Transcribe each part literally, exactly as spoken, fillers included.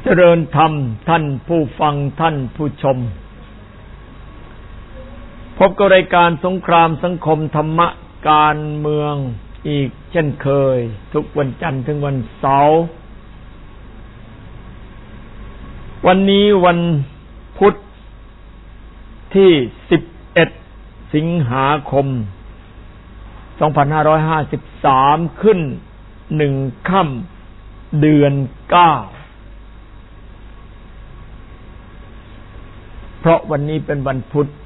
เจริญธรรมท่านผู้ฟังท่านผู้ชมพบกับรายการสงครามสังคมธรรมะการเมืองอีกเช่นเคยทุกวันจันทร์ถึงวันเสาร์วันนี้วันพุธที่สิบเอ็ดสิงหาคมสองพันห้าร้อยห้าสิบสามขึ้นหนึ่งค่ำเดือนเก้าเพราะวันนี้เป็นวันพุธ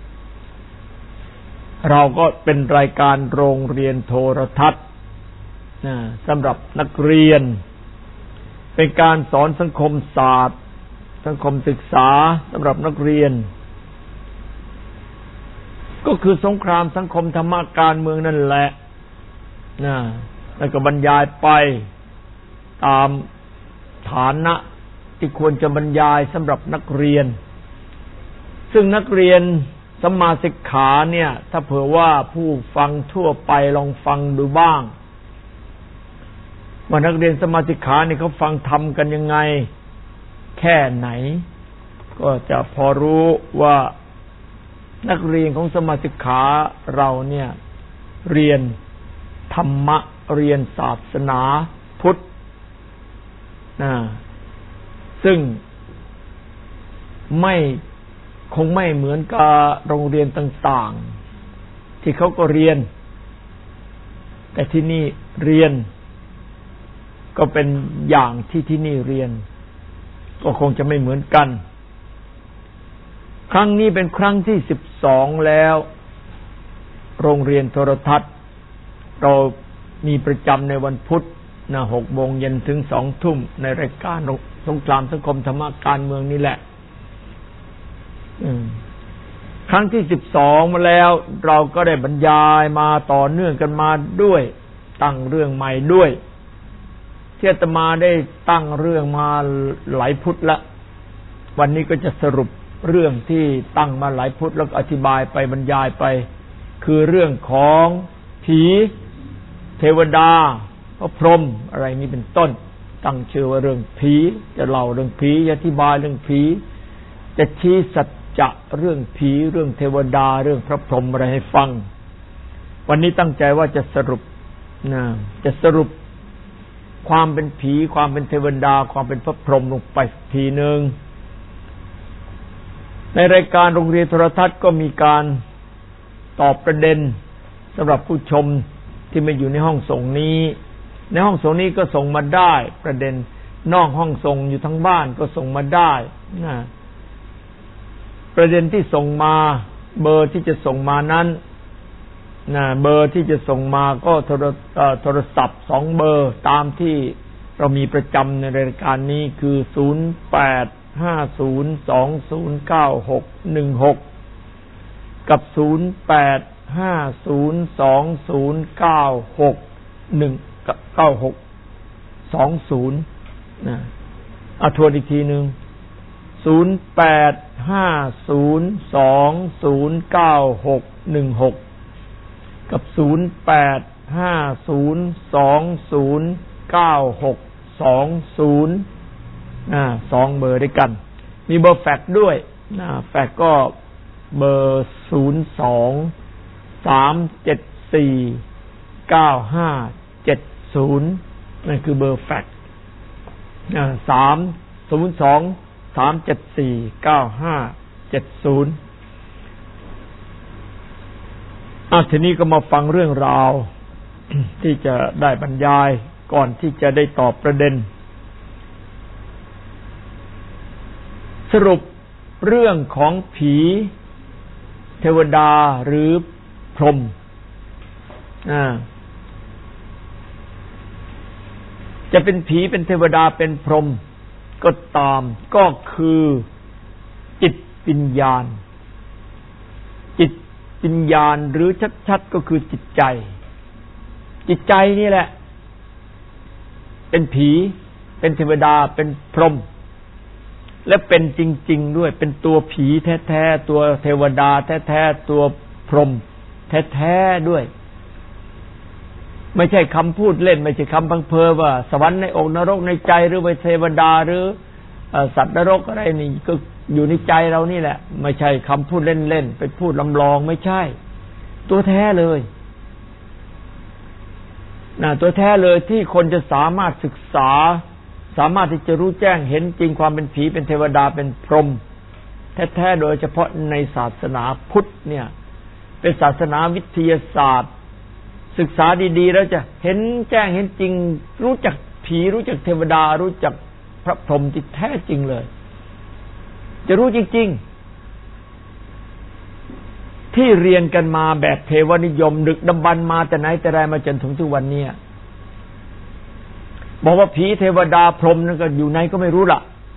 เราก็เป็นรายการโรงเรียนโทรทัศน์นะสำหรับนักเรียนเป็นการสอนสังคมศาสตร์สังคมศึกษาสำหรับนักเรียนก็คือสงครามสังคมธรรมะการเมืองนั่นแหละนะแล้วก็บรรยายไปตามฐานะที่ควรจะบรรยายสำหรับนักเรียนซึ่งนักเรียนสัมมาสิกขาเนี่ยถ้าเผื่อว่าผู้ฟังทั่วไปลองฟังดูบ้างว่านักเรียนสัมมาสิกขานี่เขาฟังธรรมกันยังไงแค่ไหนก็จะพอรู้ว่านักเรียนของสัมมาสิกขาเราเนี่ยเรียนธรรมะเรียนศาสนาพุทธนะซึ่งไม่คงไม่เหมือนกับโรงเรียนต่างๆที่เขาก็เรียนแต่ที่นี่เรียนก็เป็นอย่างที่ที่นี่เรียนก็คงจะไม่เหมือนกันครั้งนี้เป็นครั้งที่สิบสองแล้วโรงเรียนโทรทัศน์เรามีประจำในวันพุธนะหกโมงเย็นถึงสองทุ่มในรายการสงครามสังคมธรรมะการเมืองนี่แหละครั้งที่สิบสองมาแล้วเราก็ได้บรรยายมาต่อเนื่องกันมาด้วยตั้งเรื่องใหม่ด้วยที่อาตมาได้ตั้งเรื่องมาหลายพุธละวันนี้ก็จะสรุปเรื่องที่ตั้งมาหลายพุธแล้วอธิบายไปบรรยายไปคือเรื่องของผีเทวดาพระพรหมอะไรนี้เป็นต้นตั้งชื่อว่าเรื่องผีจะเล่าเรื่องผีอธิบายเรื่องผีจะชี้สัจจะเรื่องผีเรื่องเทวดาเรื่องพระพรหมอะไรให้ฟังวันนี้ตั้งใจว่าจะสรุปนะจะสรุปความเป็นผีความเป็นเทวดาความเป็นพระพรหมลงไปทีนึงในรายการโรงเรียนโทรทัศน์ก็มีการตอบประเด็นสำหรับผู้ชมที่ไม่อยู่ในห้องส่งนี้ในห้องส่งนี้ก็ส่งมาได้ประเด็นนอกห้องส่งอยู่ทั้งบ้านก็ส่งมาได้นะประเด็นที่ส่งมาเบอร์ที่จะส่งมานั้นนะเบอร์ที่จะส่งมาก็โทรโทรศัพท์สองเบอร์ตามที่เรามีประจำในรายการนี้คือศูนย์ แปด ห้า ศูนย์ สอง ศูนย์ เก้า หก หนึ่ง หกกับศูนย์ แปด ห้า ศูนย์ สอง ศูนย์ เก้า หก หนึ่ง เก้า หก สอง ศูนย์นะเอาทวนอีกทีนึงศูนย์ แปด ห้า ศูนย์ สอง ศูนย์ เก้า หก หนึ่ง หกกับศูนย์ แปด ห้า ศูนย์ สอง ศูนย์ เก้า หก สอง ศูนย์อ่าสองเบอร์ด้วยกันมีเบอร์แฟกซ์ด้วยนะแฟกซ์ก็เบอร์ศูนย์ สอง สาม เจ็ด สี่ เก้า ห้า เจ็ด ศูนย์นั่นคือเบอร์แฟกซ์อ่าสาม ศูนย์ สอง สาม เจ็ด สี่ เก้า ห้า เจ็ด ศูนย์อ่ะทีนี้ก็มาฟังเรื่องราว ที่จะได้บรรยายก่อนที่จะได้ตอบประเด็นสรุปเรื่องของผีเทวดาหรือพรหมอ่าจะเป็นผีเป็นเทวดาเป็นพรหมก็ตามก็คือจิตวิญญาณจิตวิญญาณหรือชัดๆก็คือจิตใจจิตใจนี่แหละเป็นผีเป็นเทวดาเป็นพรหมและเป็นจริงๆด้วยเป็นตัวผีแท้ๆตัวเทวดาแท้ๆตัวพรหมแท้ๆด้วย ไม่ใช่คำพูดเล่นไม่ใช่คำพังเพอว่าสวรรค์ในอกนรกในใจหรือว่าเทวดาหรือสัตว์นรกอะไรนี่ก็อยู่ในใจเรานี่แหละไม่ใช่คำพูดเล่นๆไปพูดลำลองไม่ใช่ตัวแท้เลยนะตัวแท้เลยที่คนจะสามารถศึกษาสามารถที่จะรู้แจ้งเห็นจริงความเป็นผีเป็นเทวดาเป็นพรหมแท้ๆโดยเฉพาะในศาสนาพุทธเนี่ยเป็นศาสนาวิทยาศาสตร์ศึกษาดีๆแล้วจะเห็นแจ้งเห็นจริงรู้จักผีรู้จักเทวดารู้จักพระพรหมที่แท้จริงเลยจะรู้จริงๆที่เรียนกันมาแบบเทวนิยมดึกดำบรรพ์มาแต่ไหนแต่ไรมาจนถึงทุกวันนี้บอกว่าผีเทวดาพรหมนั่นก็อยู่ไหนก็ไม่รู้ล่ะ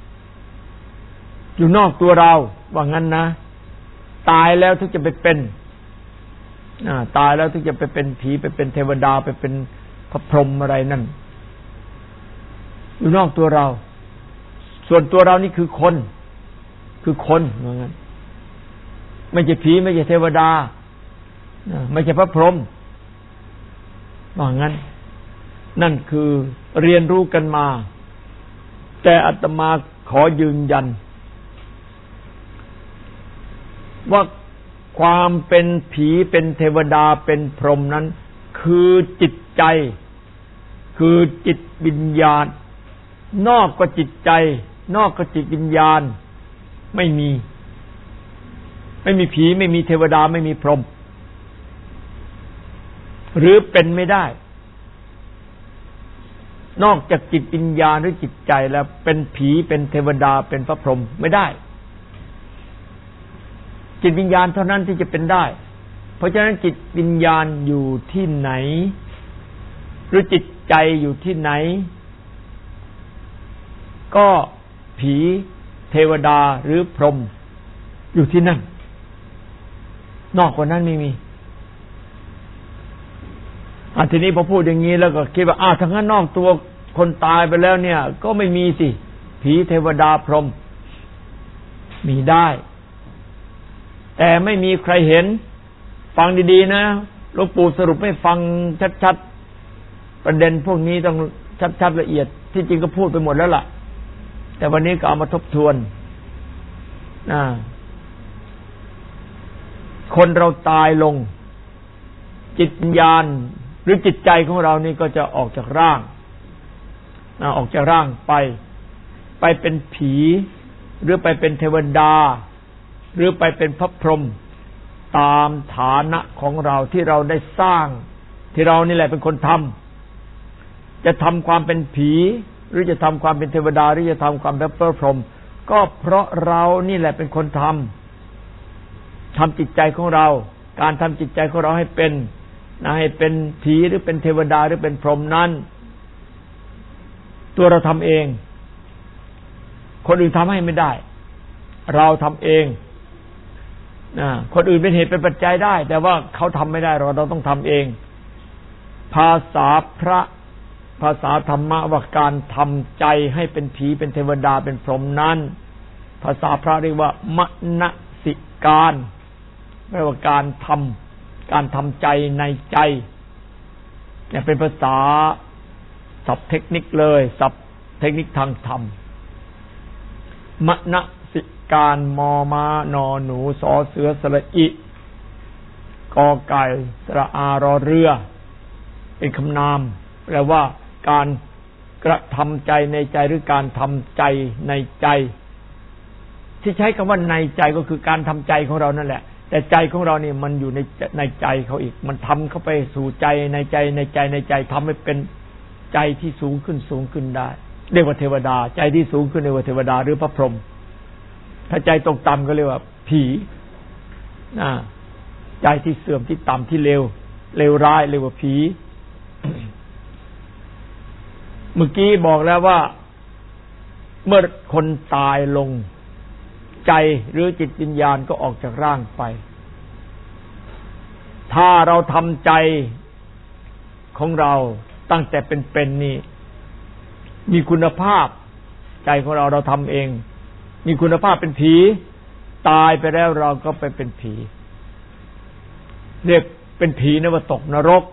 อยู่นอกตัวเราว่างั้นนะตายแล้วถึงจะไปเป็นตายแล้วถึงจะไปเป็นผีไปเป็นเทวดาไปเป็นพระพรหมอะไรนั่นอยู่นอกตัวเราส่วนตัวเรานี่คือคนคือคนว่างั้นไม่ใช่ผีไม่ใช่เทวดาไม่ใช่พระพรหมว่างั้นนั่นคือเรียนรู้กันมาแต่อาตมาขอยืนยันว่าความเป็นผีเป็นเทวดาเป็นพรหมนั้นคือจิตใจคือจิตวิญญาณนอกก็จิตใจนอกก็จิตวิญญาณไม่มีไม่มีผีไม่มีเทวดาไม่มีพรหมหรือเป็นไม่ได้นอกจากจิตวิญญาณหรือจิตใจแล้วเป็นผีเป็นเทวดาเป็นพระพรหมไม่ได้จิตวิญญาณเท่านั้นที่จะเป็นได้เพราะฉะนั้นจิตวิญญาณอยู่ที่ไหนหรือจิตใจอยู่ที่ไหนก็ผีเทวดาหรือพรหมอยู่ที่นั่นนอกกว่านั้นไม่มีอ่ะทีนี้พอพูดอย่างนี้แล้วก็คิดว่าอ้าวทั้งนั้นนอกตัวคนตายไปแล้วเนี่ยก็ไม่มีสิผีเทวดาพรหมมีได้แต่ไม่มีใครเห็นฟังดีๆนะหลวงปู่สรุปให้ฟังชัดๆประเด็นพวกนี้ต้องชัดๆละเอียดที่จริงก็พูดไปหมดแล้วล่ะแต่วันนี้ก็เอามาทบทวนนะคนเราตายลงจิตวิญญาณหรือจิตใจของเรานี่ก็จะออกจากร่างนะออกจากร่างไปไปเป็นผีหรือไปเป็นเทวดาหรือไปเป็นพระพรหมตามฐานะของเราที่เราได้สร้างที่เรานี่แหละเป็นคนทำจะทำความเป็นผีหรือจะทำความเป็นเทวดาหรือจะทำความเป็นพระพรหมก็เพราะเรานี่แหละเป็นคนทำทำจิตใจของเราการทำจิตใจของเราให้เป็นนะให้เป็นผีหรือเป็นเทวดาหรือเป็นพรหมนั้นตัวเราทำเองคนอื่นทำให้ไม่ได้เราทำเองนะคนอื่นเป็นเหตุเป็นปัจจัยได้แต่ว่าเขาทำไม่ได้เราเราต้องทำเองภาษาพระภาษาธรรมะว่าการทำใจให้เป็นผีเป็นเทวดาเป็นพรหมนั้นภาษาพระเรียกว่ามนสิการแปลว่าการทำการทำใจในใจเนี่ยเป็นภาษาศัพท์เทคนิคเลยศัพท์เทคนิคทางธรรมมนสิการมอม้านอหนูสอเสือสระอิกอไก่สระอารอเรือเป็นคำนามแปลว่าการกระทำใจในใจหรือการทำใจในใจที่ใช้คำว่าในใจก็คือการทำใจของเรานั่นแหละแต่ใจของเรานี่มันอยู่ในในใจเขาอีกมันทำเข้าไปสู่ใจในใจในใจในใจทำให้เป็นใจที่สูงขึ้นสูงขึ้นได้เรียกว่าเทวดาใจที่สูงขึ้นเรียกว่าเทวดาหรือพระพรหมถ้าใจตกต่ำก็เรียกว่าผีนะใจที่เสื่อมที่ต่ำที่เลวเลวร้ายเรียกว่าผีเมื่อกี้บอกแล้วว่าเมื่อคนตายลงใจหรือจิตวิญญาณก็ออกจากร่างไปถ้าเราทำใจของเราตั้งแต่เป็นๆนี่มีคุณภาพใจของเราเราทำเองมีคุณภาพเป็นผีตายไปแล้วเราก็ไปเป็นผีเรียกเป็นผีนะว่าตกนรก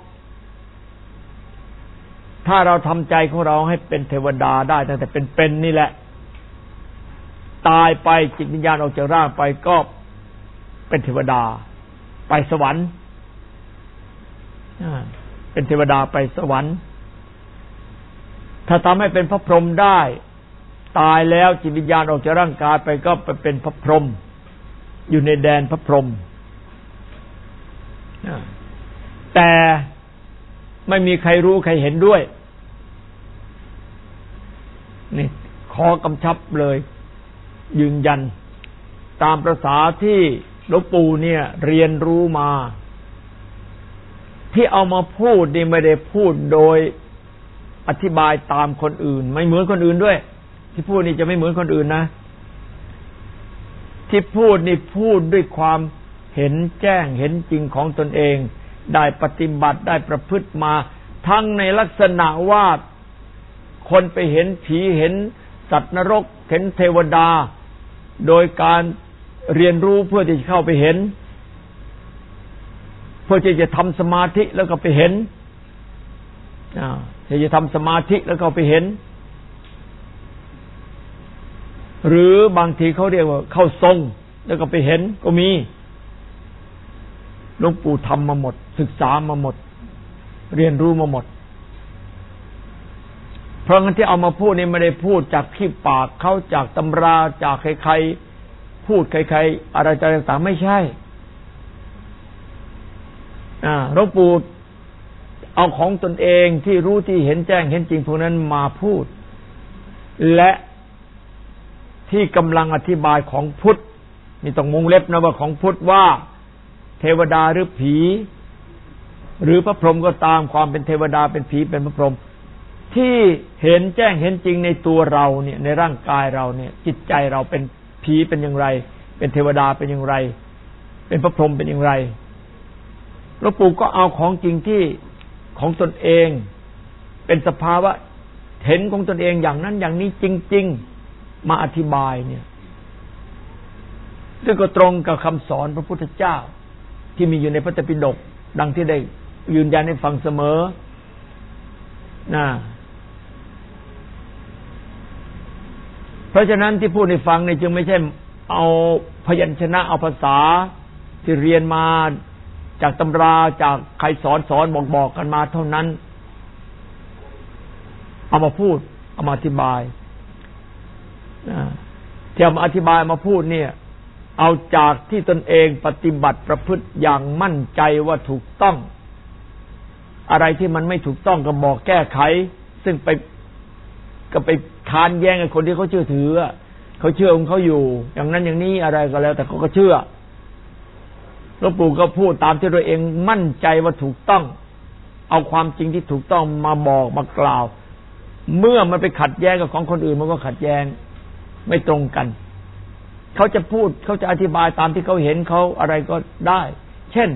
ถ้าเราทำใจของเราให้เป็นเทวดาได้ตั้งแต่เป็นๆนี่แหละตายไปจิตวิญญาณออกจากร่างไปก็เป็นเทวดาไปสวรรค์เป็นเทวดาไปสวรรค์ถ้าทำให้เป็นพระพรหมได้ตายแล้วจิตวิญญาณออกจากร่างกายไปก็ไปเป็นพระพรหมอยู่ในแดนพระพรหมแต่ไม่มีใครรู้ใครเห็นด้วยนี่ขอกำชับเลยยืนยันตามประสาที่หลวงปู่เนี่ยเรียนรู้มาที่เอามาพูดนี่ไม่ได้พูดโดยอธิบายตามคนอื่นไม่เหมือนคนอื่นด้วยที่พูดนี่จะไม่เหมือนคนอื่นนะที่พูดนี่พูดด้วยความเห็นแจ้งเห็นจริงของตนเองได้ปฏิบัติได้ประพฤติมาทั้งในลักษณะว่าคนไปเห็นผีเห็นสัตว์นรกเห็นเทวดาโดยการเรียนรู้เพื่อที่จะเข้าไปเห็นเพื่อที่จะทำสมาธิแล้วก็ไปเห็นอ่าที่จะทำสมาธิแล้วก็ไปเห็นหรือบางทีเขาเรียกว่าเข้าทรงแล้วก็ไปเห็นก็มีหลวงปู่ทำมาหมดศึกษามาหมดเรียนรู้มาหมดเพราะงั้นที่เอามาพูดนี่ไม่ได้พูดจากขี้ปากเขาจากตำราจากใครๆพูดใครๆอะไรต่างๆไม่ใช่อ่าหลวงปู่เอาของตนเองที่รู้ที่เห็นแจ้งเห็นจริงพวกนั้นมาพูดและที่กำลังอธิบายของพุทธนี่ต้องวงเล็บนะว่าของพุทธว่าเทวดาหรือผีหรือพระพรหมก็ตามความเป็นเทวดาเป็นผีเป็นพระพรหมที่เห็นแจ้งเห็นจริงในตัวเราเนี่ยในร่างกายเราเนี่ยจิตใจเราเป็นผีเป็นอย่างไรเป็นเทวดาเป็นอย่างไรเป็นพระพรหมเป็นอย่างไรหลวงปู่ก็เอาของจริงที่ของตนเองเป็นสภาวะเห็นของตนเองอย่างนั้นอย่างนี้จริงๆมาอธิบายเนี่ยซึ่งก็ตรงกับคำสอนพระพุทธเจ้าที่มีอยู่ในพระไตรปิฎกดังที่ได้ยืนยันให้ฟังเสมอนะเพราะฉะนั้นที่พูดให้ฟังเนี่ยจึงไม่ใช่เอาพยัญชนะเอาภาษาที่เรียนมาจากตำราจากใครสอนสอนบอกบอกกันมาเท่านั้นเอามาพูดเอามาอธิบายที่เอามาอธิบายมาพูดเนี่ยเอาจากที่ตนเองปฏิบัติประพฤติอย่างมั่นใจว่าถูกต้องอะไรที่มันไม่ถูกต้องก็บอกแก้ไขซึ่งไปก็ไปค้านแย้งกับคนที่เขาเชื่อถือเขาเชื่อของเขาอยู่อย่างนั้นอย่างนี้อะไรก็แล้วแต่เขาก็เชื่อหลวงปู่ก็พูดตามที่ตัวเองมั่นใจว่าถูกต้องเอาความจริงที่ถูกต้องมาบอกมากล่าวเมื่อมันไปขัดแย้งกับของคนอื่นมันก็ขัดแย้งไม่ตรงกันเขาจะพูดเขาจะอธิบายตามที่เขาเห็นเขาอะไรก็ได้เช่น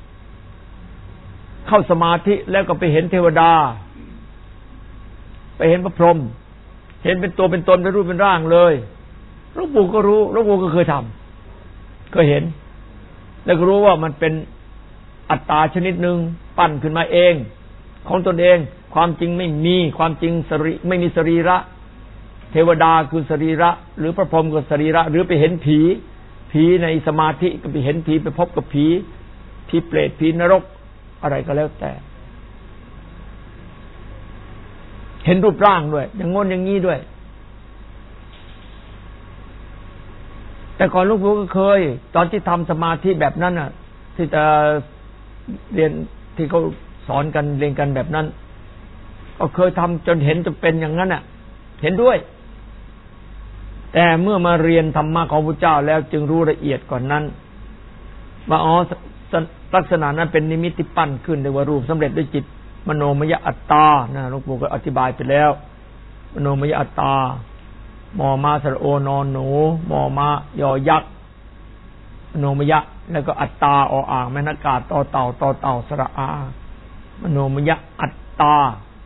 เข้าสมาธิแล้วก็ไปเห็นเทวดาไปเห็นพระพรหมเห็นเป็นตัวเป็นตนเป็นรูปเป็นร่างเลยหลวงปู่ก็รู้หลวงปู่ก็เคยทำเคยเห็นแล้วก็รู้ว่ามันเป็นอัตตาชนิดหนึ่งปั้นขึ้นมาเองของตนเองความจริงไม่มีความจริงสรีไม่มีสรีระเทวดาคือสรีระหรือพระพรหมก็สรีระหรือไปเห็นผีผีในสมาธิก็ไปเห็นผีไปพบกับผีผีเปรตผีนรกอะไรก็แล้วแต่เห็นรูปร่างด้วยอย่างงนอย่างนี้ด้วยแต่ก่อนหลวงปู่ก็เคยตอนที่ทำสมาธิแบบนั้นน่ะที่จะเรียนที่เขาสอนกันเรียนกันแบบนั้นก็เคยทำจนเห็นจะเป็นอย่างนั้นน่ะเห็นด้วยแต่เมื่อมาเรียนธรรมะของพระเจ้าแล้วจึงรู้ละเอียดกว่านั้นว่าอ๋อลักษณะนั้นเป็นนิมิตที่ปั้นขึ้นในว่ารูปสำเร็จด้วยจิตมโนมยอัตตานะหลวงปู่ก็อธิบายไปแล้วมโนมยอัตตามอมาสระโอนอนหนูมอมายอยักษ์มโนมยะแล้วก็อัตตาออ่างแม่นากาศต่อเต่าต่อเต่าสระอามโนมยอัตตา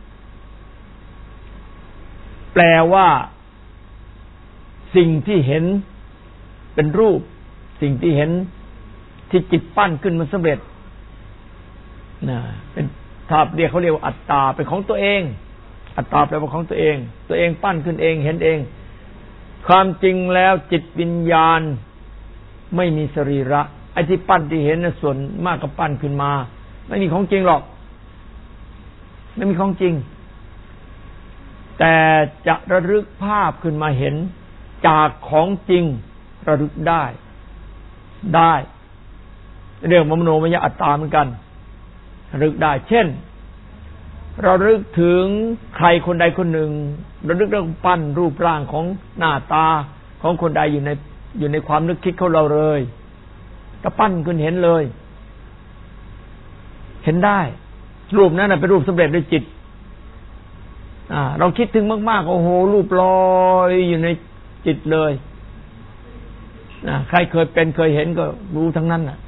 แปลว่าสิ่งที่เห็นเป็นรูปสิ่งที่เห็นที่จิตปั้นขึ้นมันสำเร็จนะเป็นถ้าเรียกเขาเรียกว่าอัตตาเป็นของตัวเองอัตตาแปลว่าของตัวเองตัวเองปั้นขึ้นเองเห็นเองความจริงแล้วจิตวิญญาณไม่มีสรีระไอ้ที่ปั้นที่เห็นน่ะส่วนมากก็ปั้นขึ้นมาไม่มีของจริงหรอกไม่มีของจริงแต่จะระลึกภาพขึ้นมาเห็นจากของจริงระลึกได้ได้เรื่องมโนมยอัตตาเหมือนกันระลึกได้เช่นเราระลึกถึงใครคนใดคนหนึ่งระลึกเรื่องปั้นรูปร่างของหน้าตาของคนใดอยู่ในอยู่ในความนึกคิดของเราเลยก็ปั้นขึ้นเห็นเลยเห็นได้รูปนั้นน่ะเป็นรูปสำเร็จด้วยจิตอ่าเราคิดถึงมากๆโอ้โหรูปลอยอยู่ในจิตเลยนะใครเคยเป็นเคยเห็นก็รู้ทั้งนั้นน่ะ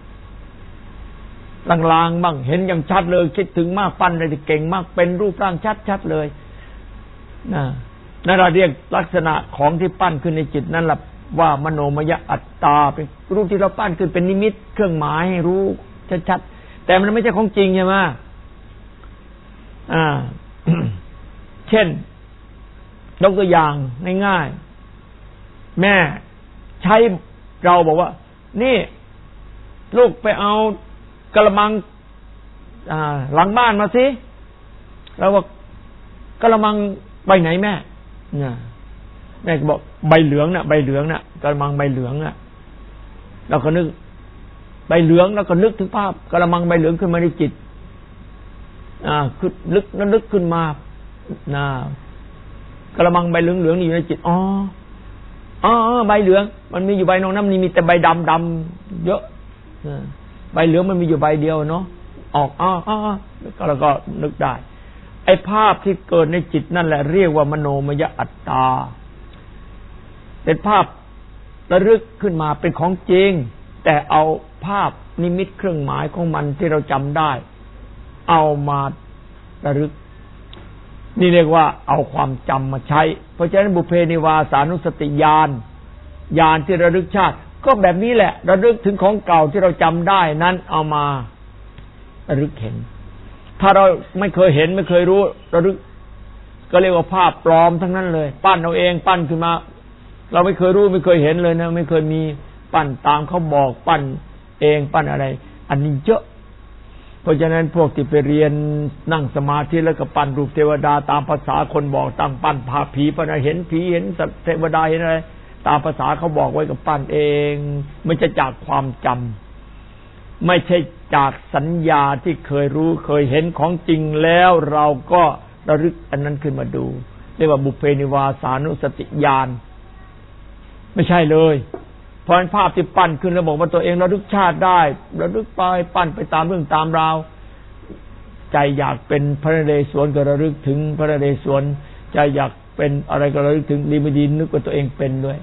ลางๆบ้างเห็นอย่างชัดเลยคิดถึงมากปั้นได้เก่งมากเป็นรูปร่างชัดๆเลยนะนั่นเราเรียกลักษณะของที่ปั้นขึ้นในจิตนั่นแหละว่ามโนมยอัตตาเป็นรูปที่เราปั้นขึ้นเป็นนิมิตเครื่องหมายให้รู้ชัดๆแต่มันไม่ใช่ของจริงใช่ไหมอ่า เช่นยกตัวอย่างง่ายๆแม่ใช้เราบอกว่านี่ลูกไปเอากระมังหลังบ้านมาสิเราว่ากระมังใบไหนแม่เนี่ยแม่ก็บอกใบเหลืองน่ะใบเหลืองน่ะกระมังใบเหลืองน่ะเราก็นึกใบเหลืองแล้วก็นึกถึงภาพกระมังใบเหลืองขึ้นมาในจิตอ่าคือลึกนั้นลึกขึ้นมาน่ะกระมังใบเหลืองเหลืองนี่อยู่ในจิตอ๋ออ๋อใบเหลืองมันมีอยู่ใบนอกนั้นนี่มีแต่ใบดำดำเยอะใบเหลืองมันมีอยู่ใบเดียวเนาะออกอ๋ออ๋อแล้วก็นึกได้ไอ้ภาพที่เกิดในจิตนั่นแหละเรียกว่ามโนมยอัตตาเป็นภาพระลึกขึ้นมาเป็นของจริงแต่เอาภาพนิมิตเครื่องหมายของมันที่เราจำได้เอามาระลึกนี่เรียกว่าเอาความจำมาใช้เพราะฉะนั้นบุพเพนิวาสานุสติญาณญาณที่ระลึกชาติก็แบบนี้แหละระลึกถึงของเก่าที่เราจำได้นั้นเอามาระลึกเห็นถ้าเราไม่เคยเห็นไม่เคยรู้ระลึกก็เรียกว่าภาพปลอมทั้งนั้นเลยปั้นเอาเองปั้นขึ้นมาเราไม่เคยรู้ไม่เคยเห็นเลยนะไม่เคยมีปั้นตามเขาบอกปั้นเองปั้นอะไรอันนี้เยอะเพราะฉะนั้นพวกที่ไปเรียนนั่งสมาธิแล้วก็ปั้นรูปเทวดาตามภาษาคนบอกตั้งปั้นภาพผีปั้นเห็นผีเห็นสัตว์เทวดาเห็นอะไรตามภาษาเขาบอกไว้กับปั้นเองไม่ใช่จากความจำไม่ใช่จากสัญญาที่เคยรู้เคยเห็นของจริงแล้วเราก็ระลึกอันนั้นขึ้นมาดูเรียกว่าบุพเพนิวาสานุสติญาณไม่ใช่เลยเพราะภาพที่ปั้นขึ้นแล้วบอกว่าตัวเองระลึกชาติได้ระลึกไปปั้นไปตามเรื่องตามราวใจอยากเป็นพระนเรศวรก็ระลึกถึงพระนเรศวรใจอยากเป็นอะไรก็ระลึกถึงดีไม่ดีนึกว่าตัวเองเป็นด้วย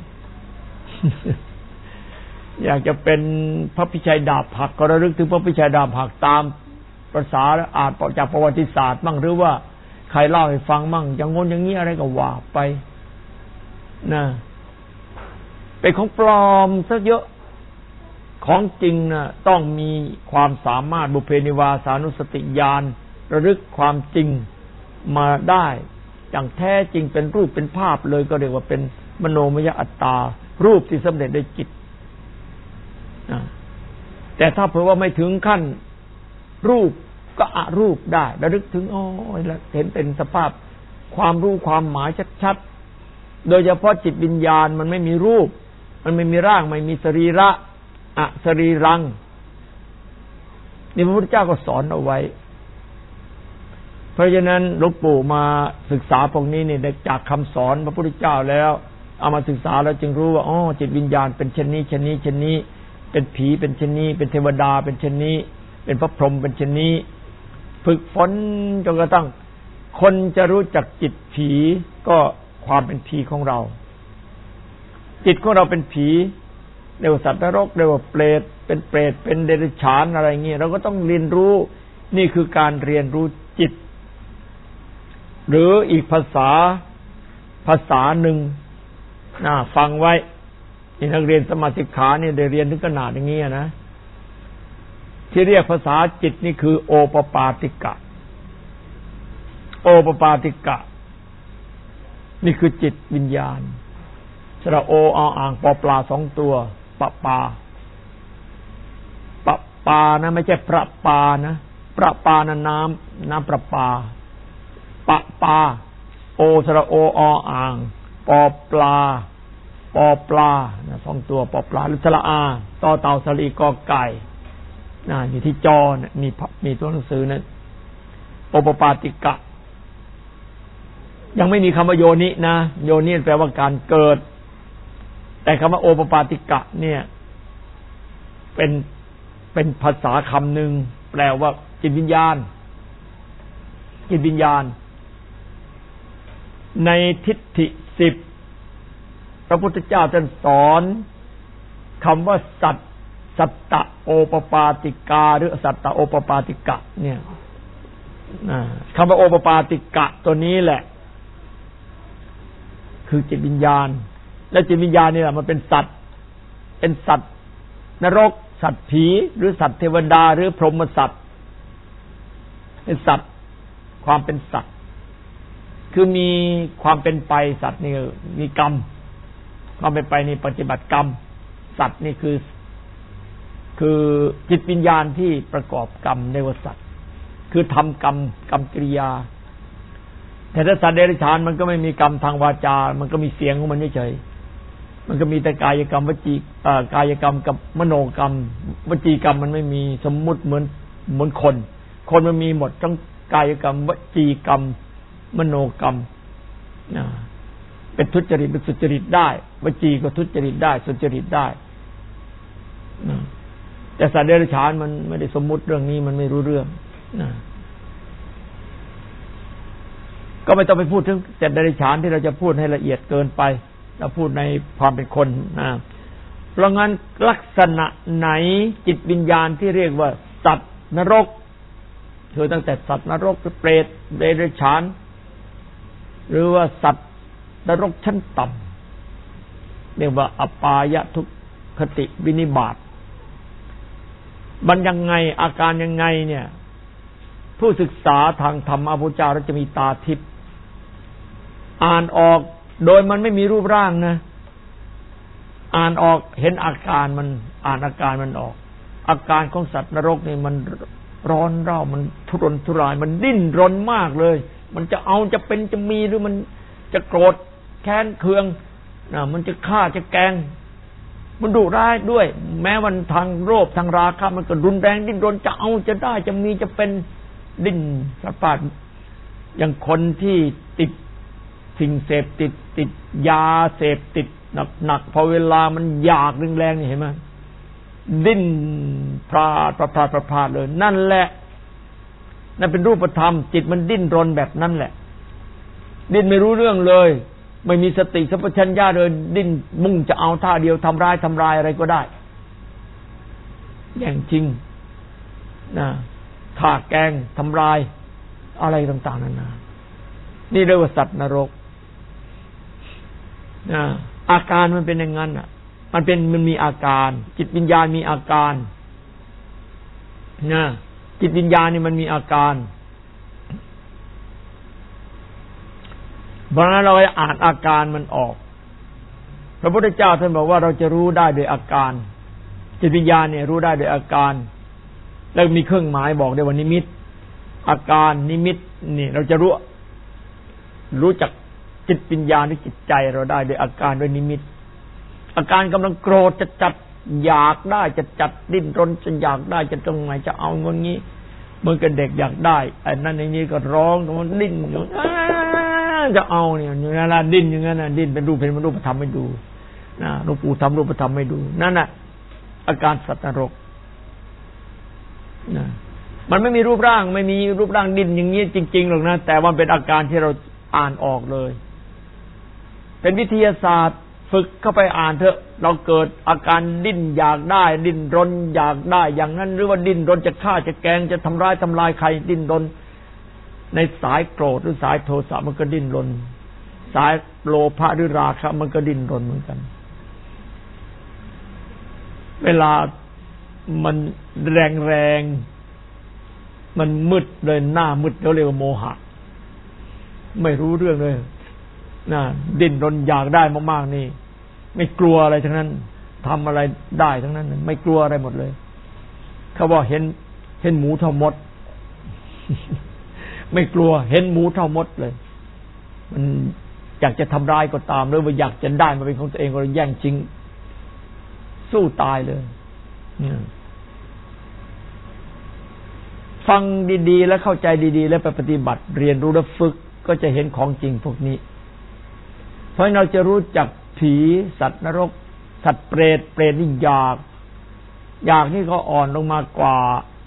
อยากจะเป็นพระพิชัยดาบหักก็ระลึกถึงพระพิชัยดาบหักตามภาษาอ่านจากประวัติศาสตร์มั่งหรือว่าใครเล่าให้ฟังมั่งอย่างงนอย่างนี้อะไรก็ว่าไปนะเป็นของปลอมซะเยอะของจริงนะต้องมีความสามารถบุพเพนิวาสานุสติญาณระลึกความจริงมาได้อย่างแท้จริงเป็นรูปเป็นภาพเลยก็เรียกว่าเป็นมโนมยอัตตารูปที่สำเร็จด้วยจิตแต่ถ้าเผื่อว่าไม่ถึงขั้นรูปก็อรูปได้ระลึกถึงอ๋อเห็นเป็นสภาพความรู้ความหมายชัดๆโดยเฉพาะจิตวิญญาณมันไม่มีรูปมันไม่มีร่างไม่มีสรีระอสรีรังนี่พระพุทธเจ้าก็สอนเอาไว้เพราะฉะนั้นหลวงปู่มาศึกษาพวกนี้เนี่ยจากคำสอนพระพุทธเจ้าแล้วเอามาศึกษาแล้วจึงรู้ว่าอ๋อจิตวิญญาณเป็นเช่นนี้เช่นนี้เช่นนี้เป็นผีเป็นเช่นนี้เป็นเทวดาเป็นเช่นนี้เป็นพระพรหมเป็นเช่นนี้ฝึกฝนจนกระทั่งคนจะรู้จักจิตผีก็ความเป็นผีของเราจิตของเราเป็นผีเรียกว่าสัตว์นรกเรียกว่าเปรตเป็นเปรตเป็นเดรัจฉานอะไรเงี้ยเราก็ต้องเรียนรู้นี่คือการเรียนรู้จิตหรืออีกภาษาภาษาหนึ่งน่าฟังไว้ที่นักเรียนสมาธิขาเนี่ยได้เรียนถึงขนาดอย่างนี้นะที่เรียกภาษาจิตนี่คือโอปปาติกะโอปปาติกะนี่คือจิตวิญญาณสระโอออ่างปอปลาสองตัวปะปาปะปานะไม่ใช่ประปานะประปานะน้ำน้ำประปาปะปาโอสระโอออ่างปอปลาปอปลานะสองตัวปอปลาหรือสระอาต่อเต่าสลีกอไก่นะอยู่ที่จอนะมีมีตัวหนังสือนะโอปปาติกะยังไม่มีคำว่าโยนินะโยนิแปลว่าการเกิดแต่คำว่าโอปปาติกะเนี่ยเป็นเป็นภาษาคำหนึ่งแปลว่าจิตวิญญาณจิตวิญญาณในทิฏฐิสิบพระพุทธเจ้าท่านสอนคำว่าสัตสัตตะโอปปาติกาหรือสัตตะโอปปาติกะเนี่ยคำว่าโอปปาติกะตัวนี้แหละคือจิตวิญญาณและจิตวิญญาณนี่แหละมันเป็นสัตว์เป็นสัตว์นรกสัตว์ผีหรือสัตว์เทวดาหรือพรหมสัตว์เป็นสัตว์ความเป็นสัตว์คือมีความเป็นไปสัตว์นี่มีกรรมความเป็นไปนี่ปฏิบัติกรรมสัตว์นี่คือคือจิตวิญญาณที่ประกอบกรรมในวสัตว์คือทำกรรมกรรมกิริยาแต่ถ้าสัตว์เดรัจฉานมันก็ไม่มีกรรมทางวาจามันก็มีเสียงของมันเฉยมันก็มีแต่กายกรรมวจีกายกรรมกับมโนกรรมวจีกรรมมันไม่มีสมมุติเหมือนเหมือนคนคนมันมีหมดทั้งกายกรรมวจีกรรมมโนกรรมเป็นทุจริตเป็นสุจริตได้วจีก็ทุจริตได้สุจริตได้แต่สัตว์เดรัจฉานมันไม่ได้สมมุติเรื่องนี้มันไม่รู้เรื่องก็ไม่ต้องไปพูดถึงสัตว์เดรัจฉานที่เราจะพูดให้ละเอียดเกินไปเราพูดในความเป็นคนนะเพราะงั้นลักษณะไหนจิตวิญญาณที่เรียกว่าสัตว์นรกคือตั้งแต่สัตว์นรกเปรตเดรัจฉานหรือว่าสัตว์นรกชั้นต่ำเรียกว่าอปายทุกขติวินิบาตมันยังไงอาการยังไงเนี่ยผู้ศึกษาทางธรรมอภุจาเราจะมีตาทิพย์อ่านออกโดยมันไม่มีรูปร่างนะอ่านออกเห็นอาการมันอ่านอาการมันออกอาการของสัตว์นรกนี่มันร้อนเร่ามันทุรนทุรายมันดิ้นรนมากเลยมันจะเอาจะเป็นจะมีหรือมันจะโกรธแค้นเคืองนะมันจะฆ่าจะแกล้งมันดุร้ายด้วยแม้วันทางโลภทางราคะมันก็รุนแรงดิ้นรนจะเอาจะได้จะมีจะเป็นดิ้นสะพัดอย่างคนที่ติดสิ่งเสพติดติดยาเสพติดหนักๆพอเวลามันอยากแรงๆนี่เห็นไหมดิ้นพลาดพลาดพลาดพลาดเลยนั่นแหละนั่นเป็นรูปธรรมจิตมันดิ้นรนแบบนั้นแหละดิ้นไม่รู้เรื่องเลยไม่มีสติสัมปชัญญะเลยดิ้นมุ่งจะเอาท่าเดียวทำร้ายทำลายอะไรก็ได้อย่างจริงนะฆ่าแกล้งทำลายอะไรต่างๆนานานี่เรียกว่าสัตว์นรกนะอาการมันเป็นอย่างนั้นอ่ะมันเป็นมันมีอาการจิตวิญญาณมีอาการนะจิตวิญญาณนี่มันมีอาการเพราะฉะนั้นเราไปอ่านอาการมันออกพระพุทธเจ้าท่านบอกว่าเราจะรู้ได้โดยอาการจิตวิญญาณเนี่ยรู้ได้โดยอาการแล้วมีเครื่องหมายบอกได้ว่านิมิตอาการนิมิตนี่เราจะรู้รู้จักจิตวิญญาณหรือจิตใจเราได้โดยอาการโดยนิมิตอาการกำลังโกรธจะจัดอยากได้จะจัดดิ้นรนจะอยากได้จะตรงไหนจะเอาเงี้งี้เมื่อกับเด็กอยากได้ไอ้นั่นไอ้นี่ก็ร้องมันดิ้นจะเอาเนี่ยอย่างนั้นดิ้นอย่างนั้นดิ้นเป็นรูปเป็นรูปธรรมให้ดูนะหลวงปู่ทำรูปธรรมให้ดูนั่นน่ะอาการสัตว์นรกนะมันไม่มีรูปร่างไม่มีรูปร่างดิ้นอย่างนี้จริงๆหรอกนะแต่ว่าเป็นอาการที่เราอ่านออกเลยเป็นวิทยาศาสตร์ฝึกเข้าไปอ่านเถอะเราเกิดอาการดิ้นอยากได้ดิ้นรนอยากได้อย่างนั้นหรือว่าดิ้นรนจะฆ่าจะแกล้งจะทำร้ายทำลายใครดิ้นรนในสายโกรธหรือสายโทสะมันก็ดิ้นรนสายโลภะหรือราคะมันก็ดิ้นรนเหมือนกันเวลามันแรงๆมันมืดเลยหน้ามืดเขาเรียกว่าโมหะไม่รู้เรื่องเลยนะดิ้นรนอยากได้มากๆนี่ไม่กลัวอะไรทั้งนั้นทำอะไรได้ทั้งนั้นไม่กลัวอะไรหมดเลยเขาบอกเห็นเห็นหมูเท่ามด ไม่กลัวเห็นหมูเท่ามดเลยมันอยากจะทำร้ายก็ตามหรือว่าอยากจะได้มาเป็นของตัวเองก็แย่งชิงสู้ตายเลยเนี่ยฟังดีๆแล้วเข้าใจดีๆแล้วไปปฏิบัติเรียนรู้และฝึกก็จะเห็นของจริงพวกนี้เพราะเราจะรู้จักผีสัตว์นรกสัตว์เปรตเปรตนี่อยากอยากนี่เขาอ่อนลงมากว่า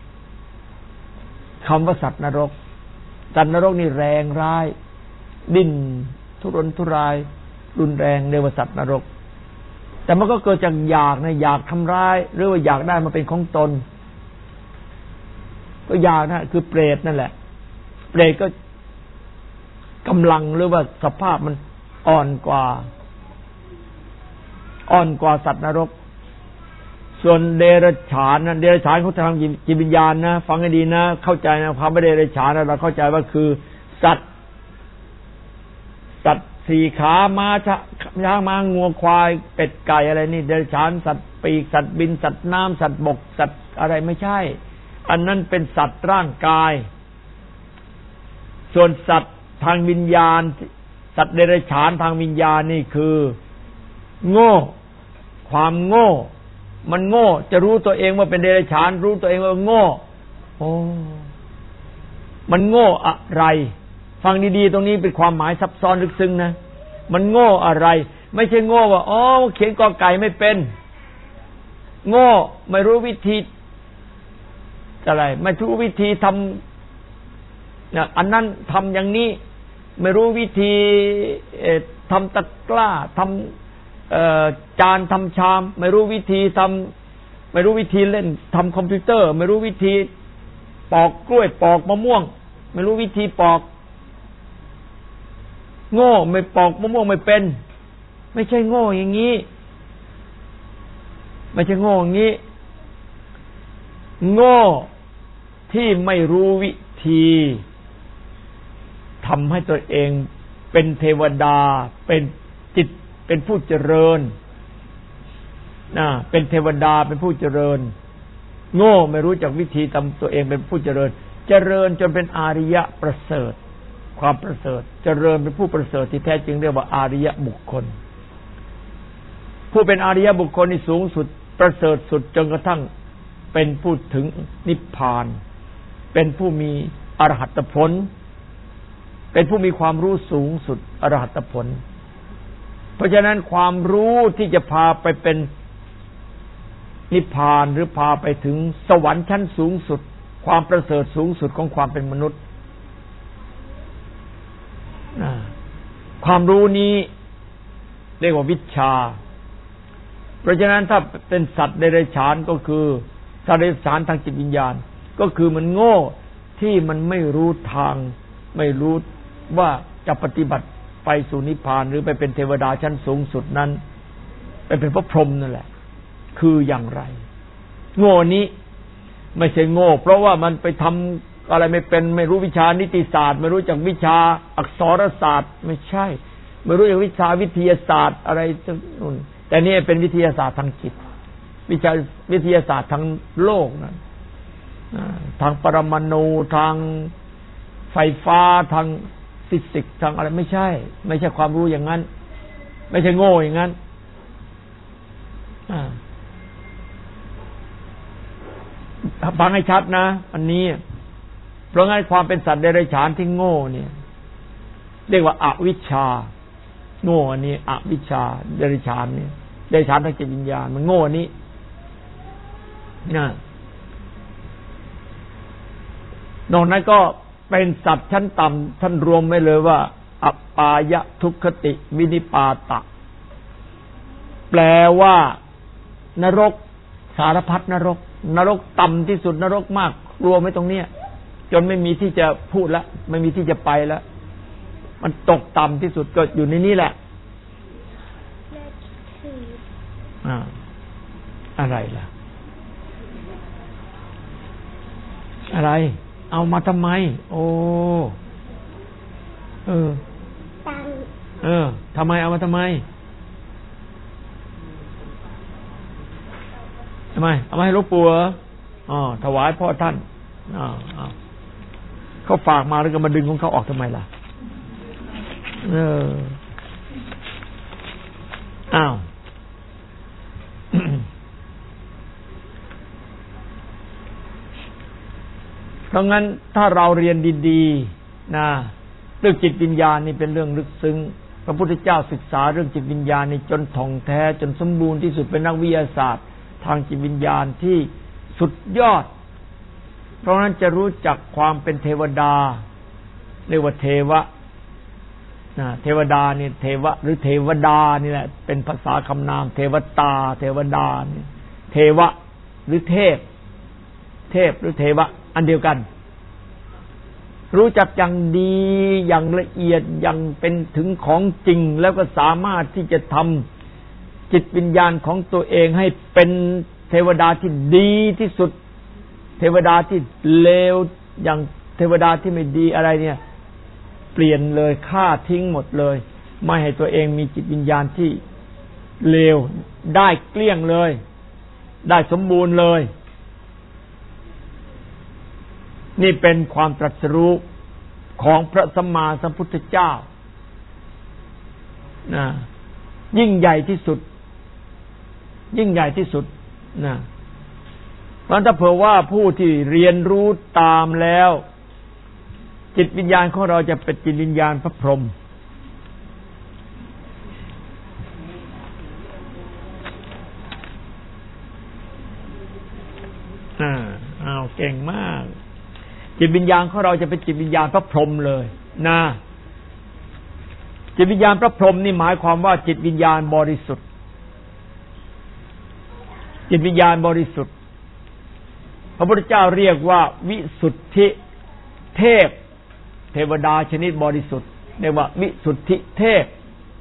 คำว่าสัตว์นรกสัตว์นรกนี่แรงร้ายดิ้นทุรนทุรายรุนแรงเรียกว่าสัตว์นรกแต่มันก็เกิดจากอยากนะอยากทำร้ายหรือว่าอยากได้มาเป็นของตนก็อยากนะคือเปรตนั่นแหละเปรตก็กำลังหรือว่าสภาพมันอ่อนกว่าอ่อนกว่าสัตว์นรกส่วนเดรัจฉานนะเดรัจฉานเขาทำจิตวิญญาณนะฟังให้ดีนะเข้าใจนะความไม่เดรัจฉานเราเข้าใจว่าคือสัตว์สัตว์สี่ขาม้าช้างม้างัวควายเป็ดไก่อะไรนี่เดรัจฉานสัตว์ปีกสัตว์บินสัตว์น้ำสัตว์บกสัตว์อะไรไม่ใช่อันนั้นเป็นสัตว์ร่างกายส่วนสัตว์ทางวิญญาณสัตว์เดรัจฉานทางวิญญาณนี่คือโง่ความโง่มันโง่จะรู้ตัวเองว่าเป็นเดรัจฉานรู้ตัวเองว่าโง่โอ้มันโง่อะไรฟังดีๆตรงนี้เป็นความหมายซับซ้อนลึกซึ้งนะมันโง่อะไรไม่ใช่โง่ว่าอ๋อเขียนกอไก่ไม่เป็นโง่ไม่รู้วิธีอะไรไม่รู้วิธีทำเนี่ยอันนั้นทำอย่างนี้ไม่รู้วิธีทำตะกร้าทำจานทำชามไม่รู้วิธีทำไม่รู้วิธีเล่นทำคอมพิวเตอร์ไม่รู้วิธีปอกกล้วยปอกมะม่วงไม่รู้วิธีปอกโง่ไม่ปอกมะม่วงไม่เป็นไม่ใช่โง่อย่างนี้ไม่ใช่โง่อย่างนี้โง่ที่ไม่รู้วิธีทำให้ตัวเองเป็นเทวดาเป็นจิตเป็นผู้เจริญนะเป็นเทวดาเป็นผู้เจริญโง่ไม่รู้จักวิธีทำตัวเองเป็นผู้เจริญเจริญจนเป็นอาริยะประเสริฐความประเสริฐเจริญเป็นผู้ประเสริฐที่แท้จริงเรียกว่าอาริยบุคคลผู้เป็นอาริยบุคคลนี่สูงสุดประเสริฐสุดจนกระทั่งเป็นผู้ถึงนิพพานเป็นผู้มีอรหัตผลเป็นผู้มีความรู้สูงสุดอรหัตผลเพราะฉะนั้นความรู้ที่จะพาไปเป็นนิพพานหรือพาไปถึงสวรรค์ชั้นสูงสุดความประเสริฐสูงสุดของความเป็นมนุษย์ความรู้นี้เรียกว่าวิชชาเพราะฉะนั้นถ้าเป็นสัตว์เดรัจฉานก็คือสัตว์เดรัจฉานทางจิตวิญญาณก็คือมันโง่ที่มันไม่รู้ทางไม่รู้ว่าจะปฏิบัติไปสู่นิพพานหรือไปเป็นเทวดาชั้นสูงสุดนั้นไปเป็นพระพรหมนั่นแหละคืออย่างไรโง่นี้ไม่ใช่โง่เพราะว่ามันไปทำอะไรไม่เป็นไม่รู้วิชานิติศาสตร์ไม่รู้จักวิชาอักษรศาสตร์ไม่ใช่ไม่รู้จักวิชาวิทยาศาสตร์อะไรนู่นแต่นี่เป็นวิทยาศาสตร์ทางจิตวิชาวิทยาศาสตร์ทางโลกนั้นทางปรมาณูทางไฟฟ้าทางฟิสิกส์ทางอะไรไม่ใช่ไม่ใช่ความรู้อย่างนั้นไม่ใช่โง่อย่างนั้นฟังให้ชัดนะอันนี้เพราะงั้นความเป็นสัตว์เดรัจฉานที่โง่เนี่ยเรียกว่าอวิชชาโง่อันนี้อวิชชาเดรัจฉานเนี่ยเดรัจฉานทางจิตวิญญาณมันโง่อันนี้นะนอกนั้นก็เป็นสัตว์ชั้นต่ำท่านรวมไว้เลยว่าอัปปายทุกขติวินิปาตะแปลว่านรกสารพัดนรกนรกต่ำที่สุดนรกมากรวมไว้ตรงเนี้ยจนไม่มีที่จะพูดแล้วไม่มีที่จะไปแล้วมันตกต่ำที่สุดก็อยู่ในนี้แหละอ่าอะไรล่ะอะไรเอามาทำไมโอ้เออตังเออทำไมเอามาทำไมำไมเอามาให้หลวงปู่อ๋อถวายพ่อท่านอ๋อเขาฝากมาแล้วก็มาดึงของเขาออกทำไมล่ะเอออ้าวเพราะงั้นถ้าเราเรียนดีๆนะเรื่องจิตวิญญาณนี่เป็นเรื่องลึกซึ้งพระพุทธเจ้าศึกษาเรื่องจิตวิญญาณนี่จนท่องแท้จนสมบูรณ์ที่สุดเป็นนักวิทยาศาสตร์ทางจิตวิญญาณที่สุดยอดเพราะนั้นจะรู้จักความเป็นเทวดาเรียกว่าเทวะนะเทวดานี่เทวะหรือเทวดานี่แหละเป็นภาษาคำนามเทวตาเทวดานี่เทวะหรือเทพเทพหรือเทวะอันเดียวกันรู้จักอย่างดีอย่างละเอียดอย่างเป็นถึงของจริงแล้วก็สามารถที่จะทำจิตวิญญาณของตัวเองให้เป็นเทวดาที่ดีที่สุดเทวดาที่เลวอย่างเทวดาที่ไม่ดีอะไรเนี่ยเปลี่ยนเลยฆ่าทิ้งหมดเลยไม่ให้ตัวเองมีจิตวิญญาณที่เลวได้เกลี้ยงเลยได้สมบูรณ์เลยนี่เป็นความตรัสรู้ของพระสัมมาสัมพุทธเจ้านะยิ่งใหญ่ที่สุดยิ่งใหญ่ที่สุดนะเพราะถ้าเผื่อว่าผู้ที่เรียนรู้ตามแล้วจิตวิญญาณของเราจะเป็นจิตวิญญาณพระพรหมอ่าอ้าวเก่งมากจิตวิญญาณของเราจะเป็นจิตวิญญาณพระพรหมเลยนะจิตวิญญาณพระพรหมนี่หมายความว่าจิตวิญญาณบริสุทธิ์จิตวิญญาณบริสุทธิ์พระพุทธเจ้าเรียกว่าวิสุทธิเทพเทวดาชนิดบริสุทธิ์เรียกว่าวิสุทธิเทพ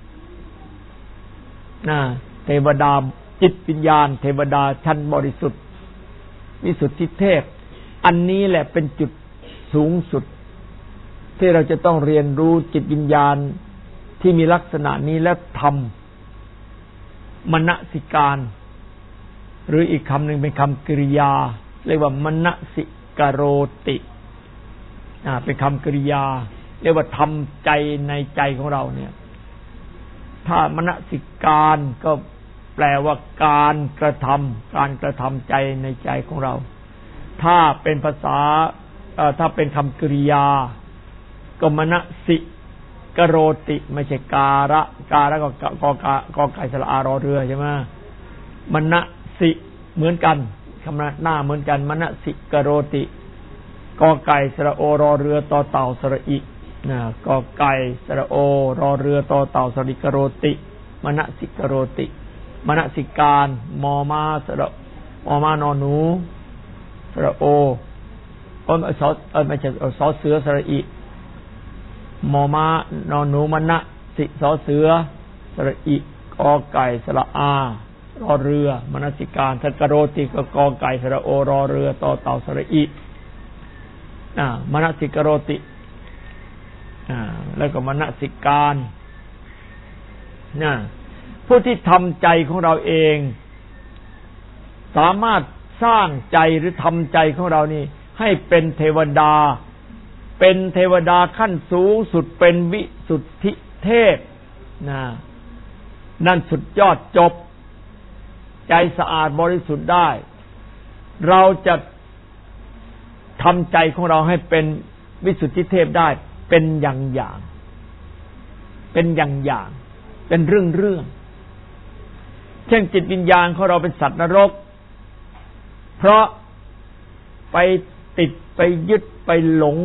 นะเทวดาจิตวิญญาณเทวดาชั้นบริสุทธิ์วิสุทธิเทพอันนี้แหละเป็นจุดสูงสุดที่เราจะต้องเรียนรู้จิตวิญญาณที่มีลักษณะนี้และทำมนสิการหรืออีกคำหนึ่งเป็นคำกริยาเรียกว่ามนสิกโรติอ่าเป็นคำกริยาเรียกว่าทำใจในใจของเราเนี่ยถ้ามนสิการก็แปลว่าการกระทำการกระทำใจในใจของเราถ้าเป็นภาษาถ้าเป็นคำกริยาก็มนสิกโรติไม่ใช่การะการะก็กอกากอไก่สระอารอเรือใช่ไหมมนสิเหมือนกันคำหน้าเหมือนกันมนสิกโรติกอไก่สระโอรอเรือต่อเต่าสระอินะกอไก่สระโอรอเรือต่อเต่าสระกโรติมนสิกโรติมนสิการมอมาสระมอมานอหนูสระโอเออสอเออไม่ใช่สอเสือสระอิมอมานอนหนูมณะสิสอเสือสระอิกอไก่สระอารอเรือมนสิการทักโรติก็กอไก่สระโอรอเรือต่อเต่าสระอิอ่ามนสิกโรติอ่าแล้วก็มนสิการนะผู้ที่ทำใจของเราเองสามารถสร้างใจหรือทำใจของเรานี่ให้เป็นเทวดาเป็นเทวดาขั้นสูงสุดเป็นวิสุทธิเทพนะนั่นสุดยอดจบใจสะอาดบริสุทธิ์ได้เราจะทำใจของเราให้เป็นวิสุทธิเทพได้เป็นอย่างอย่างเป็นอย่างอย่างเป็นเรื่องเรื่องเช่นจิตวิญญาณของเราเป็นสัตว์นรกเพราะไปติดไปยึดไปหลง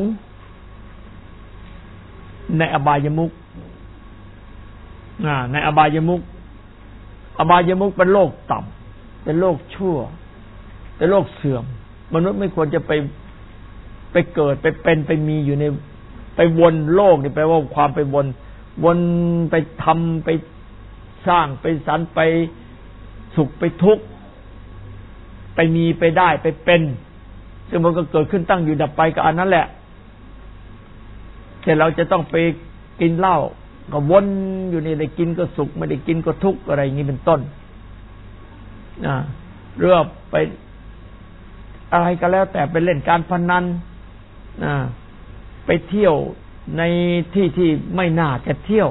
ในอบายมุขในอบายมุขอบายมุขเป็นโลกต่ำเป็นโลกชั่วเป็นโลกเสื่อมมนุษย์ไม่ควรจะไปไปเกิดไปเป็นไปมีอยู่ในไปวนโลกนี่แปลว่าความไปวนวนไปทำไปสร้างไปสรรไปสุขไปทุกข์ไปมีไปได้ไปเป็นซึ่งมันก็เกิดขึ้นตั้งอยู่ดับไปก็อันนั้นแหละแต่เราจะต้องไปกินเหล้าก็วนอยู่นี่ได้กินก็สุขไม่ได้กินก็ทุกข์อะไรอย่างนี้เป็นต้นนะหรือไปอะไรก็แล้วแต่ไปเล่นการพนันนะไปเที่ยวในที่ที่ไม่น่าจะเที่ยว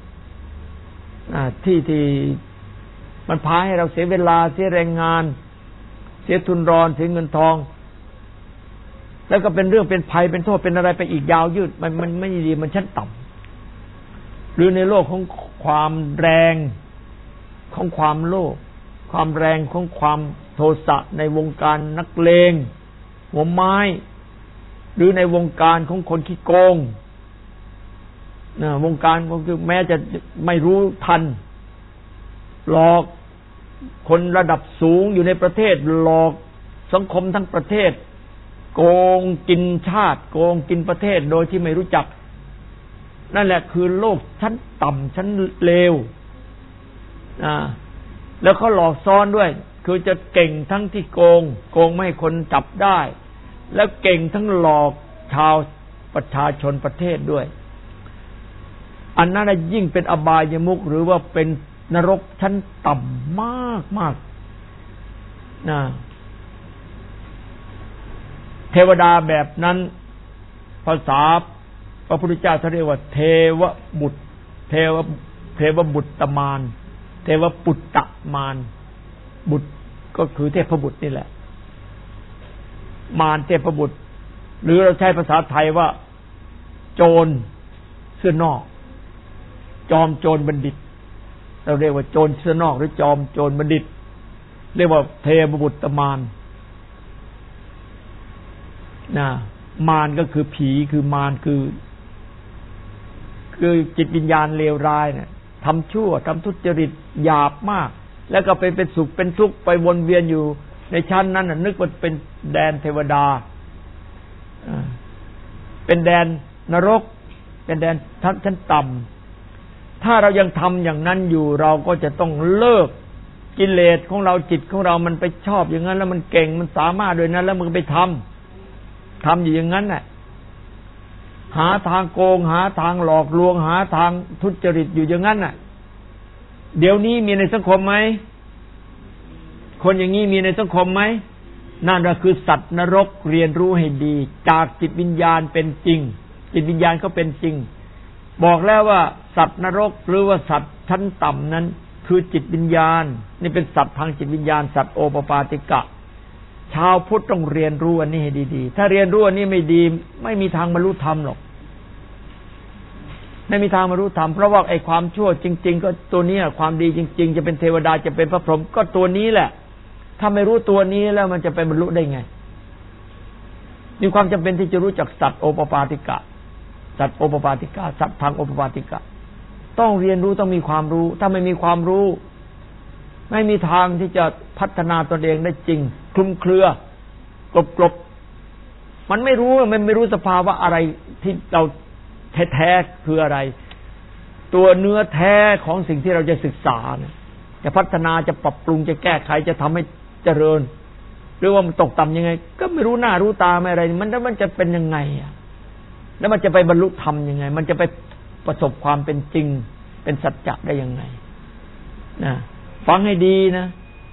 ที่ที่มันพาให้เราเสียเวลาเสียแรงงานเสียทุนรอนเสียเงินทองแล้วก็เป็นเรื่องเป็นภัยเป็นโทษเป็นอะไรไปอีกยาวยืดมันมันไม่ดีมันชั้นต่ำหรือในโลกของความแรงของความโลภความแรงของความโทสะในวงการนักเลงหัวไม้หรือในวงการของคนขี้โกงนะวงการก็คือแม้จะไม่รู้ทันหลอกคนระดับสูงอยู่ในประเทศหลอกสังคมทั้งประเทศโกงกินชาติโกงกินประเทศโดยที่ไม่รู้จักนั่นแหละคือโลกชั้นต่ำชั้นเลวอ่าแล้วเขาหลอกซ้อนด้วยคือจะเก่งทั้งที่โกงโกงไม่ให้คนจับได้แล้วเก่งทั้งหลอกชาวประชาชนประเทศด้วยอันนั้นยิ่งเป็นอบายมุขหรือว่าเป็นนรกชั้นต่ำมากมากนะเทวดาแบบนั้นภาษาพระพุทธเจ้าเขาเรียกว่าเทวบุตรเทวเทวบุตรมารเทวปุตตะมารบุตรก็คือเทพบุตรนี่แหละมารเทพบุตรหรือเราใช้ภาษาไทยว่าโจรเสื้อนอกจอมโจรบัณฑิตเราเรียกว่าโจรเสื้อนอกหรือจอมโจรบัณฑิตเรียกว่าเทพบุตรมารนะมารก็คือผีคือมารคือคือจิตวิญญาณเลวร้ายเนี่ยทำชั่วทำทุจริตหยาบมากแล้วก็ไปเป็นสุขเป็นทุกข์ไปวนเวียนอยู่ในชั้นนั้นนึกว่าเป็นแดนเทวดาเป็นแดนนรกเป็นแดนชั้นต่ำถ้าเรายังทำอย่างนั้นอยู่เราก็จะต้องเลิกกิเลสของเราจิตของเรามันไปชอบอย่างนั้นแล้วมันเก่งมันสามารถด้วยนั้นแล้วมันไปทำทำอยู่อย่างนั้นน่ะหาทางโกงหาทางหลอกลวงหาทางทุจริตอยู่อย่างนั้นน่ะเดี๋ยวนี้มีในสังคมไหมคนอย่างนี้มีในสังคมไหมนั่นก็คือสัตว์นรกเรียนรู้ให้ดีจากจิตวิญญาณเป็นจริงจิตวิญญาณก็เป็นจริงบอกแล้วว่าสัตว์นรกหรือว่าสัตว์ชั้นต่ำนั้นคือจิตวิญญาณนี่เป็นสัตว์ทางจิตวิญญาณสัตว์โอปปาติกะชาวพุทธต้องเรียนรู้อันนี้ให้ดีๆถ้าเรียนรู้อันนี้ไม่ดีไม่มีทางบรรลุธรรมหรอกไม่มีทางบรรลุธรรมเพราะว่าไอ้ความชั่วจริงๆก็ตัวนี้ความดีจริงๆจะเป็นเทวดาจะเป็นพระพรหมก็ตัวนี้แหละถ้าไม่รู้ตัวนี้แล้วมันจะไปบรรลุได้ไงมีความจำเป็นที่จะรู้จักสัตว์โอปปาติกะสัตว์โอปปาติกะสัตว์ทางโอปปาติกะต้องเรียนรู้ต้องมีความรู้ถ้าไม่มีความรู้ไม่มีทางที่จะพัฒนาตนเองได้จริงคลุมเครือกลบๆมันไม่รู้มันไม่รู้สภาวะอะไรที่เราแท้ๆคืออะไรตัวเนื้อแท้ของสิ่งที่เราจะศึกษาเนี่ยจะพัฒนาจะปรับปรุงจะแก้ไขจะทำให้เจริญหรือว่ามันตกต่ำยังไงก็ไม่รู้หน้ารู้ตาไม่อะไรมันแล้วมันจะเป็นยังไงอ่ะแล้วมันจะไปบรรลุธรรมยังไงมันจะไปประสบความเป็นจริงเป็นสัจจะได้ยังไงนะฟังให้ดีนะ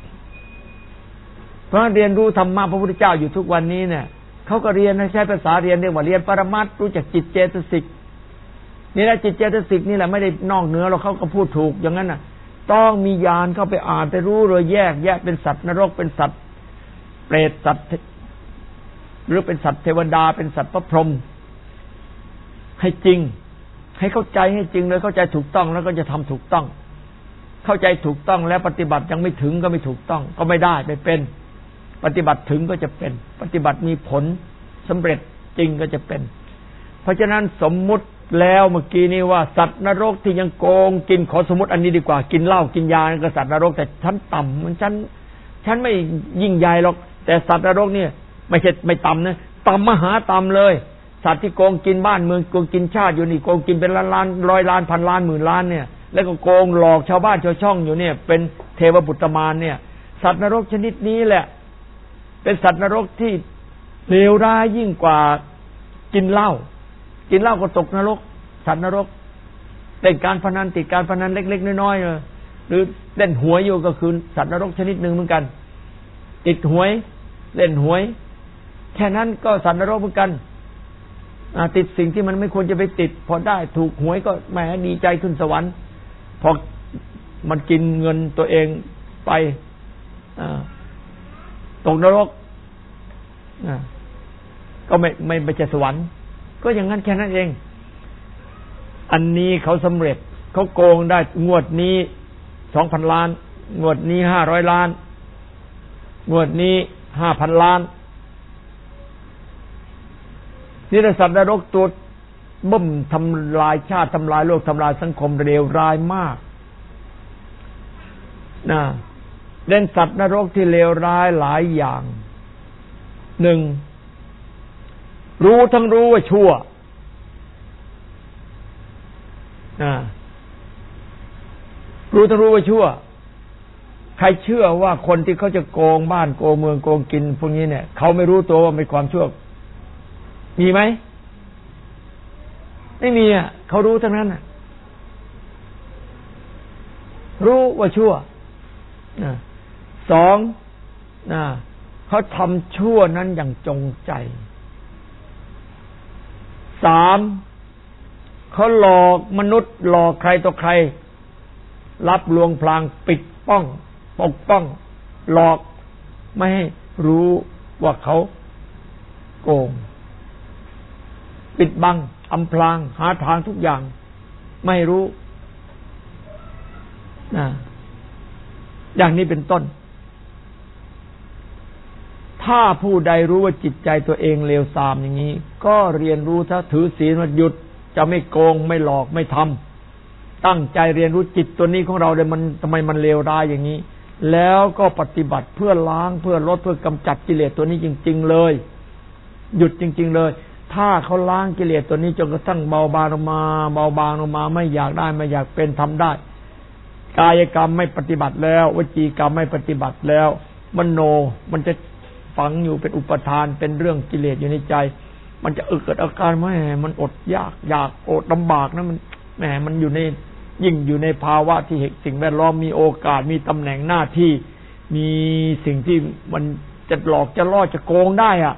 เพราะเรียนรู้ธรรมะพระพุทธเจ้าอยู่ทุกวันนี้เนี่ยเขาก็เรียนใช้ภาษาเรียนเรียกว่าเรียนปรมัตถ์รู้จักจิตเจตสิกนี่แหละจิตเจตสิกนี่แหละไม่ได้นอกเหนือเราเขาก็พูดถูกอย่างนั้นน่ะต้องมีญาณเข้าไปอ่านไปรู้เลยแยกแยะเป็นสัตว์นรกเป็นสัตว์เปรตสัตว์หรือเป็นสัตว์เทวดาเป็นสัตว์พระพรหมให้จริงให้เข้าใจให้จริงเลยเข้าใจถูกต้องแล้วก็จะทำถูกต้องเข้าใจถูกต้องแล้วปฏิบัติยังไม่ถึงก็ไม่ถูกต้องก็ไม่ได้ไม่เป็นปฏิบัติถึงก็จะเป็นปฏิบัติมีผลสำเร็จจริงก็จะเป็นเพราะฉะนั้นสมมุติแล้วเมื่อกี้นี้ว่าสัตว์นรกที่ยังโกงกินขอสมมติอันนี้ดีกว่ากินเหล้ากินยาก็สัตว์นรกแต่ชั้นต่ำมันชั้นชั้นไม่ยิ่งใหญ่หรอกแต่สัตว์นรกเนี่ยไม่ใช่ไม่ต่ำนะต่ำมหาต่ำเลยสัตว์ที่โกงกินบ้านเมืองโกงกินชาติอยู่นี่โกงกินเป็นล้านล้านร้อยล้านพันล้านหมื่นล้านเนี่ยแล้วก็โกงหลอกชาวบ้านชาวช่องอยู่เนี่ยเป็นเทวบุตรมารเนี่ยสัตว์นรกชนิดนี้แหละเป็นสัตว์นรกที่เลวร้ายยิ่งกว่ากินเหล้ากินเหล้าก็ตกนรกสัตว์นรกเล่นการพนันติดการพนันเล็กๆน้อยๆหรือเล่นหวยอยู่ก็คือสัตว์นรกชนิดหนึ่งเหมือนกันติดหวยเล่นหวยแค่นั้นก็สัตว์นรกเหมือนกันติดสิ่งที่มันไม่ควรจะไปติดพอได้ถูกหวยก็แหมดีใจขึ้นสวรรค์พอมันกินเงินตัวเองไปตกนรกก็ไม่ไม่ไปเจอสวรรค์ก็อย่างนั้นแค่นั้นเองอันนี้เขาสำเร็จเขาโกงได้งวดนี้สองพันล้านงวดนี้ห้าร้อยล้านงวดนี้ห้าพันล้านนี่สัตว์นรกตัวบ่มทำลายชาติทำลายโลกทำลายสังคมเลวร้ายมากนะเล่นสัตว์นรกที่เลวร้ายหลายอย่างหนึ่งรู้ทั้งรู้ว่าชั่วนะรู้ทั้งรู้ว่าชั่วใครเชื่อว่าคนที่เขาจะโกงบ้านโกงเมืองโกงกินพวกนี้เนี่ยเขาไม่รู้ตัวว่าเป็นความชั่วมีไหมไม่มีอ่ะเขารู้ทั้งนั้นอ่ะรู้ว่าชั่วนะสองนะเขาทำชั่วนั้นอย่างจงใจสามเขาหลอกมนุษย์หลอกใครต่อใครรับลวงพลางปิดป้องปกป้องหลอกไม่ให้รู้ว่าเขาโกงปิดบังอำพรางหาทางทุกอย่างไม่รู้นะอย่างนี้เป็นต้นถ้าผู้ใดรู้ว่าจิตใจตัวเองเลวทรามอย่างนี้ก็เรียนรู้ถ้าถือศีลว่าหยุดจะไม่โกงไม่หลอกไม่ทำตั้งใจเรียนรู้จิตตัวนี้ของเราเลยมันทำไมมันเลวร้ายอย่างนี้แล้วก็ปฏิบัติเพื่อล้างเพื่อลดเพื่อกำจัดกิเลสตัวนี้จริงๆเลยหยุดจริงๆเลยถ้าเขาล้างกิเลสตัวนี้จนกระทั่งเบาบางลงมาเบาบางลงมาไม่อยากได้ไม่อยากเป็นทำได้กายกรรมไม่ปฏิบัติแล้ววจีกรรมไม่ปฏิบัติแล้วมโนมันจะฝังอยู่เป็นอุปทานเป็นเรื่องกิเลสอยู่ในใจมันจะเกิดอาการแหมมันอดยากอยากอดลำบากนะมันแหมมันอยู่ในยิ่งอยู่ในภาวะที่สิ่งแวดล้อมมีโอกาสมีตำแหน่งหน้าที่มีสิ่งที่มันจะหลอกจะล่อจะโกงได้อ่ะ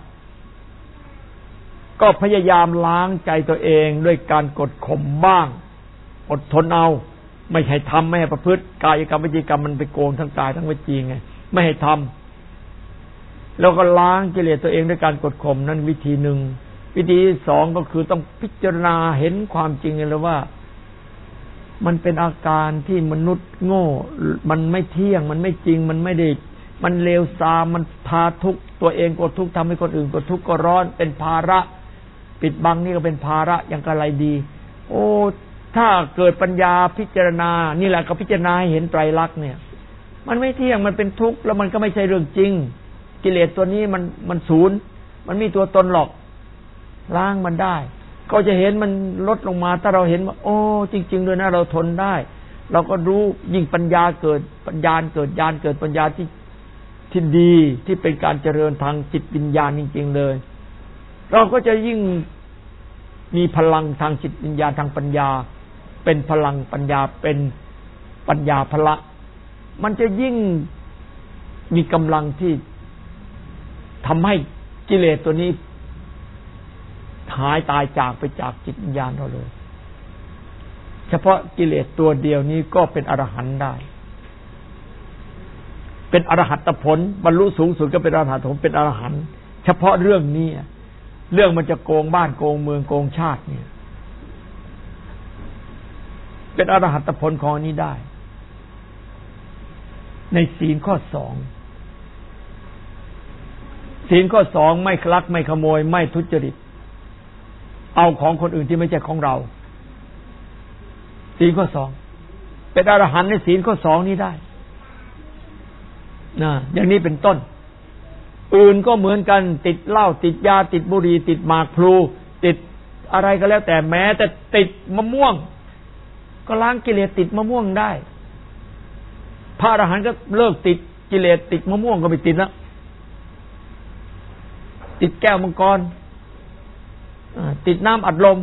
ก็พยายามล้างใจตัวเองด้วยการกดข่มบ้างอดทนเอาไม่ให้ทำไม่ให้ประพฤติกายกรรมวจีกรรมมันไปโกงทั้งกายทั้งวจีไงไม่ให้ทำแล้วก็ล้างกิเลสตัวเองด้วยการกดข่มนั่นวิธีหนึ่งวิธีที่สองก็คือต้องพิจารณาเห็นความจริงเลยว่ามันเป็นอาการที่มนุษย์โง่มันไม่เที่ยงมันไม่จริงมันไม่ได้มันเลวทรามมันพาทุกข์ตัวเองก็ทุกข์ทำให้คนอื่นก็ทุกข์ก็ร้อนเป็นภาระปิดบังนี่ก็เป็นภาระอย่างไรดีโอ้ถ้าเกิดปัญญาพิจารณานี่แหละก็พิจารณาให้เห็นไตรลักษณ์เนี่ยมันไม่เที่ยงมันเป็นทุกข์แล้วมันก็ไม่ใช่เรื่องจริงกิเลสตัวนี้มันมันศูนย์มันมีตัวตนหรอกล้างมันได้ก็จะเห็นมันลดลงมาถ้าเราเห็นว่าโอ้จริงๆด้วยนะเราทนได้เราก็รู้ยิ่งปัญญาเกิดปัญญาเกิดญาณเกิดปัญญาที่ที่ดีที่เป็นการเจริญทางจิตวิญญาณจริงๆเลยเราก็จะยิ่งมีพลังทางจิตวิญญาณทางปัญญาเป็นพลังปัญญาเป็นปัญญาพละมันจะยิ่งมีกำลังที่ทำให้กิเลสตัวนี้หายตายจากไปจากจิตวิญญาณเราเลยเฉพาะกิเลสตัวเดียวนี้ก็เป็นอรหันต์ได้เป็นอรหัตผลบรรลุสูงสุดก็เป็นอรหัตผลเป็นอรหันต์เฉพาะเรื่องนี้เรื่องมันจะโกงบ้านโกงเมืองโกงชาติเนี่ยเป็นอรหัตผลของนี้ได้ในศีลข้อสองศีลข้อสองไม่ลักไม่ขโมยไม่ทุจริตเอาของคนอื่นที่ไม่ใช่ของเราศีลข้อสองเป็นอรหันต์ในศีลข้อสองนี้ได้นะอย่างนี้เป็นต้นอื่นก็เหมือนกันติดเหล้าติดยาติดบุหรี่ติดหมากพลูติดอะไรก็แล้วแต่แม้แต่ติดมะม่วงก็ล้างกิเลสติดมะม่วงได้พระอรหันต์ก็เลิกติดกิเลสติดมะม่วงก็ไม่ติดแล้วติดแก้วมังกรติดน้ำอัดลม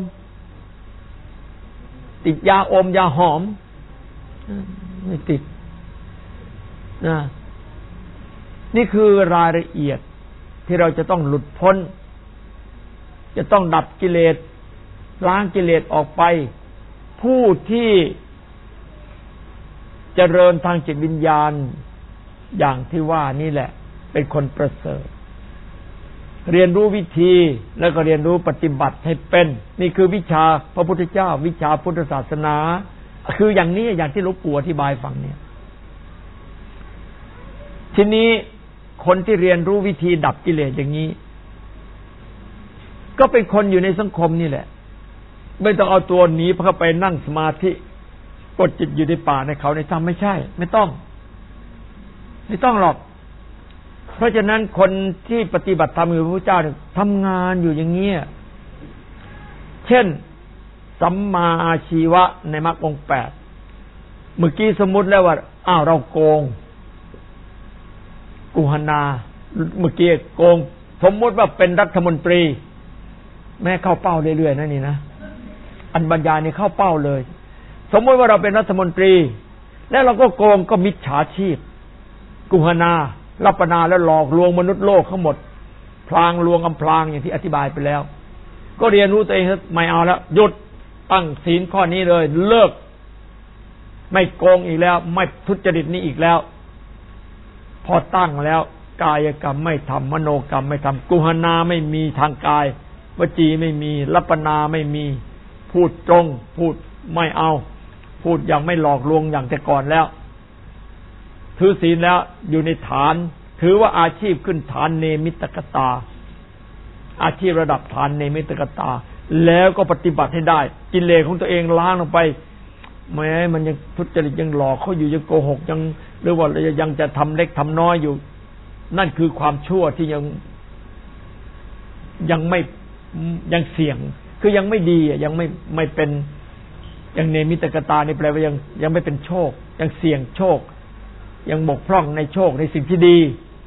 ติดยาอมยาหอมไม่ติดนะนี่คือรายละเอียดที่เราจะต้องหลุดพ้นจะต้องดับกิเลสล้างกิเลสออกไปผู้ที่เจริญทางจิตวิญญาณอย่างที่ว่านี่แหละเป็นคนประเสริฐเรียนรู้วิธีแล้วก็เรียนรู้ปฏิบัติให้เป็นนี่คือวิชาพระพุทธเจ้าวิชาพุทธศาสนาคืออย่างนี้อย่างที่หลวงปู่อธิบายฟังเนี่ยทีนี้คนที่เรียนรู้วิธีดับกิเลสอย่างนี้ก็เป็นคนอยู่ในสังคมนี่แหละไม่ต้องเอาตัวหนีเข้าไปนั่งสมาธิกดจิตอยู่ในป่าในเขาในถ้ำไม่ใช่ไม่ต้องไม่ต้องหรอกเพราะฉะนั้นคนที่ปฏิบัติธรรมอยู่พระพุทธเจ้าเนี่ยทำงานอยู่อย่างเงี้ยเช่นสัมมาอาชีวะในมรรคองค์แปดเมื่อกี้สมมุติแล้วว่าอ้าวเราโกงกุหนาเมื่อกี้โกงสมมุติว่าเป็นรัฐมนตรีแม่เข้าเป้าเรื่อยๆนั่นนี่นะอันบรรยายนี่เข้าเป้าเลยสมมติว่าเราเป็นรัฐมนตรีแล้วเราก็โกงก็มิจฉาชีพกุหนาลัปนาแล้วหลอกลวงมนุษย์โลกทั้งหมดพลางลวงอำพรางอย่างที่อธิบายไปแล้วก็เรียนรู้ตัวเองไม่เอาแล้วหยุดตั้งศีลข้อนี้เลยเลิกไม่โกงอีกแล้วไม่ทุจริตนี้อีกแล้วพอตั้งแล้วกายกรรมไม่ทำมโนกรรมไม่ทำกุหนาไม่มีทางกายวจีไม่มีลัปนาไม่มีพูดตรงพูดไม่เอาพูดอย่างไม่หลอกลวงอย่างแต่ก่อนแล้วถือศีลแล้วอยู่ในฐานถือว่าอาชีพขึ้นฐานเนมิตกตาอาชีพระดับฐานเนมิตกตาแล้วก็ปฏิบัติให้ได้กิเลสของตัวเองล้างลงไปแม้มันยังทุจริตยังหลอกเขาอยู่ยังโกหกยังหรือว่ายังจะทำเล็กทำน้อยอยู่นั่นคือความชั่วที่ยังยังไม่ยังเสี่ยงคือยังไม่ดียังไม่ไม่เป็นยังเนมิตกตานี่แปลว่ายังยังไม่เป็นโชคยังเสี่ยงโชคยังบกพร่องในโชคในสิ่งที่ดี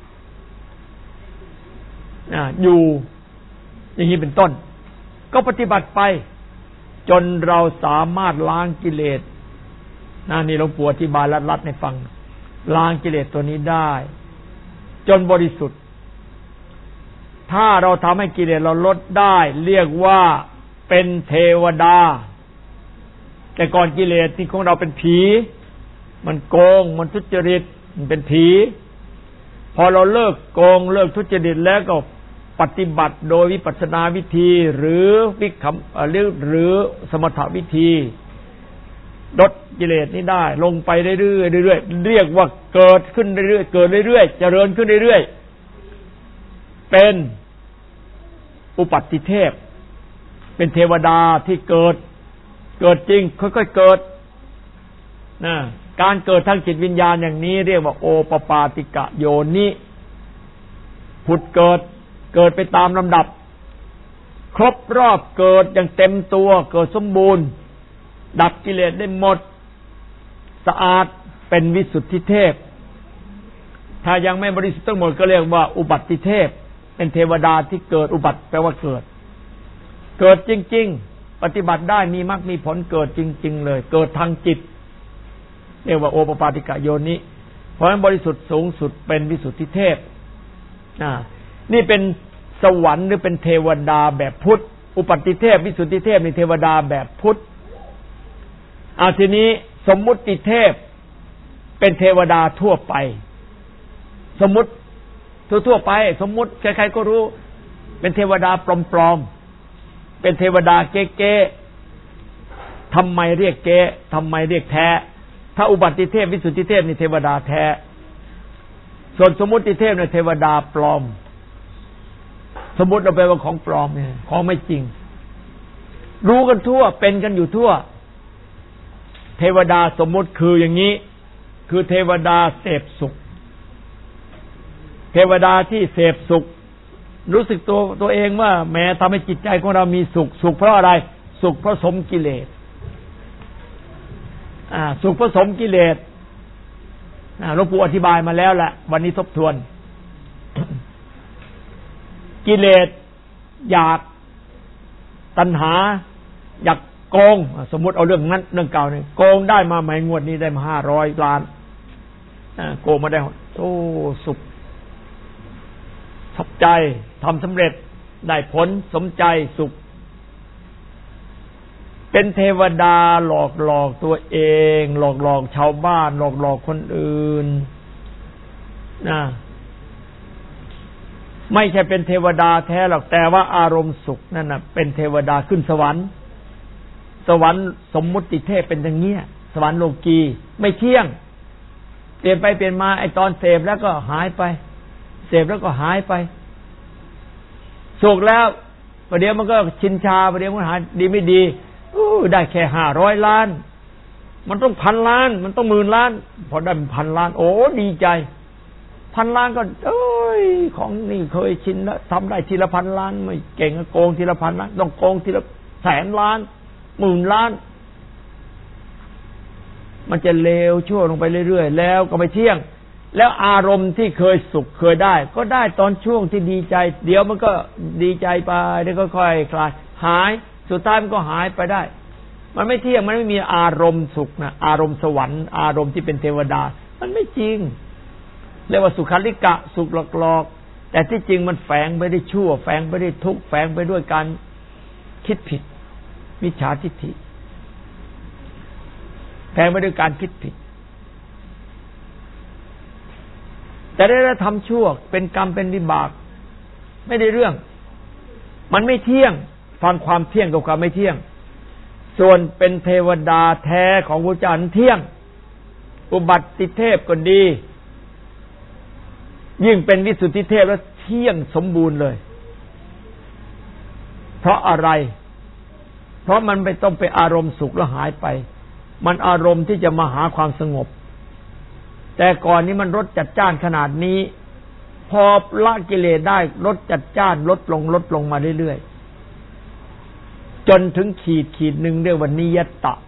อ่าอยู่อย่างนี้เป็นต้นก็ปฏิบัติไปจนเราสามารถล้างกิเลสนะนี่หลวงปู่อธิบายลัดๆให้ฟังล้างกิเลสตัวนี้ได้จนบริสุทธิ์ถ้าเราทำให้กิเลสเราลดได้เรียกว่าเป็นเทวดาแต่ก่อนกิเลสที่ของเราเป็นผีมันโกงมันทุจริตมันเป็นผีพอเราเลิกโกงเลิกทุจริตแล้วก็ปฏิบัติโดยวิปัสสนาวิธีหรือวิคัมหรือหรือสมถะวิธีลดกิเลสนี้ได้ลงไปเรื่อยๆเรื่อยๆเรียกว่าเกิดขึ้นเรื่อยๆเกิดเรื่อยๆเจริญขึ้นเรื่อยๆเป็นอุปัตติเทพเป็นเทวดาที่เกิดเกิดจริงค่อยๆเกิดนะการเกิดทางจิตวิญญาณอย่างนี้เรียกว่าโอปปาติกะโยนิผุดเกิดเกิดไปตามลำดับครบรอบเกิดอย่างเต็มตัวเกิดสมบูรณ์ดับกิเลสได้หมดสะอาดเป็นวิสุทธิเทพถ้ายังไม่บริสุทธิ์ทั้งหมดก็เรียกว่าอุบัติเทพเป็นเทวดาที่เกิดอุบัติแปลว่าเกิดเกิดจริงๆปฏิบัติได้มีมรรคมีผลเกิดจริงๆเลยเกิดทางจิตเรียกว่าโอปปาติกะโยนิเพราะฉะนั้นบริสุทธิ์สูงสุดเป็นวิสุทธิเทพอ่านี่เป็นสวรรค์หรือเป็นเทวดาแบบพุทธอุปัตติเทพวิสุทธิเทพนี่เทวดาแบบพุทธอ่าทีนี้สมมุติเทพเป็นเทวดาทั่วไปสมมุติทั่วๆไปสมมุติใครๆก็รู้เป็นเทวดาปลอมๆเป็นเทวดาเก๊ๆทำไมเรียกเก๊ทำไมเรียกแท้ถ้าอุบัติเทพวิสุทธิเทพนี่เทวดาแท้ส่วนสมมุติเทพเนี่ยเทวดาปลอมสมมุติเราไปว่าของปลอมเนี่ยของไม่จริงรู้กันทั่วเป็นกันอยู่ทั่วเทวดาสมมุติคืออย่างนี้คือเทวดาเสพสุขเทวดาที่เสพสุขรู้สึกตัวตัวเองว่าแม้ทำให้จิตใจของเรามีสุขสุขเพราะอะไรสุขเพราะสมกิเลสอ่าสุขผสมกิเลสหลวงปู่อธิบายมาแล้วแหละวันนี้ทบทวน กิเลสอยากตัณหาอยากโกงสมมุติเอาเรื่องนั้นเรื่องเก่าเนี่ยโกงได้มาใหม่งวดนี้ได้มาห้าร้อยล้านโกงมาได้โอ้สุขทำใจทำสำเร็จได้ผลสมใจสุขเป็นเทวดาหลอกหลอกตัวเองหลอกหลอกชาวบ้านหลอกหลอกคนอื่นนะไม่ใช่เป็นเทวดาแท้หรอกแต่ว่าอารมณ์สุขนั่นน่ะเป็นเทวดาขึ้นสวรรค์สวรรค์สมมุติเทพเป็นอย่างเงี้ยสวรรค์โลกีไม่เที่ยงเปลี่ยนไปเปลี่ยนมาไอ้ตอนเสพแล้วก็หายไปเสพแล้วก็หายไปสุขแล้วประเดี๋ยวมันก็ชินชาประเดี๋ยวมันหายดีไม่ดีอู้ได้แค่ห้าร้อยล้านมันต้องพันล้านมันต้องหมื่นล้านพอได้พันล้านโอ้ดีใจพันล้านก็เอ้ยของนี่เคยชินแล้วทำได้ทีละพันล้านไม่เก่งโกงทีละพันล้านต้องโกงทีละแสนล้านหมื่นล้านมันจะเลวชั่วลงไปเรื่อยๆแล้วก็ไม่เที่ยงแล้วอารมณ์ที่เคยสุขเคยได้ก็ได้ตอนช่วงที่ดีใจเดี๋ยวมันก็ดีใจไปเดี๋ยวก็ค่อยคลายหายสุดท้ายมันก็หายไปได้มันไม่เที่ยงมันไม่มีอารมณ์สุขนะอารมณ์สวรรค์อารมณ์ที่เป็นเทวดามันไม่จริงเรียกว่าสุขันลิกะสุขหลอกๆแต่ที่จริงมันแฝงไปด้วยชั่วแฝงไปด้วยทุกข์แฝงไปด้วยการคิดผิดมิจฉาทิฏฐิแฝงไปด้วยการคิดผิดแต่ได้ทำชั่วเป็นกรรมเป็นวิบากไม่ได้เรื่องมันไม่เที่ยงฟังความเที่ยงกับความไม่เที่ยงส่วนเป็นเทวดาแท้ของพระเจ้านั้นเที่ยงอุบัติเทพก็ดียิ่งเป็นวิสุทธิเทพแล้วเที่ยงสมบูรณ์เลยเพราะอะไรเพราะมันไม่ต้องไปอารมณ์สุขแล้วหายไปมันอารมณ์ที่จะมาหาความสงบแต่ก่อนนี้มันลดจัดจ้านขนาดนี้พอละกิเลสได้ลดจัดจ้านลดลงลดลงมาเรื่อยๆจนถึงขีดขีดหนึ่งเรียกว่านิยตะ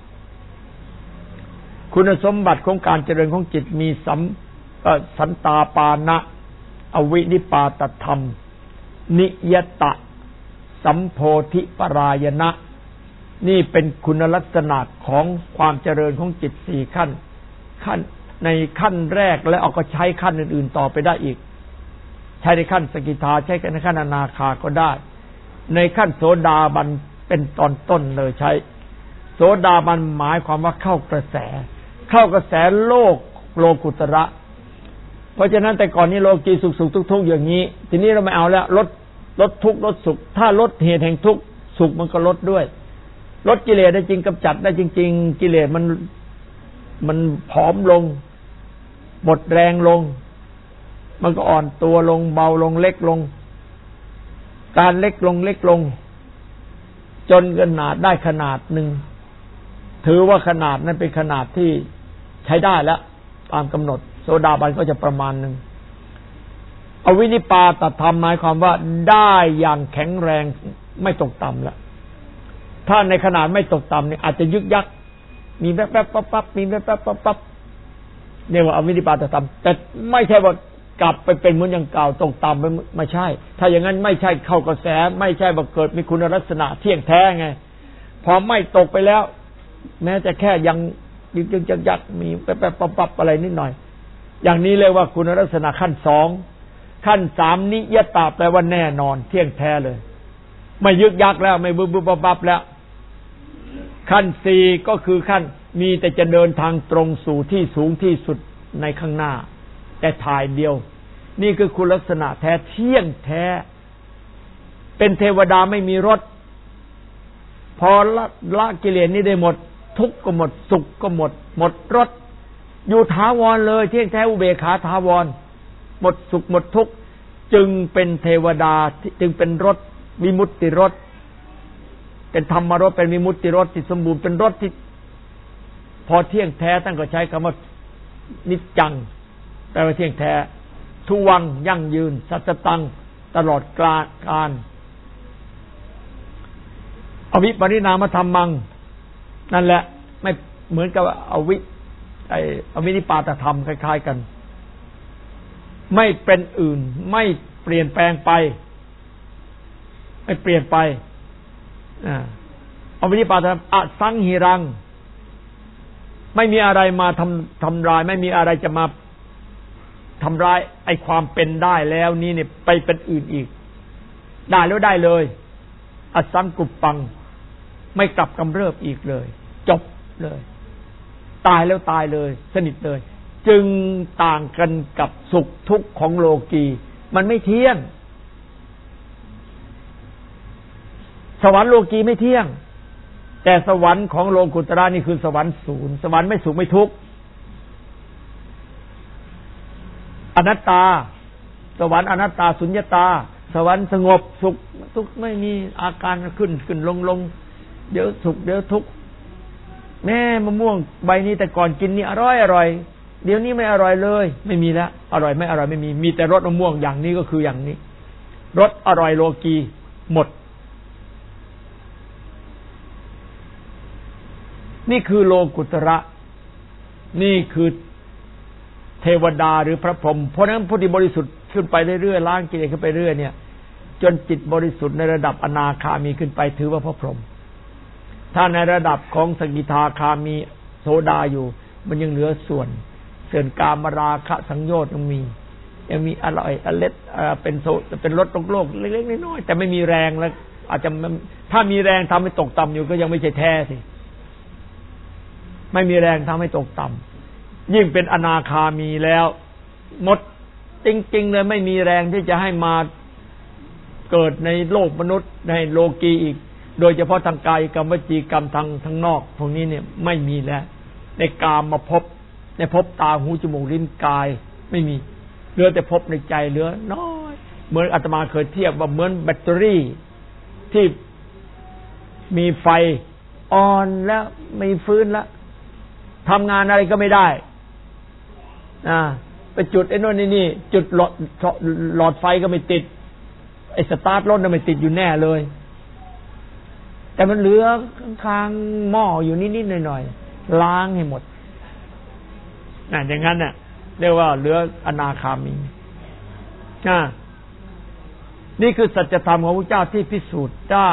คุณสมบัติของการเจริญของจิตมีสัมสันตาปานะอวินิปาตธรรมนิยตะสัมโพธิปรายณะนี่เป็นคุณลักษณะของความเจริญของจิตสี่ขั้นขั้นในขั้นแรกแล้วเอาก็ใช้ขั้นอื่นๆต่อไปได้อีกใช้ในขั้นสกิทาใช้ในขั้นอนาคาก็ได้ในขั้นโสดาบันเป็นตอนต้นเลยใช้โสดาบันหมายความว่าเข้ากระแสเข้ากระแสโลกโลกุตระเพราะฉะนั้นแต่ก่อนนี้โลกีสุขสุขทุกทุกอย่างนี้ทีนี้เราไม่เอาแล้วลดลดทุกข์ลดสุขถ้าลดเหตุแห่งทุกข์สุขมันก็ลดด้วยลดกิเลสได้จริงกำจัดได้จริงๆกิเลสมันมันผอมลงหมดแรงลงมันก็อ่อนตัวลงเบาลงเล็กลงการเล็กลงเล็กลงจนขนาดได้ขนาดหนึ่งถือว่าขนาดนั้นเป็นขนาดที่ใช้ได้แล้วตามกำหนดโสดาบันก็จะประมาณหนึ่งอวินิปาตธรรมหมายความว่าได้อย่างแข็งแรงไม่ตกต่ำแล้วถ้าในขนาดไม่ตกต่ำเนี่ยอาจจะยึกยักมีแป๊บแป๊บปั๊บปั๊บมีแป๊บแป๊บปั๊บปั๊บเนี่ยว่าอวินิปาตธรรมแต่ไม่ใช่ว่ากลับไปเป็นเหมือนอย่างเก่าตกต่ำไปไม่ใช่ถ้าอย่างนั้นไม่ใช่เข้ากระแสไม่ใช่ว่าเกิดมีคุณลักษณะเที่ยงแท้ไงพอไม่ตกไปแล้วแม้จะแค่ยังยึกยึกยักยักมีแป๊บแป๊บปั๊บปั๊บอะไรนิดหน่อยอย่างนี้เรียกว่าคุณลักษณะขั้นสองขั้นสามนิยตาแปลว่าแน่นอนเที่ยงแท้เลยไม่ยึกยักแล้วไม่บึ้บบึ้บปั๊บปั๊บแล้วขั้นสี่ก็คือขั้นมีแต่จะเดินทางตรงสู่ที่สูงที่สุดในข้างหน้าแต่ถ่ายเดียวนี่คือคุณลักษณะแท้เที่ยงแท้เป็นเทวดาไม่มีรสพอละละกิเลสนี้ได้หมดทุกข์ก็หมดสุขก็หมดหมดรสอยู่ถาวรเลยเที่ยงแท้อุเบกขาถาวรหมดสุขหมดทุกข์จึงเป็นเทวดาจึงเป็นรสวิมุตติรสเป็นธรรมรสเป็นวิมุตติรสที่สมบูรณ์เป็นรสที่พอเที่ยงแท้ท่านก็ใช้คำว่านิจจังแปลว่าเที่ยงแท้ทุวังยั่งยืนสัจตังตลอดกาลการอวิปริณามธรรมังนั่นแหละไม่เหมือนกับอวิไออวินิปาตธรรมคล้ายๆกันไม่เป็นอื่นไม่เปลี่ยนแปลงไปไม่เปลี่ยนไปอ่าอวินิปาตธรรมอสังหิรังไม่มีอะไรมาทำทำลายไม่มีอะไรจะมาทำร้ายไอ้ความเป็นได้แล้วนี้เนี่ยไปเป็นอื่นอีกได้แล้วได้เลยอสังกุปปังไม่กลับกำเริบอีกเลยจบเลยตายแล้วตายเลยสนิทเลยจึงต่างกันกับสุขทุกข์ของโลกีมันไม่เที่ยงสวรรค์โลกีไม่เที่ยงแต่สวรรค์ของโลกุตระนี่คือสวรรค์ศูนย์สวรรค์ไม่สุขไม่ทุกข์อนัตตาสวรรค์อนัตตาสุญญตาสวรรค์สงบสุขทุกข์ไม่มีอาการขึ้นขึ้นลงลงเดี๋ยวสุขเดี๋ยวทุกข์แม่มะม่วงใบนี้แต่ก่อนกินนี่อร่อยอร่อยเดี๋ยวนี้ไม่อร่อยเลยไม่มีแล้วอร่อยไม่อร่อยไม่มีมีแต่รสมะม่วงอย่างนี้ก็คืออย่างนี้รสอร่อยโลกีหมดนี่คือโลกุตระนี่คือเทวดาหรือพระพรหมเพราะนั้นผู้ที่บริสุทธิ์ขึ้นไปเรื่อยๆล้างกิเลสขึ้นไปเรื่อยเนี่ยจนจิตบริสุทธิ์ในระดับอนาคามีขึ้นไปถือว่าพระพรหมถ้าในระดับของสกิทาคามีโสดาอยู่มันยังเหลือส่วนเสื่อนกามราคะสังโยชน์ยังมียังมีอร่อยอเล็ดเป็นโซเป็นรสโลกโลกเล็กๆน้อยๆแต่ไม่มีแรงแล้วอาจจะถ้ามีแรงทำให้ตกต่ำอยู่ก็ยังไม่ใช่แท้สิไม่มีแรงทำให้ตกต่ำยิ่งเป็นอนาคามีแล้วหมดจริงๆเลยไม่มีแรงที่จะให้มาเกิดในโลกมนุษย์ในโลกีอีกโดยเฉพาะทางกายกรรมวจีกรรมทางทางนอกพวกนี้เนี่ยไม่มีแล้วในกามมาพบในพบตาหูจมูกลิ้นกายไม่มีเหลือแต่พบในใจเหลือน้อยเหมือนอาตมาเคยเทียบว่าเหมือนแบตเตอรี่ที่มีไฟอ่อนแล้วไม่ฟื้นแล้วทำงานอะไรก็ไม่ได้อ่าไปจุดไอ้โน่นนี่นี่จุดหลอดหลอดไฟก็ไม่ติดไอ้สตาร์ทรถน่ะไม่ติดอยู่แน่เลยแต่มันเหลือข้างๆหม้ออยู่นิดๆหน่อยๆล้างให้หมดน่ะอย่างนั้นน่ะเรียกว่าเหลืออนาคามีอ่านี่คือสัจธรรมของพระเจ้าที่พิสูจน์ได้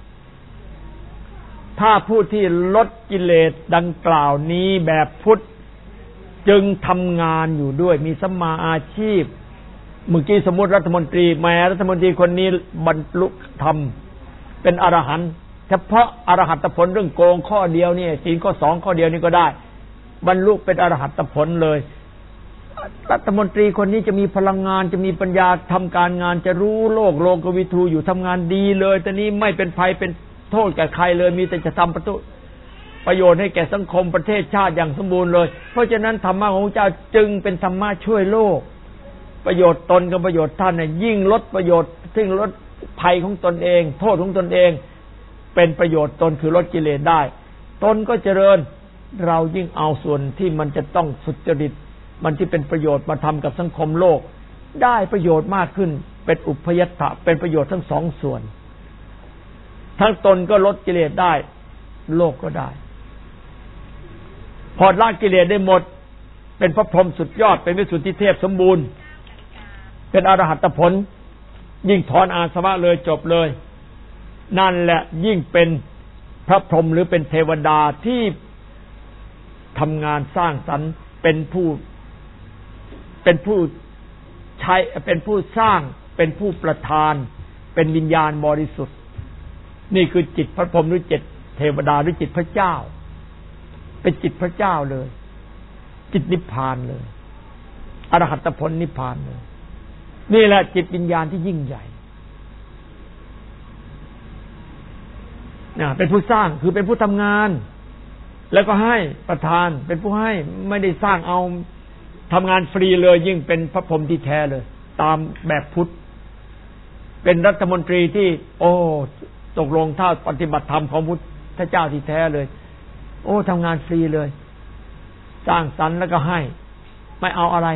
ถ้าผู้ที่ลดกิเลสดังกล่าวนี้แบบพุทธจึงทำงานอยู่ด้วยมีสัมมาอาชีพเมื่อกี้สมมติรัฐมนตรีแม้รัฐมนตรีคนนี้บรรลุธรรมเป็นอรหันต์เฉพาะอรหัตผลเรื่องโกงข้อเดียวนี่ศีลข้อสองข้อเดียวนี่ก็ได้บรรลุเป็นอรหัตผลเลยรัฐมนตรีคนนี้จะมีพลังงานจะมีปัญญาทำการงานจะรู้โลกโลกวิทูอยู่ทำงานดีเลยแต่นี้ไม่เป็นภัยเป็นโทษแก่ใครเลยมีแต่จะทำประโยชน์ประโยชน์ให้แก่สังคมประเทศชาติอย่างสมบูรณ์เลยเพราะฉะนั้นธรรมะของพระเจ้าจึงเป็นธรรมะช่วยโลกประโยชน์ตนกับประโยชน์ท่านเนี่ยยิ่งลดประโยชน์ซึ่งลดภัยของตนเองโทษของตนเองเป็นประโยชน์ตนคือลดกิเลสได้ตนก็เจริญเรายิ่งเอาส่วนที่มันจะต้องสุจริตมันที่เป็นประโยชน์มาทำกับสังคมโลกได้ประโยชน์มากขึ้นเป็นอุปยัตถะเป็นประโยชน์ทั้งสองส่วนทั้งตนก็ลดกิเลสได้โลกก็ได้พอละกิเลสได้หมดเป็นพระพรหมสุดยอดเป็นวิสุทธิเทพสมบูรณ์เป็นอรหัตผลยิ่งถอนอาสวะเลยจบเลยนั่นแหละยิ่งเป็นพระพรหมหรือเป็นเทวดาที่ทำงานสร้างสรรค์เป็นผู้เป็นผู้ใช้เป็นผู้สร้างเป็นผู้ประทานเป็นวิญญาณบริสุทธิ์นี่คือจิตพระพรหมหรือจิตเทวดาหรือจิตพระเจ้าเป็นจิตพระเจ้าเลยจิตนิพพานเลยอรหัตผลนิพพานเลยนี่แหละจิตวิญญาณที่ยิ่งใหญ่นะเป็นผู้สร้างคือเป็นผู้ทำงานแล้วก็ให้ประทานเป็นผู้ให้ไม่ได้สร้างเอาทำงานฟรีเลยยิ่งเป็นพระพรหมที่แท้เลยตามแบบพุทธเป็นรัฐมนตรีที่โอ้ตกลงถ้าปฏิบัติธรรมของพุทธเจ้าที่แท้เลยโอ้ทำงานฟรีเลยสร้างสรรค์แล้วก็ให้ไม่เอาอะไร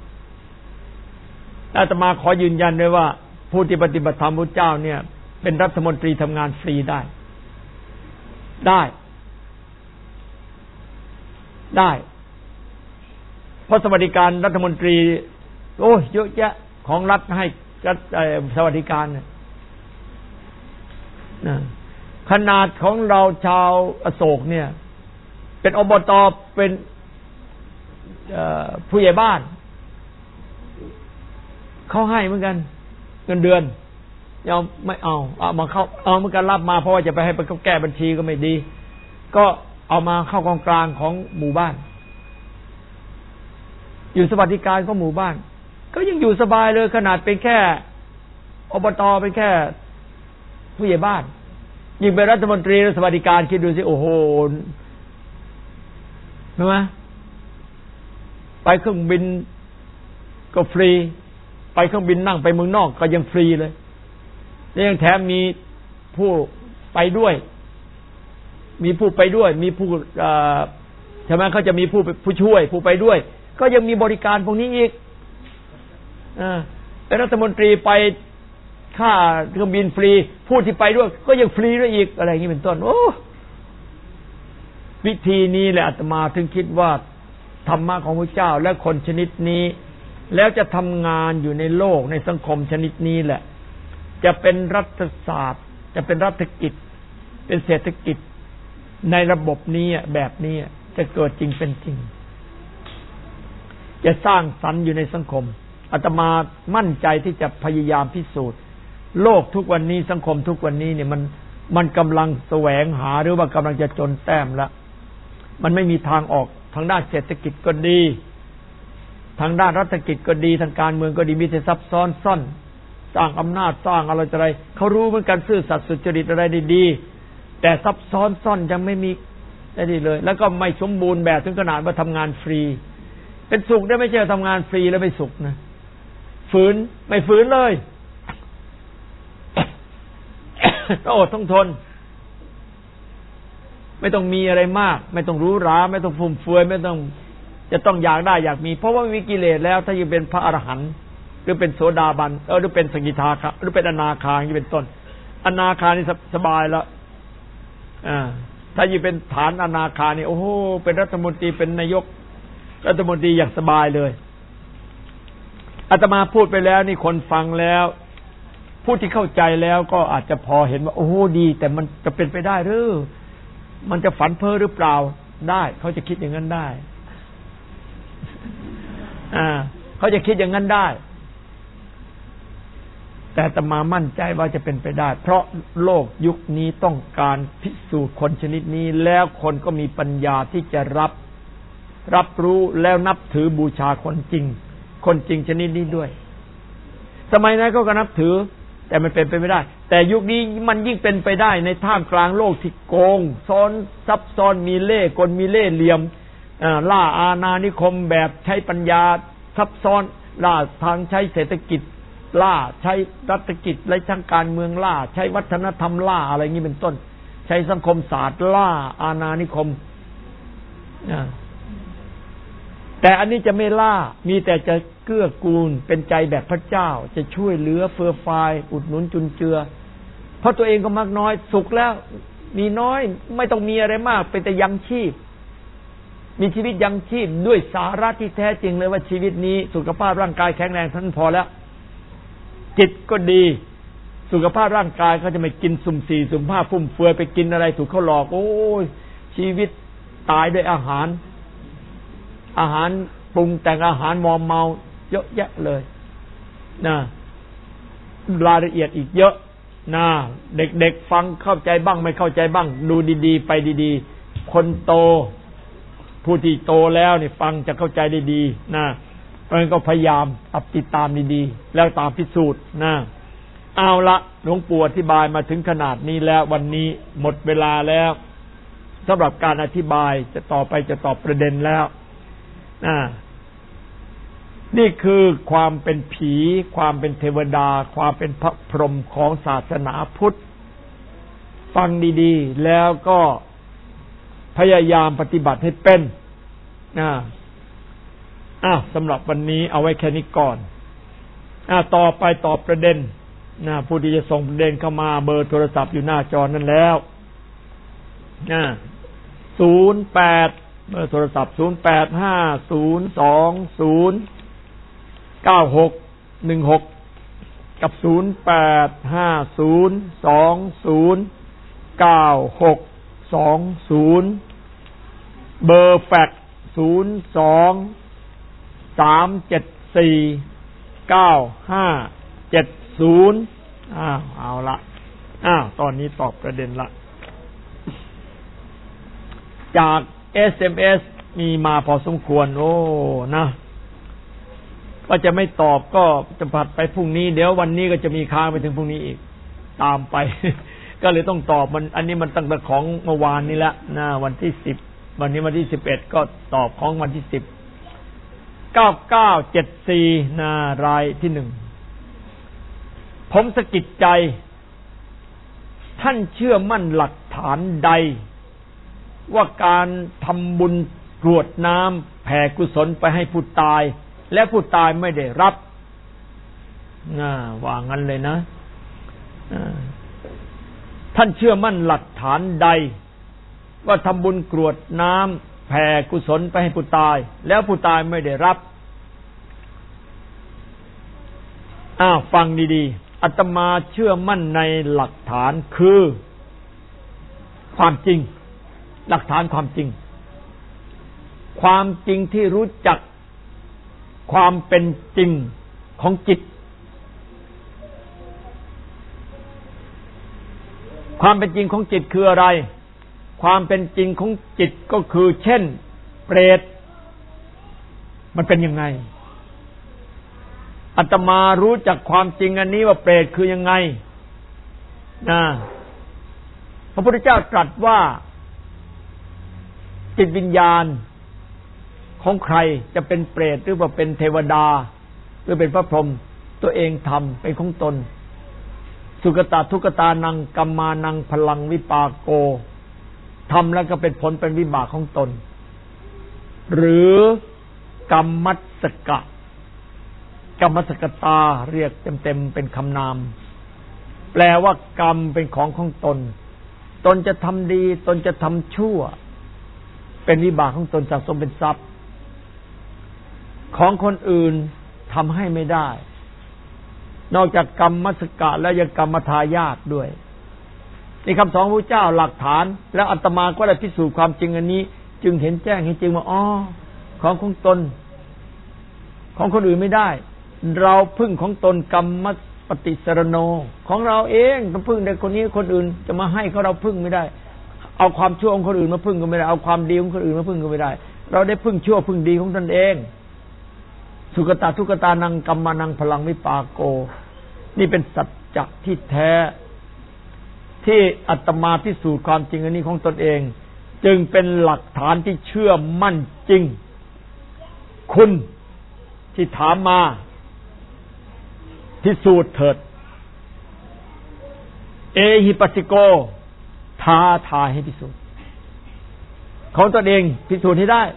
อาตมาขอยืนยันด้วยว่าผู้ที่ปฏิบัติธรรมพุทธเจ้าเนี่ยเป็นรัฐมนตรีทำงานฟรีได้ได้ได้เพราะสวัสดิการรัฐมนตรีโอ้เยอะแยะของรัฐให้สวัสดิการเนี่ยขนาดของเราชาวอโศกเนี่ยเป็นอบตเป็นผู้ใหญ่บ้านเขาให้เหมือนกันเงินเดือนยอมไม่เอาเอามาเข้าเอาเหมือนกันรับมาเพราะว่าจะไปให้ไปแก้บัญชีก็ไม่ดีก็เอามาเข้ากองกลางของหมู่บ้านอยู่สวัสดิการของหมู่บ้านก็ยังอยู่สบายเลยขนาดเป็นแค่อบตเป็นแค่ผู้ใหญ่บ้านยิ่งเป็นรัฐมนตรีสวัสดิการคิดดูสิโอ้โหเห็นไหมไปเครื่องบินก็ฟรีไปเครื่องบินนั่งไปเมืองนอกก็ยังฟรีเลยแล้วยังแถมมีผู้ไปด้วยมีผู้ไปด้วยมีผู้ใช่ไหมเขาจะมีผู้ผู้ช่วยผู้ไปด้วยก็ยังมีบริการพวกนี้อีกเป็นรัฐมนตรีไปค่าเครื่องบินฟรีผู้ที่ไปด้วยก็ยังฟรีด้วยอีกอะไรอย่างนี้เป็นต้นโอ้วิธีนี้แหละอาตมาถึงคิดว่าธรรมะของพระเจ้าและคนชนิดนี้แล้วจะทำงานอยู่ในโลกในสังคมชนิดนี้แหละจะเป็นรัฐศาสตร์จะเป็นรัฐกิจเป็นเศรษฐกิจในระบบนี้แบบนี้จะเกิดจริงเป็นจริงจะสร้างสรรค์อยู่ในสังคมอาตมามั่นใจที่จะพยายามพิสูจน์โลกทุกวันนี้สังคมทุกวันนี้เนี่ยมันมันกำลังแสวงหาหรือว่ากำลังจะจนแต้มแล้วมันไม่มีทางออกทางด้านเศรษฐกิจก็ดีทางด้านรัฐกิจก็ดีทางการเมืองก็ดีมีแต่ซับซ้อนซ่อนสร้างอำนาจสร้างอะไรอะไรเขารู้เหมือนกันซื่อสัตย์สุจริตอะไรดีๆแต่ซับซ้อนซ่อนยังไม่มีได้ดีเลยแล้วก็ไม่สมบูรณ์แบบถึงขนาดว่าทำงานฟรีเป็นสุขได้ไม่ใช่ทำงานฟรีแล้วไม่สุขนะฝืนไม่ฝืนเลยต้องอดต้องทนไม่ต้องมีอะไรมากไม่ต้องรู้ราไม่ต้องฟุ่มเฟือยไม่ต้องจะต้องอยากได้อยากมีเพราะว่าไม่มีกิเลสแล้วถ้ายังเป็นพระอรหันต์หรือเป็นโสดาบันเออหรือเป็นสกิทาคาหรือเป็นอนาคาอย่างนี้เป็นต้นอนาคานี่สบายแล้วอ่าถ้ายังเป็นฐานอนาคานี่โอ้โหเป็นรัฐมนตรีเป็นนายกรัฐมนตรีอย่างสบายเลยอาตมาพูดไปแล้วนี่คนฟังแล้วผู้ที่เข้าใจแล้วก็อาจจะพอเห็นว่าโอ้โหดีแต่มันจะเป็นไปได้หรือมันจะฝันเพ้อหรือเปล่าได้เขาจะคิดอย่างนั้นได้อ่าเขาจะคิดอย่างนั้นได้แต่อาตมามั่นใจว่าจะเป็นไปได้เพราะโลกยุคนี้ต้องการพิสูจน์คนชนิดนี้แล้วคนก็มีปัญญาที่จะรับรับรู้แล้วนับถือบูชาคนจริงคนจริงชนิดนี้ด้วยสมัยนั้นก็นับถือแต่มันเป็นไปไม่ได้แต่ยุคนี้มันยิ่งเป็นไปได้ในท่ามกลางโลกที่โกงซ้อนซับซ้อนมีเล่ห์กลมีเล่ห์เหลี่ยมล่าอาณานิคมแบบใช้ปัญญาซับซ้อนล่าทางใช้เศรษฐกิจล่าใช้รัฐกิจและทางการเมืองล่าใช้วัฒนธรรมล่าอะไรอย่างนี้เป็นต้นใช้สังคมศาสตร์ล่าอาณานิคมแต่อันนี้จะไม่ล่ามีแต่จะเกื้อกูลเป็นใจแบบพระเจ้าจะช่วยเหลือเฟื่อฟายอุดหนุนจุนเจือเพราะตัวเองก็มากน้อยสุขแล้วมีน้อยไม่ต้องมีอะไรมากเป็นแต่ยังชีพมีชีวิตยังชีพด้วยสาระที่แท้จริงเลยว่าชีวิตนี้สุขภาพร่างกายแข็งแรงท่านพอแล้วจิตก็ดีสุขภาพร่างกายก็จะไม่กินสุ่มสี่สุ่มห้าฟุ่มเฟือยไปกินอะไรถูกเขาหลอกโอ้ยชีวิตตายด้วยอาหารอาหารปรุงแต่งอาหารมอมเมาเยอะแยะเลยนะรายละเอียดอีกเยอะนะเด็กๆฟังเข้าใจบ้างไม่เข้าใจบ้างดูดีๆไปดีๆคนโตผู้ที่โตแล้วนี่ฟังจะเข้าใจได้ดีนะเพราะฉะนั้นก็พยายามอัปติดตามดีๆแล้วตามพิสูจน์นะเอาละหลวงปู่อธิบายมาถึงขนาดนี้แล้ววันนี้หมดเวลาแล้วสำหรับการอธิบายจะต่อไปจะตอบประเด็นแล้วอ่านี่คือความเป็นผีความเป็นเทวดาความเป็นพระพรหมของศาสนาพุทธฟังดีๆแล้วก็พยายามปฏิบัติให้เป็นอ่าอ้าวสำหรับวันนี้เอาไว้แค่นี้ก่อนอ่าต่อไปตอบประเด็นนะผู้ที่จะส่งประเด็นเข้ามาเบอร์โทรศัพท์อยู่หน้าจอนั่นแล้วอ่าศูนย์แปดเบอร์โทรศัพท์ศูนย์แปดห้าศูนย์สองศูนย์เก้าหกหนึ่งหกกับศูนย์แปดห้าศูนย์สองศูนย์เก้าหกสองศูนย์เบอร์แฟกซ์ศูนย์สองสามเจ็ดสี่เก้าห้าเจ็ดศูนย์อ้าวเอาละอ้าวตอนนี้ตอบประเด็นละจาก เอส เอ็ม เอส มีมาพอสมควรโอ้นะก็จะไม่ตอบก็จะผัดไปพรุ่งนี้เดี๋ยววันนี้ก็จะมีค้างไปถึงพรุ่งนี้อีกตามไป ก็เลยต้องตอบมันอันนี้มันตั้งแต่ของเมื่อวานนี้ละนะวันที่สิบวันนี้วันที่สิบเอ็ดก็ตอบของวันที่สิบเก้าเก้าเจ็ดสี่นารายที่หนึ่งผมสะกิดใจท่านเชื่อมั่นหลักฐานใดว่าการทำบุญกรวดน้ำแผ่กุศลไปให้ผู้ตายและผู้ตายไม่ได้รับน่าว่างั้นเลยนะท่านเชื่อมั่นหลักฐานใดว่าทำบุญกรวดน้ำแผ่กุศลไปให้ผู้ตายแล้วผู้ตายไม่ได้รับอ้าวฟังดีๆอาตมาเชื่อมั่นในหลักฐานคือความจริงหลักฐานความจริงความจริงที่รู้จักความเป็นจริงของจิตความเป็นจริงของจิตคืออะไรความเป็นจริงของจิตก็คือเช่นเปรตมันเป็นยังไงอาตมารู้จักความจริงอันนี้ว่าเปรตคือยังไงนะพระพุทธเจ้าตรัสว่าจิตวิญญาณของใครจะเป็นเปรตหรือว่าเป็นเทวดาหรือเป็นพระพรหมตัวเองทำเป็นของตนสุกตาทุกตานังกัมมานังพลังวิปากโกทำแล้วก็เป็นผลเป็นวิบากของตนหรือกรรมัสกะกรรมสกตาเรียกเต็มๆเป็นคำนามแปลว่ากรรมเป็นของของตนตนจะทำดีตนจะทำชั่วเป็นวิบากของตนสะสมเป็นทรัพย์ของคนอื่นทำให้ไม่ได้นอกจากกรรมมัสกะแล้วยังกรรมทายาทด้วยนี่คำสอนพระเจ้าหลักฐานแล้วอาตมาก็ได้พิสูจน์ความจริงอันนี้จึงเห็นแจ้งเห็นจริงว่าอ๋อของของตนของคนอื่นไม่ได้เราพึ่งของตนกรรมปฏิสรโนของเราเองต้องพึ่งแต่คนนี้คนอื่นจะมาให้เขาเราพึ่งไม่ได้เอาความชั่วของคนอื่นมาพึ่งก็ไม่ได้เอาความดีของคนอื่นมาพึ่งก็ไม่ได้เราได้พึ่งชั่วพึ่งดีของตนเองสุกตาทุกตานังกัมมานังพลังวิปากโกนี่เป็นสัจจะที่แท้ที่อาตมาพิสูจน์ความจริงอันนี้ของตนเองจึงเป็นหลักฐานที่เชื่อมั่นจริงคุณที่ถามมาพิสูจน์เถิดเอหิปัสสิโกท้าทายให้พิสูจน์ของตนเองพิสูจน์ให้ได้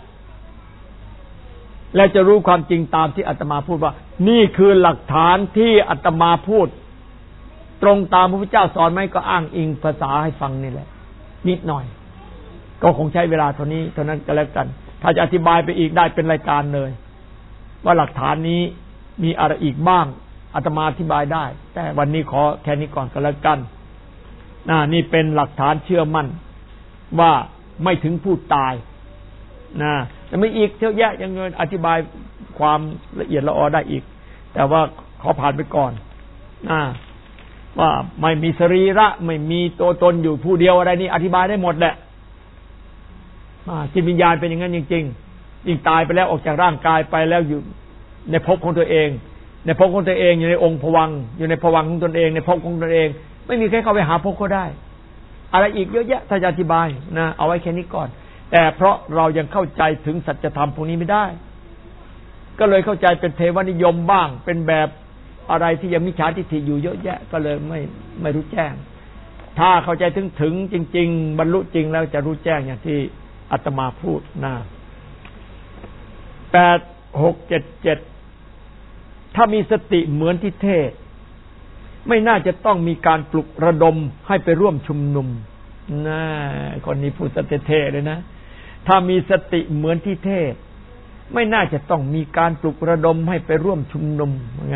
และจะรู้ความจริงตามที่อาตมาพูดว่านี่คือหลักฐานที่อาตมาพูดตรงตามพระพุทธเจ้าสอนไหมก็อ้างอิงภาษาให้ฟังนี่แหละนิดหน่อยก็คงใช้เวลาเท่านี้เท่านั้นก็แล้วกันถ้าจะอธิบายไปอีกได้เป็นรายการเลยว่าหลักฐานนี้มีอะไรอีกบ้างอาตมาอธิบายได้แต่วันนี้ขอแค่นี้ก่อนก็แล้วกันน่านี่เป็นหลักฐานเชื่อมั่นว่าไม่ถึงผู้ตายนะแต่ไม่อีกเท่าแยะยังเงินอธิบายความละเอียดละออได้อีกแต่ว่าขอผ่านไปก่อนนะว่าไม่มีสรีระไม่มีตัวตนอยู่ผู้เดียวอะไรนี่อธิบายได้หมดแหละจิตวิญญาณเป็นอย่างนั้นจริงๆยิ่งตายไปแล้วออกจากร่างกายไปแล้วอยู่ในภพของตัวเองในภพของตัวเองอยู่ในองค์ภวังค์อยู่ในภวังค์ของตนเองในภพของตนเองไม่มีใครเข้าไปหาภพเขาได้อะไรอีกเยอะแยะถ้าจะอธิบายนะเอาไว้แค่นี้ก่อนแต่เพราะเรายังเข้าใจถึงสัจธรรมพวกนี้ไม่ได้ก็เลยเข้าใจเป็นเทวนิยมบ้างเป็นแบบอะไรที่ยังมิจฉาทิฏฐิอยู่เยอะแยะก็เลยไม่ไม่รู้แจ้งถ้าเข้าใจถึงถึงจริงๆบรรลุจริงแล้วจะรู้แจ้งอย่างที่อาตมาพูดนะแปดหกเจ็ดเจ็ดถ้ามีสติเหมือนที่เทศไม่น่าจะต้องมีการปลุกระดมให้ไปร่วมชุมนุมน่าคนนี้พูดสติเทศเลยนะถ้ามีสติเหมือนที่เทศไม่น่าจะต้องมีการปลุกระดมให้ไปร่วมชุมนุมเหมือนกัน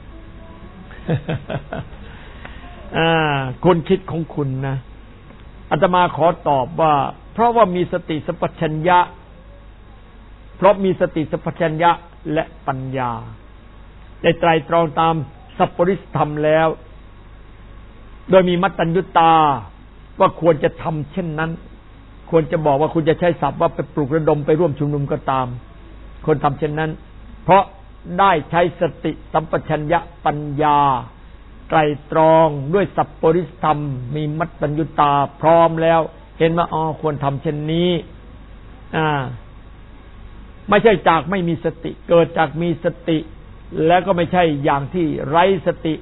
อ่าคุณคิดของคุณนะอาตมาขอตอบว่าเพราะว่ามีสติสัพพัญญะเพราะมีสติสัพพัญญะและปัญญาได้ไตรตรองตามสัพปริสธรรมแล้วโดยมีมัตตัญญุตาว่าควรจะทำเช่นนั้นควรจะบอกว่าคุณจะใช้ศัพท์ว่าไปปลุกระดมไปร่วมชุมนุมก็ตามควรทำเช่นนั้นเพราะได้ใช้สติสัมปชัญญะปัญญาไตรตรองด้วยสัพปริสธรรมมีมัตตัญญุตาพร้อมแล้วเห็นว่าอ๋อควรทำเช่นนี้อ่าไม่ใช่จากไม่มีสติเกิดจากมีสติแล้วก็ไม่ใช่อย่างที่ไร้สติ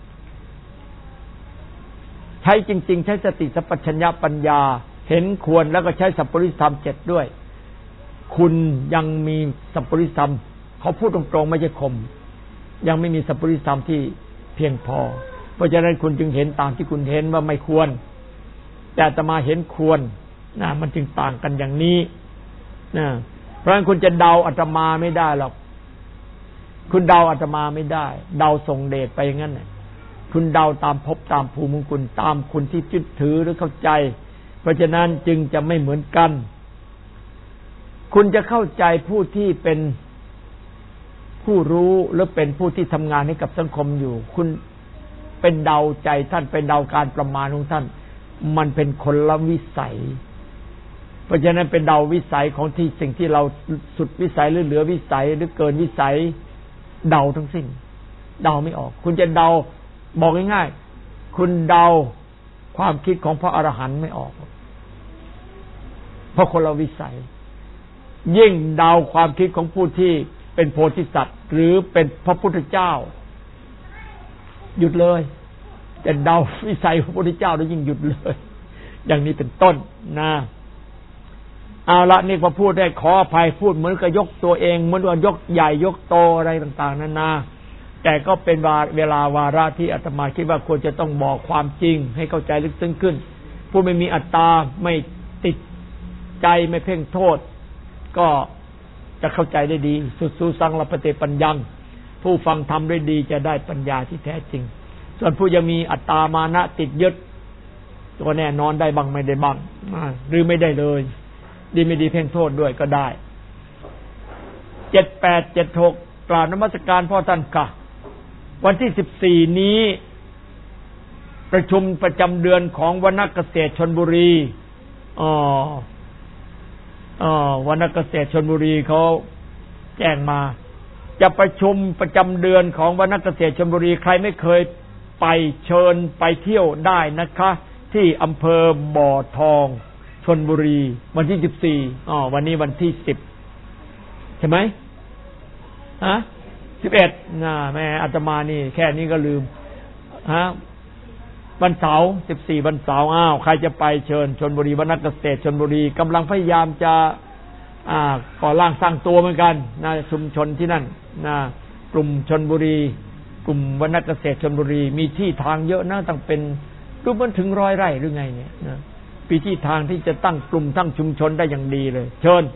ใช้จริงๆใช้สติสัพพัญญาปัญญาเห็นควรแล้วก็ใช้สัพปริสธรรมเจ็ดด้วยคุณยังมีสัพปริสธรรมเขาพูดตรงๆไม่ใช่ข่มยังไม่มีสัพปริสธรรมที่เพียงพอเพราะฉะนั้นคุณจึงเห็นตามที่คุณเห็นว่าไม่ควรแต่อาตมาเห็นควรนะมันจึงต่างกันอย่างนี้นะเพราะฉะนั้นคุณจะเดาอาตมาไม่ได้หรอกคุณเดาอาตมาไม่ได้เดาส่งเดชไปอย่างนั้นน่ะคุณเดาตามภพตามภูมิของคุณตามคุณที่ยึดถือหรือเข้าใจเพราะฉะนั้นจึงจะไม่เหมือนกันคุณจะเข้าใจผู้ที่เป็นผู้รู้หรือเป็นผู้ที่ทำงานให้กับสังคมอยู่คุณเป็นเดาใจท่านเป็นเดาการประมาณของท่านมันเป็นคนละวิสัยเพราะฉะนั้นเป็นเดาวิสัยของที่สิ่งที่เราสุดวิสัยหรือเหลือวิสัยหรือเกินวิสัยเดาทั้งสิ้นเดาไม่ออกคุณจะเดาบอกง่ายๆคุณเดาความคิดของพระอรหันต์ไม่ออกเพราะคนละวิสัยยิ่งเดาความคิดของผู้ที่เป็นโพธิสัตว์หรือเป็นพระพุทธเจ้าหยุดเลยแต่เดาวิสัยของพระพุทธเจ้าแล้วยิ่งหยุดเลยอย่างนี้เป็นต้นนะเอาละนี่พอพูดได้ขออภัยพูดเหมือนกับยกตัวเองเหมือนว่ายกใหญ่ยกโตอะไรต่างๆนานาแต่ก็เป็นเวลาวาระที่อาตมาคิดว่าควรจะต้องบอกความจริงให้เข้าใจลึกซึ้งขึ้นผู้ไม่มีอัตตาไม่ติดใจไม่เพ่งโทษก็จะเข้าใจได้ดีสุดสูสังลปเตปัญญังผู้ฟังธรรมได้ดีจะได้ปัญญาที่แท้จริงส่วนผู้ยังมีอัตตามานะติดยึดก็แน่นอนได้บ้างไม่ได้บ้างหรือไม่ได้เลยดีไม่ดีเพ่งโทษด้วยก็ได้เจ็ดแปดเจ็ดหกกราบนมัสการพ่อท่านค่ะวันที่สิบสี่นี้ประชุมประจำเดือนของวรรณเกษตรชลบุรีอ๋ออ๋อวรรณเกษตรชลบุรีเขาแจ้งมาจะประชุมประจำเดือนของวรรณเกษตรชลบุรีใครไม่เคยไปเชิญไปเที่ยวได้นะคะที่อำเภอบ่อทองชลบุรีวันที่สิบสี่อ๋อวันนี้วันที่สิบใช่ไหมฮะสิบเอ็ดน่ะแม่อาตมานี่แค่นี้ก็ลืมฮะวันเสาร์สิบสี่วันเสาร์อ้าวใครจะไปเชิญชลบุรีวรรณเกษตรชลบุรีกำลังพยายามจะอ่าก่อร่างสร้างตัวเหมือนกันนะชุมชนที่นั่นนะกลุ่มชลบุรีกลุ่มวรรณเกษตรชลบุรีมีที่ทางเยอะนะตั้งเป็นรูปมันถึงร้อยไร่หรือไงเนี่ยนะปีที่ทางที่จะตั้งกลุ่มตั้งชุมชนได้อย่างดีเลยเชิญ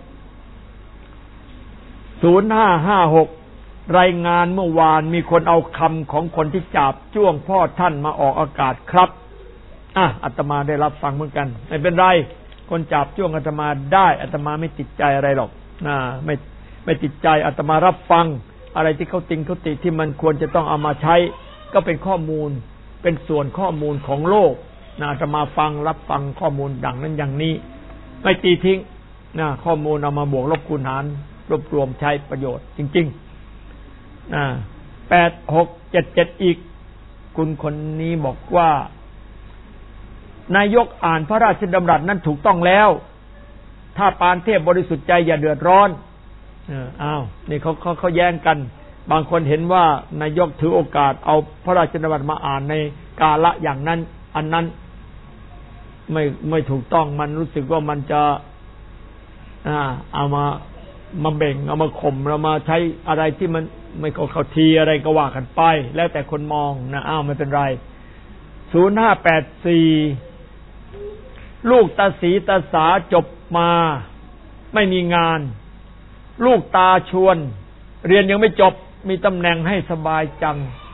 ศูนย์ห้าห้าหกรายงานเมื่อวานมีคนเอาคำของคนที่จับจ้วงพ่อท่านมาออกอากาศครับอ่ะอาตมาได้รับฟังเหมือนกันไม่เป็นไรคนจับจ้วงอาตมาได้อาตมาไม่ติดใจอะไรหรอกนะไม่ไม่ติดใจอาตมารับฟังอะไรที่เขาติงเขาติที่มันควรจะต้องเอามาใช้ก็เป็นข้อมูลเป็นส่วนข้อมูลของโลกนะอาตมาฟังรับฟังข้อมูลดังนั้นอย่างนี้ไม่ตีทิ้งนะข้อมูลเอามาบวกลบคูณหารรวบรวมใช้ประโยชน์จริงๆนะแปดหกเจ็ดเจ็ดอีกคุณคนนี้บอกว่านายกอ่านพระราชดำรัสนั้นถูกต้องแล้วถ้าปานเทพบริสุทธิ์ใจอย่าเดือดร้อนเอออ้าวนี่เขาเขาเขาแย้งกันบางคนเห็นว่านายกถือโอกาสเอาพระราชดำรัสมาอ่านในกาละอย่างนั้นอันนั้นไม่ไม่ถูกต้องมันรู้สึกว่ามันจะอ่าเอามามาเบ่งเอามาข่มเรามาใช้อะไรที่มันไม่เข้าเข้าทีอะไรก็ว่ากันไปแล้วแต่คนมองนะอ้าวไม่เป็นไรศูนย์ห้าแปดสี่ลูกตาสีตาสาจบมาไม่มีงานลูกตาชวนเรียนยังไม่จบมีตำแหน่งให้สบายจัง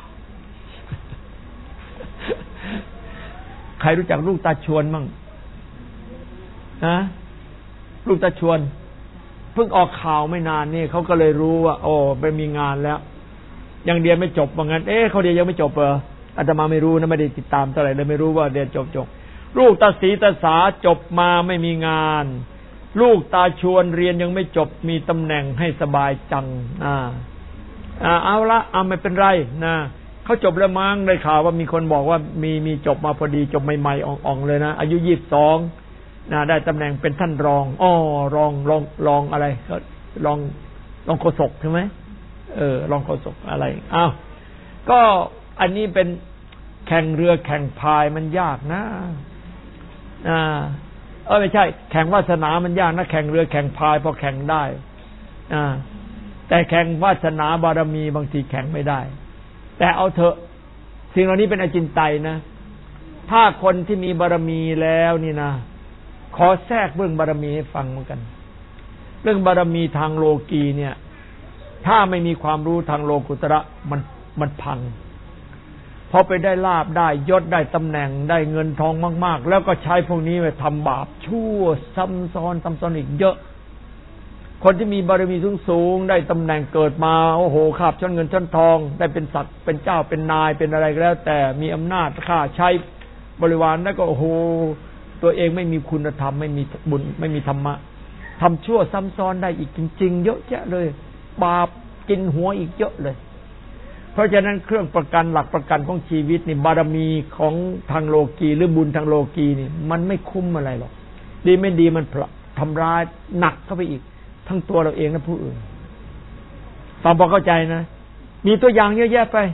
ใครรู้จักลูกตาชวนมั่งนะลูกตาชวนเพิ่งออกข่าวไม่นานนี่เขาก็เลยรู้ว่าโอ้ไปมีงานแล้วยังเรียนไม่จบว่างั้นเอ๊ะเขาเรียนยังไม่จบเหรออาตมาไม่รู้นะไม่ได้ติดตามเท่าไหร่เลยไม่รู้ว่าเรียนจบจบลูกตาสีตาสาจบมาไม่มีงานลูกตาชวนเรียนยังไม่จบมีตำแหน่งให้สบายจังอ่าอ่าเอาละเอาไม่เป็นไรนะเขาจบแล้วมั้งได้ข่าวว่ามีคนบอกว่ามีมีจบมาพอดีจบใหม่ๆอ่องๆเลยนะอายุยี่สิบสองนะได้ตำแหน่งเป็นท่านรองอ้อรองรองรองอะไรก็รองรองโฆษกใช่ไหมเออรองโฆษกอะไรอ้าวก็อันนี้เป็นแข่งเรือแข่งพายมันยากนะอ่าเออไม่ใช่แข่งวาสนามันยากนะแข่งเรือแข่งพายพอแข่งได้อ่าแต่แข่งวาสนาบารมีบางทีแข่งไม่ได้แต่เอาเถอะสิ่งเหล่านี้เป็นอจินไตยนะถ้าคนที่มีบารมีแล้วนี่นะขอแทรกเรื่องบารมีให้ฟังเหมือนกันเรื่องบารมีทางโลกีเนี่ยถ้าไม่มีความรู้ทางโลกุตระมันมันพังพอไปได้ลาภได้ยศได้ตำแหน่งได้เงินทองมากๆแล้วก็ใช้พวกนี้ไปทำบาปชั่วซ้ำซ้อนซ้ำซ้อนอีกเยอะคนที่มีบารมีสูงๆได้ตำแหน่งเกิดมาโอ้โหคาบชั้นเงินชั้นทองได้เป็นศักดิ์เป็นเจ้าเป็นนายเป็นอะไรก็แล้วแต่มีอำนาจข้าใช้บริวารแล้วก็โอ้โหตัวเองไม่มีคุณธรรมไม่มีบุญไม่มีธรรมะทำชั่วซ้ำซ้อนได้อีกจริงๆเยอะแยะเลยบาปกินหัวอีกเยอะเลยเพราะฉะนั้นเครื่องประกันหลักประกันของชีวิตนี่บารมีของทางโลกีหรือบุญทางโลกีนี่มันไม่คุ้มอะไรหรอกดีไม่ดีมันทำร้ายหนักเข้าไปอีกทั้งตัวเราเองและผู้อื่นฟังพอเข้าใจนะมีตัวอย่างเยอะแยะไป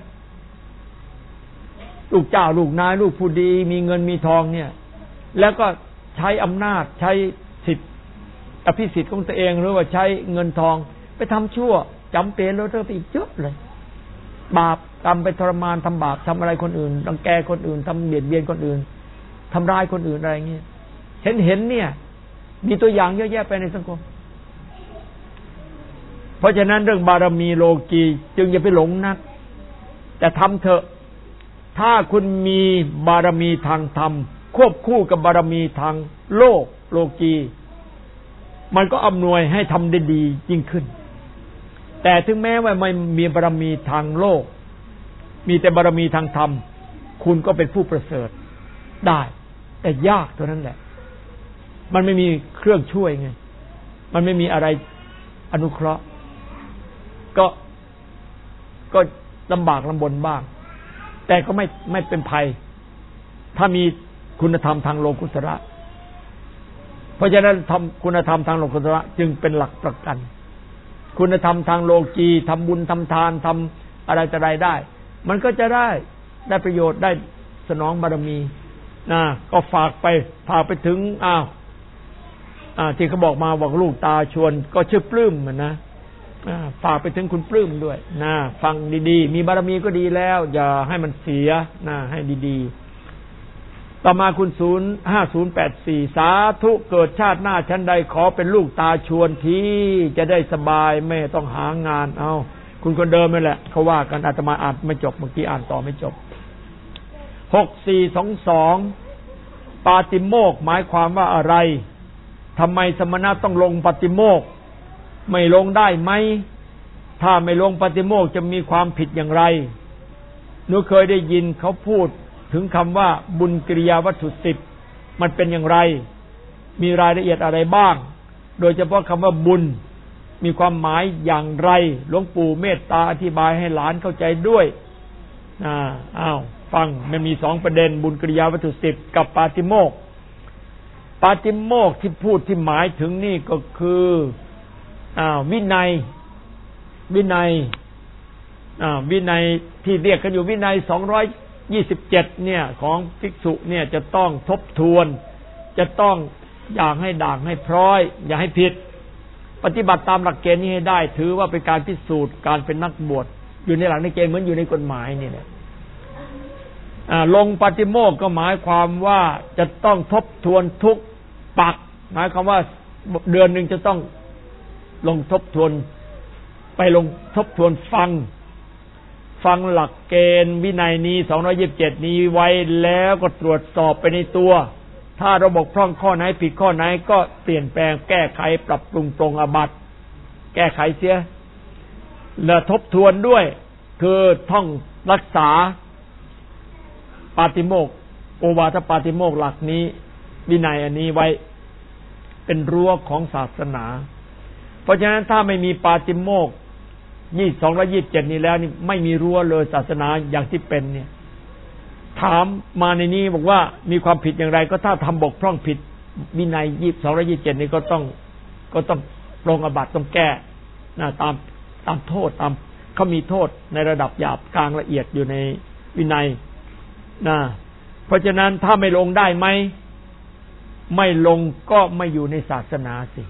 ลูกเจ้าลูกนายลูกผู้ดีมีเงินมีทองเนี่ยแล้วก็ใช้อำนาจใช้สิทธิอภิสิทธิ์ของตัวเองหรือว่าใช้เงินทองไปทำชั่วจำเป็นแล้วเธอไปอีกเยอะเลยบาปกรรมไปทรมานทำบาปทำอะไรคนอื่นรังแกคนอื่นทำเบียดเบียนคนอื่นทำร้ายคนอื่นอะไรเงี้ยเห็นเห็นเนี่ยมีตัวอย่างเยอะแยะไปในสังคมเพราะฉะนั้นเรื่องบารมีโลกีจึงอย่าไปหลงนักแต่ทำเถอะถ้าคุณมีบารมีทางธรรมควบคู่กับบารมีทางโลกโลกีมันก็อำนวยให้ทำได้ดียิ่งขึ้นแต่ถึงแม้ว่าไม่มีบารมีทางโลกมีแต่บารมีทางธรรมคุณก็เป็นผู้ประเสริฐได้แต่ยากตัวนั้นแหละมันไม่มีเครื่องช่วยไงมันไม่มีอะไรอนุเคราะห์ก็ก็ลำบากลำบนบ้างแต่ก็ไม่ไม่เป็นภัยถ้ามีคุณธรรมทางโลกุตระเพราะฉะนั้นทำคุณธรรมทางโลกุตระจึงเป็นหลักประกันคุณธรรมทางโลกีทำบุญทำทานทำอะไรจะได้ได้มันก็จะได้ได้ประโยชน์ได้สนองบารมีนะก็ฝากไปพาไปถึงอ้าวอ่าที่เขาบอกมาบอกลูกตาชวนก็ชื่อปลื้มมันนะฝากไปถึงคุณปลื้มด้วยนะฟังดีๆมีบารมีก็ดีแล้วอย่าให้มันเสียนะให้ดีๆต่อมาคุณศูนย์ห้าศูนย์แปดสี่สาธุเกิดชาติหน้าชั้นใดขอเป็นลูกตาชวนที่จะได้สบายไม่ต้องหางานเอาคุณคนเดิมนั่นแหละเขาว่ากันอาตมาอ่านไม่จบเมื่อกี้อ่านต่อไม่จบหกสี่สองสองปาติโมกข์หมายความว่าอะไรทำไมสมณะต้องลงปาติโมกข์ไม่ลงได้ไหมถ้าไม่ลงปาติโมกข์จะมีความผิดอย่างไรหนูเคยได้ยินเขาพูดถึงคำว่าบุญกิริยาวัตถุสิบมันเป็นอย่างไรมีรายละเอียดอะไรบ้างโดยเฉพาะคำว่าบุญมีความหมายอย่างไรหลวงปู่เมตตาอธิบายให้หลานเข้าใจด้วยอ่าอ้าวฟังมันมีสองประเด็นบุญกิริยาวัตถุสิบกับปาติโมกข์ปาติโมกข์ที่พูดที่หมายถึงนี่ก็คืออ้าววินัยวินัยอ่าวินัยที่เรียกกันอยู่วินัยสองร้อยยี่สิบเจ็ดเนี่ยของภิกษุเนี่ยจะต้องทบทวนจะต้องอย่างให้ด่างให้พร้อยอย่าให้ผิดปฏิบัติตามหลักเกณฑ์นี้ให้ได้ถือว่าเป็นการพิสูจน์การเป็นนักบวชอยู่ในหลักในเกณฑ์เหมือนอยู่ในกฎหมายนี่แหละอ่าลงปฏิโมกข์ก็หมายความว่าจะต้องทบทวนทุกปักหมายความว่าเดือนนึงจะต้องลงทบทวนไปลงทบทวนฟังฟังหลักเกณฑ์วินัยนี้สองร้อยยี่สิบเจ็ดนี้ไว้แล้วก็ตรวจสอบไปในตัวถ้าเราบกพร่องข้อไหนผิดข้อไหนก็เปลี่ยนแปลงแก้ไขปรับปรุงปรงอาบัติแก้ไขเสียและทบทวนด้วยคือท่องรักษาปาติโมกข์โอวาทปาติโมกข์หลักนี้วินัยอันนี้ไว้เป็นรั้วของศาสนาเพราะฉะนั้นถ้าไม่มีปาติโมกข์ยี่สองร้อยยี่สิบเจ็ดนี้แล้วนี่ไม่มีรั้วเลยศาสนาอย่างที่เป็นเนี่ยถามมาในนี้บอกว่ามีความผิดอย่างไรก็ถ้าทำบกพร่องผิดวินัยยี่สองร้อยยี่สิบเจ็ดนี้ก็ต้องก็ต้องปรงอาบัติต้องแก้นะตามตามโทษตามเขามีโทษในระดับหยาบกลางละเอียดอยู่ในวินัยนะเพราะฉะนั้นถ้าไม่ลงได้ไหมไม่ลงก็ไม่อยู่ในศาสนาสิ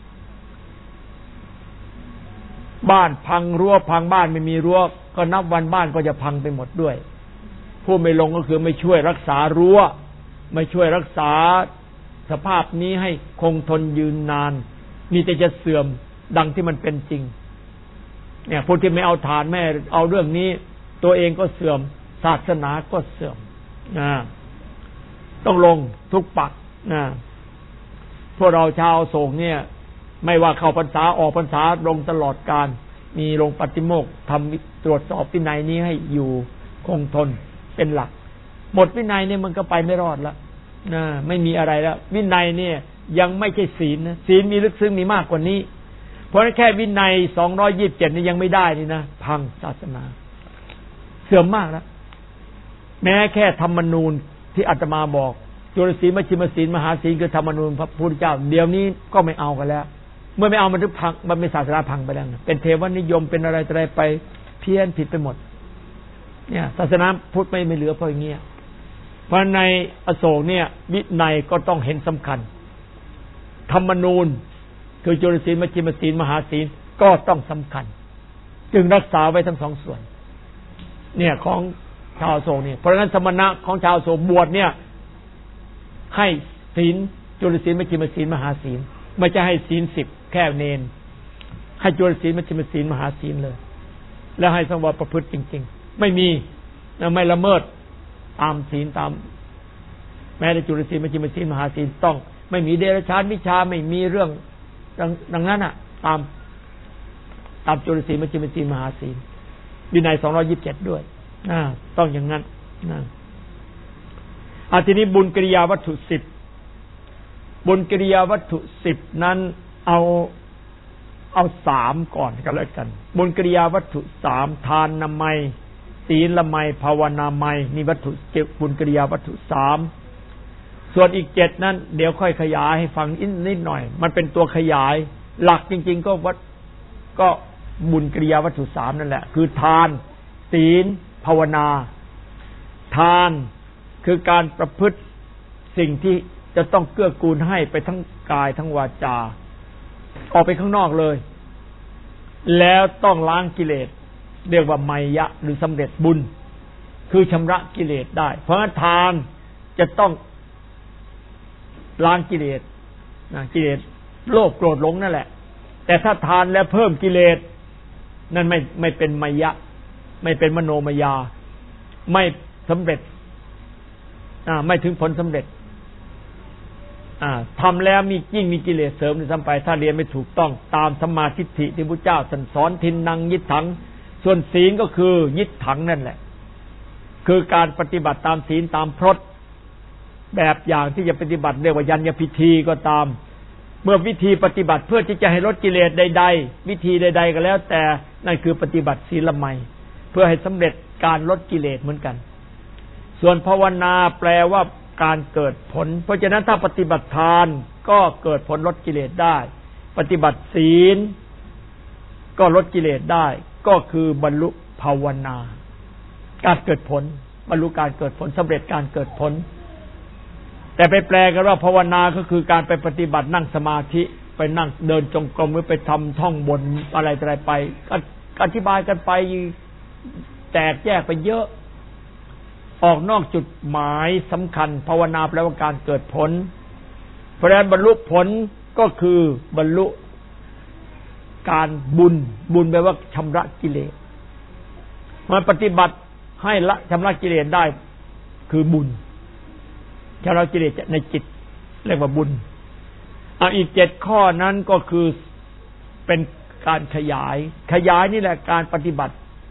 บ้านพังรั้วพังบ้านไม่มีรั้วก็นับวันบ้านก็จะพังไปหมดด้วยผู้ไม่ลงก็คือไม่ช่วยรักษารั้วไม่ช่วยรักษาสภาพนี้ให้คงทนยืนนานมีแต่จะเสื่อมดังที่มันเป็นจริงเนี่ยผู้ที่ไม่เอาฐานแม่เอาเรื่องนี้ตัวเองก็เสื่อมศาสนาก็เสื่อมนะต้องลงทุกปักนะพวกเราชาวโศกเนี่ยไม่ว่าเข้าพรรษาออกพรรษาลงตลอดการมีลงปฏิโมกข์ทำตรวจสอบวินัยนี้ให้อยู่คงทนเป็นหลักหมดวินัยเนี่ยมันก็ไปไม่รอดแล้วนะไม่มีอะไรแล้ววินัยเนี่ยยังไม่ใช่ศีลนะศีลมีลึกซึ้งมีมากกว่านี้เพราะแค่วินัยสองร้อยยี่สิบเจ็ดนี่ยังไม่ได้นี่นะพังศาสนาเสื่อมมากแล้วแม้แค่ธรรมนูญที่อาตมาบอกจุลศีลมัชฌิมศีลมหาศีลคือธรรมนูญพระพุทธเจ้าเดี๋ยวนี้ก็ไม่เอากันแล้วเมื่อไม่เอามันจะพังมันเป็นศาสนาพังไปแล้วนะเป็นเทวนิยมเป็นอะไรอะไรไปเพี้ยนผิดไปหมดเนี่ยศาสนาพุทธไม่ไม่เหลือเพราะอย่างเงี้ยเพราะในอโศกเนี่ยวินัยก็ต้องเห็นสำคัญธรรมนูญคือจุลศีลมัชฌิมศีลมหาศีลก็ต้องสำคัญจึงรักษาไว้ทั้งสองส่วนเนี่ยของชาวอโศกเนี่ยเพราะฉะนั้นสมณะของชาวอโศกบวชเนี่ยให้ศีลจุลศีลมัชฌิมศีลมหาศีลไม่จะให้ศีลสิบแค่เนนให้จุลศีลมัชฌิมศีลมหาศีลเลยแล้วให้สังวรประพฤติจริงๆไม่มีไม่ละเมิดตามศีลตามแม้ในจุลศีลมัชฌิมศีลมหาศีลต้องไม่มีเดรัจฉานวิชาไม่มีเรื่องดังนั้นอ่ะตามตามจุลศีลมัชฌิมศีลมหาศีลวินัยสองร้อยยี่สิบเจ็ดด้วยอ่าต้องอย่างนั้นนะอ่ะทีนี้บุญกิริยาวัตถุสิบบุญกิริยาวัตถุสิบนั้นเอาเอาสามก่อนก็แล้วกันบุญกิริยาวัตถุสามทานนามัยศีลละไมภาวนาไมนี่วัตถุเจ็ดบุญกิริยาวัตถุสามส่วนอีกเจ็ดนั้นเดี๋ยวค่อยขยายให้ฟังนิดหน่อยมันเป็นตัวขยายหลักจริงๆก็วัดก็บุญกิริยาวัตถุสามนั่นแหละคือทานศีลภาวนาทานคือการประพฤติสิ่งที่จะต้องเกื้อกูลให้ไปทั้งกายทั้งวาจาออกไปข้างนอกเลยแล้วต้องล้างกิเลสเรียกว่าไมยะหรือสำเร็จบุญคือชำระกิเลสได้เพราะทานจะต้องล้างกิเลสนะกิเลสโลภโกรธหลงนั่นแหละแต่ถ้าทานแล้วเพิ่มกิเลสนั่นไม่ไม่เป็นไมยะไม่เป็นมโนมยาไม่สำเร็จอ่าไม่ถึงผลสำเร็จอ่าทำแล้วมียิ่งมีกิเลสเสริมในสัมไปถ้าเรียนไม่ถูกต้องตามสัมมาทิฏฐิที่พระเจ้าสอนทินนังยิตถังส่วนศีลก็คือยิตถังนั่นแหละคือการปฏิบัติตามศีลตามพรตแบบอย่างที่จะปฏิบัติเรียกว่ายัญญพิธีก็ตามเมื่อวิธีปฏิบัติเพื่อที่จะให้ลดกิเลสใดๆวิธีใดๆก็แล้วแต่นั่นคือปฏิบัติศีลละไมเพื่อให้สำเร็จการลดกิเลสเหมือนกันส่วนภาวนาแปลว่าการเกิดผลเพราะฉะนั้นถ้าปฏิบัติทานก็เกิดผลลดกิเลสได้ปฏิบัติศีลก็ลดกิเลสได้ก็คือบรรลุภาวนาการเกิดผลบรรลุการเกิดผลสำเร็จการเกิดผลแต่ไปแปลกันว่าภาวนาก็คือการไปปฏิบัตินั่งสมาธิไปนั่งเดินจงกรมหรือไปทำท่องบนอะไรอะไรไปอธิบายกันไปแตกแยกไปเยอะออกนอกจุดหมายสำคัญภาวนาแปลว่าการเกิดผลเพราะฉะนั้นบรรลุผลก็คือบรรลุการบุญบุญแปลว่าชำระกิเลสมาปฏิบัติให้ละชำระกิเลสได้คือบุญชำระกิเลสในจิตเรียกว่าบุญอ่ะอีกเจ็ดข้อนั้นก็คือเป็นการขยายขยายนี่แหละการปฏิบัติ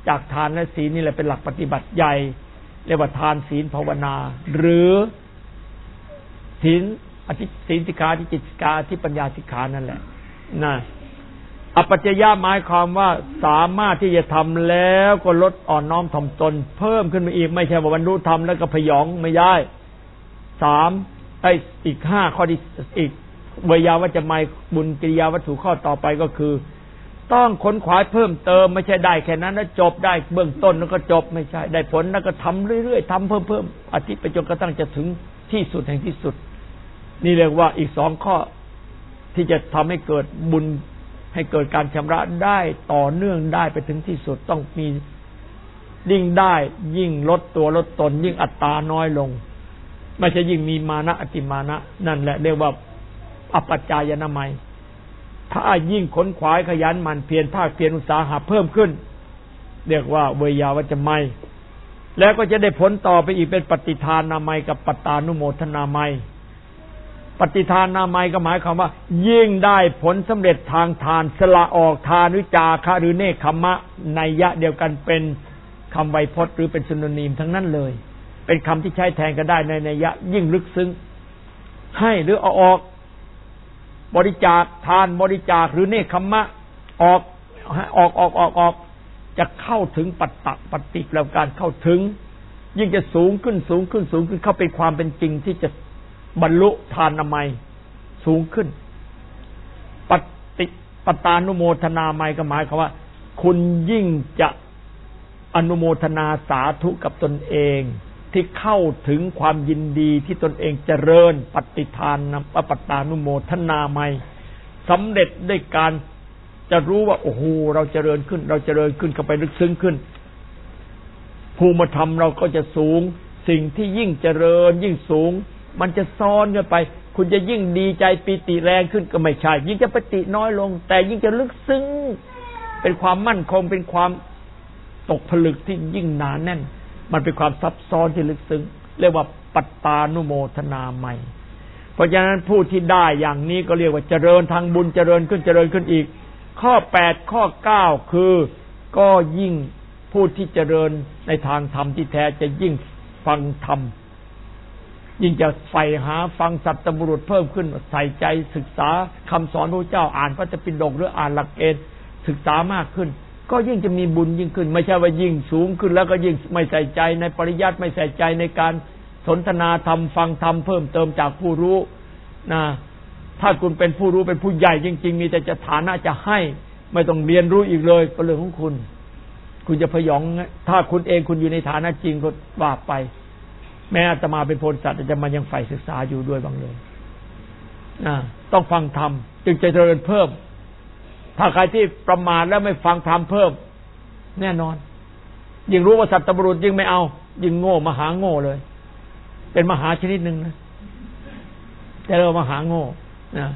จากทานและศีลนี่แหละเป็นหลักปฏิบัติใหญ่เรียกว่าทานศีลภาวนาหรือศีลอธิศีลสิกขาที่จิตสิกขาที่ปัญญาสิกขานั่นแหละนะอปัจจยะหมายความว่าสามารถที่จะทำแล้วก็ลดอ่อนน้อมถ่อมตนเพิ่มขึ้นมาอีกไม่ใช่ว่าบรรลุธรรมแล้วก็พยองไม่ได้สามไอ้อีกห้าข้อที่อีกเวยาวัจจะไม่บุญกิริยาวัตถุข้อต่อไปก็คือต้องขนขวายเพิ่มเติมไม่ใช่ได้แค่นั้นแล้วจบได้เบื้องต้นแล้วก็จบไม่ใช่ได้ผลแล้วก็ทำเรื่อยๆทำเพิ่มเพิ่มอาทิตย์ไปจนกระทั่งจะถึงที่สุดแห่งที่สุดนี่เรียกว่าอีกสองข้อที่จะทำให้เกิดบุญให้เกิดการชำระได้ต่อเนื่องได้ไปถึงที่สุดต้องมียิ่งได้ยิ่งลดตัวลดตนยิ่งอัตตาน้อยลงไม่ใช่ยิ่งมีมานะอติมานะนั่นแหละเรียกว่าอปัจจายนามัยถ้ายิ่งขนขวายขยันหมั่นเพียรภาคเพียรอุตสาหะเพิ่มขึ้นเรียกว่าเวยาวัจจะไม่แล้วก็จะได้ผลต่อไปอีกเป็นปฏิทานนามัยกับปตานุโมทนามัยปฏิทานนามัยก็หมายความว่ายิ่งได้ผลสำเร็จทางทานสละออกทานวิจาคะหรือเนคขมะนัยยะเดียวกันเป็นคำไวยพจน์หรือเป็นซิโนนิมทั้งนั้นเลยเป็นคำที่ใช้แทนกันได้ในนัยยะยิ่งลึกซึ้งให้หรือเอาออกบริจาคทานบริจาคหรือเนคขมะออกออกออกออกออกจะเข้าถึงปัตตะปฏิแปลการเข้าถึงยิ่งจะสูงขึ้นสูงขึ้นสูงขึ้นเข้าเป็นความเป็นจริงที่จะบรรลุทานนามัยสูงขึ้นปฏิปตานุโมทนามัยก็หมายความว่าคุณยิ่งจะอนุโมทนาสาธุกับตนเองที่เข้าถึงความยินดีที่ตนเองเจริญปฏิทานปปตานุโมทนามัยสำเร็จด้วยการจะรู้ว่าโอ้โหเราเจริญขึ้นเราเจริญขึ้นเข้าไปลึกซึ้งขึ้นภูมิธรรมเราก็จะสูงสิ่งที่ยิ่งเจริญยิ่งสูงมันจะซ้อนกันไปคุณจะยิ่งดีใจปีติแรงขึ้นก็ไม่ใช่ยิ่งจะปฏิน้อยลงแต่ยิ่งจะลึกซึ้งเป็นความมั่นคงเป็นความตกผลึกที่ยิ่งหนาแน่นมันเป็นความซับซ้อนที่ลึกซึ้งเรียกว่าปัตตานุโมทนาใหม่เพราะฉะนั้นผู้ที่ได้อย่างนี้ก็เรียกว่าเจริญทางบุญเจริญขึ้นเจริญขึ้นอีกข้อแปดข้อเก้าคือก็ยิ่งผู้ที่เจริญในทางธรรมที่แท้จะยิ่งฟังธรรมยิ่งจะใฝ่หาฟังสัตตบุรุษเพิ่มขึ้นใส่ใจศึกษาคำสอนพระเจ้าอ่านพระไตรปิฎกหรืออ่านหลักเกณฑ์ศึกษามากขึ้นก็ยิ่งจะมีบุญยิ่งขึ้นไม่ใช่ว่ายิ่งสูงขึ้นแล้วก็ยิ่งไม่ใส่ใจในปริยัติไม่ใส่ใจในการสนทนาธรรมฟังธรรมเพิ่มเติมจากผู้รู้นะถ้าคุณเป็นผู้รู้เป็นผู้ใหญ่จริงๆมีแต่จะฐานะจะให้ไม่ต้องเรียนรู้อีกเลยก็เรื่องของคุณคุณจะพยองถ้าคุณเองคุณอยู่ในฐานะจริงก็ว่าไปแม้อาตมาเป็นโพธิสัตว์จะมายังใฝ่ศึกษาอยู่ด้วยบางเลยนะต้องฟังธรรมจึงจะเจริญเพิ่มถ้าใครที่ประมาทแล้วไม่ฟังธรรมเพิ่มแน่นอนยิ่งรู้ว่าสัตตบุรุษยิ่งไม่เอายิ่งโง่มหาโง่เลยเป็นมหาชนิดหนึ่งนะแต่เรามหาโง่นะ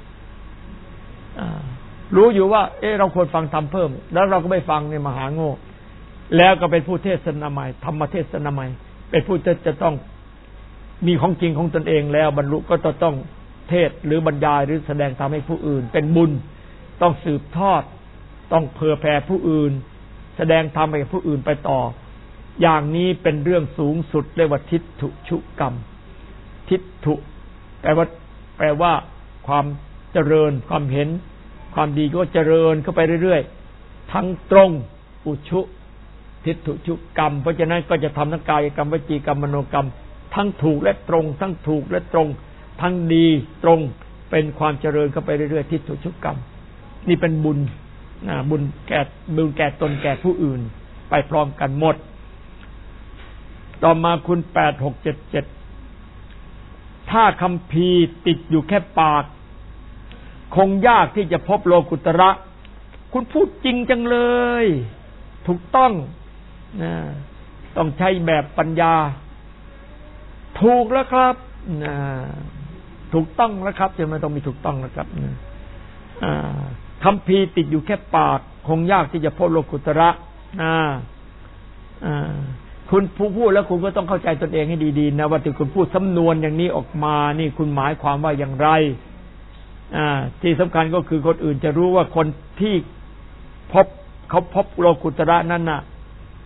รู้อยู่ว่าเออเราควรฟังธรรมเพิ่มแล้วเราก็ไม่ฟังในมหาโง่แล้วก็เป็นผู้เทศนาใหม่ธรรมเทศนาใหม่เป็นผู้จะจะต้องมีของจริงของตนเองแล้วบรรลุก็จะต้องเทศหรือบรรยายหรือแสดงธรรมให้ผู้อื่นเป็นบุญต้องสืบทอดต้องเผื่อแผ่ผู้อื่นแสดงธรรมให้ผู้อื่นไปต่ออย่างนี้เป็นเรื่องสูงสุดเรียกว่าทิฏฐุชุกรรมทิฏฐุแปลว่าแปลว่าความเจริญความเห็นความดีก็เจริญเข้าไปเรื่อยๆทั้งตรงอุชุทิฏฐุชุกรรมเพราะฉะนั้นก็จะทำทั้งกายกรรมวจีกรรมมโนกรรมทั้งถูกและตรงทั้งถูกและตรงทั้งดีตรงเป็นความเจริญเข้าไปเรื่อยๆทิฏฐุชุกรรมนี่เป็นบุญนะบุญแก่บุญแก่ตนแก่ผู้อื่นไปพร้อมกันหมดต่อมาคุณแปด หก เจ็ด เจ็ดถ้าคัมภีร์ติดอยู่แค่ปากคงยากที่จะพบโลกุตระคุณพูดจริงจังเลยถูกต้องนะต้องใช้แบบปัญญาถูกแล้วครับนะถูกต้องแล้วครับจะไม่ต้องมีถูกต้องแล้วครับนะคัมภีร์ติดอยู่แค่ปากคงยากที่จะพบโลกุตระนะคุณผู้พูดแล้วคุณก็ต้องเข้าใจตนเองให้ดีๆนะว่าที่คุณพูดสำนวนอย่างนี้ออกมานี่คุณหมายความว่าอย่างไรที่สำคัญก็คือคนอื่นจะรู้ว่าคนที่พบเขาพบโลกุตระนั้นน่ะ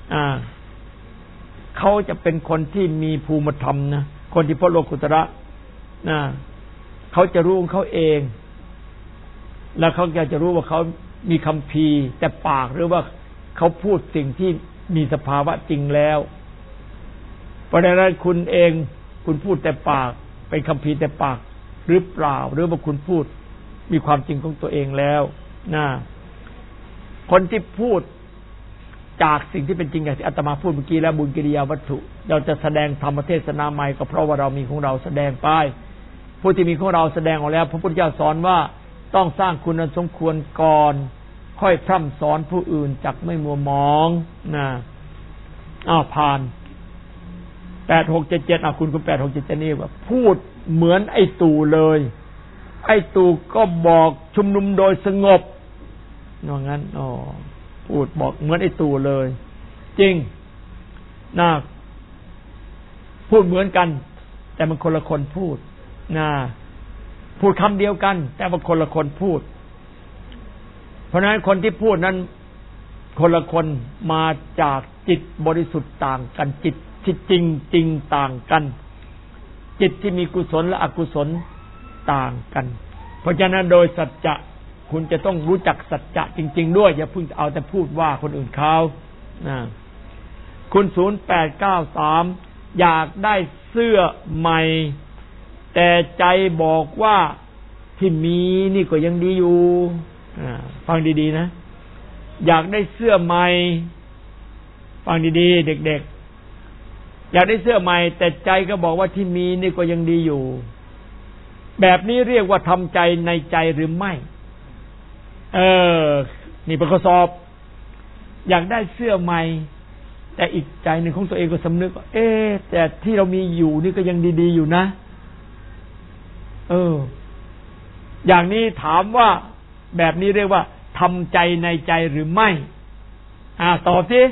อ่าเขาจะเป็นคนที่มีภูมิธรรมนะคนที่พ้นโลกุตระนะเขาจะรู้ของเขาเองแล้วเขาจะรู้ว่าเขามีคัมภีร์แต่ปากหรือว่าเขาพูดสิ่งที่มีสภาวะจริงแล้วเพราะฉะนั้นคุณเองคุณพูดแต่ปากเป็นคัมภีร์แต่ปากหรือเปล่าหรือว่าคุณพูดมีความจริงของตัวเองแล้วนะคนที่พูดจากสิ่งที่เป็นจริงอย่างที่อาตมาพูดเมื่อกี้แล้วบุญกิริยาวัตถุเราจะแสดงธรรมเทศนาใหม่ก็เพราะว่าเรามีของเราแสดงไปผู้ที่มีของเราแสดงออกแล้วพระพุทธเจ้าสอนว่าต้องสร้างคุณอันสมควรก่อนค่อยพร่ำสอนผู้อื่นจักไม่มัวมองนะอ้าวผ่านแปดหกเจ็ดเจ็ดอ่ะคุณคุณแปดหกเจ็ดเจ็ดนี่ว่าพูดเหมือนไอ้ตู่เลยไอ้ตู่ก็บอกชุมนุมโดยสงบว่างั้นอ๋อพูดบอกเหมือนไอ้ตู่เลยจริงนะพูดเหมือนกันแต่มันคนละคนพูดนะพูดคำเดียวกันแต่ว่าคนละคนพูดเพราะฉะนั้นคนที่พูดนั้นคนละคนมาจากจิตบริสุทธิ์ต่างกันจิตที่จริงจริงต่างกันจิตที่มีกุศลและอกุศลต่างกันเพราะฉะนั้นโดยสัจจะคุณจะต้องรู้จักสัจจะจริงๆด้วยอย่าเพิ่งเอาแต่พูดว่าคนอื่นเขานะคุณศูนย์แปดเก้าสามอยากได้เสื้อใหม่แต่ใจบอกว่าที่มีนี่ก็ยังดีอยู่ฟังดีๆนะอยากได้เสื้อใหม่ฟังดีๆเด็กๆอยากได้เสื้อใหม่แต่ใจก็บอกว่าที่มีนี่ก็ยังดีอยู่แบบนี้เรียกว่าทำใจในใจหรือไม่เออนี่เป็นข้อสอบอยากได้เสื้อใหม่แต่อีกใจหนึ่งของตัวเองก็สำนึกว่าเอ๊ะแต่ที่เรามีอยู่นี่ก็ยังดีๆอยู่นะเอออย่างนี้ถามว่าแบบนี้เรียกว่าทำใจในใจหรือไม่อ่าตอบสิ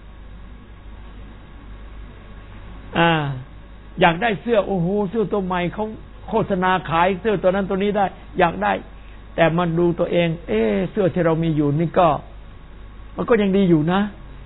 อ่าอยากได้เสื้อโอ้โหเสื้อตัวใหม่เขาโฆษณาขายเสื้อตัวนั้นตัวนี้ได้อยากได้แต่มาดูตัวเองเอ๊ะเสื้อที่เรามีอยู่นี่ก็มันก็ยังดีอยู่นะ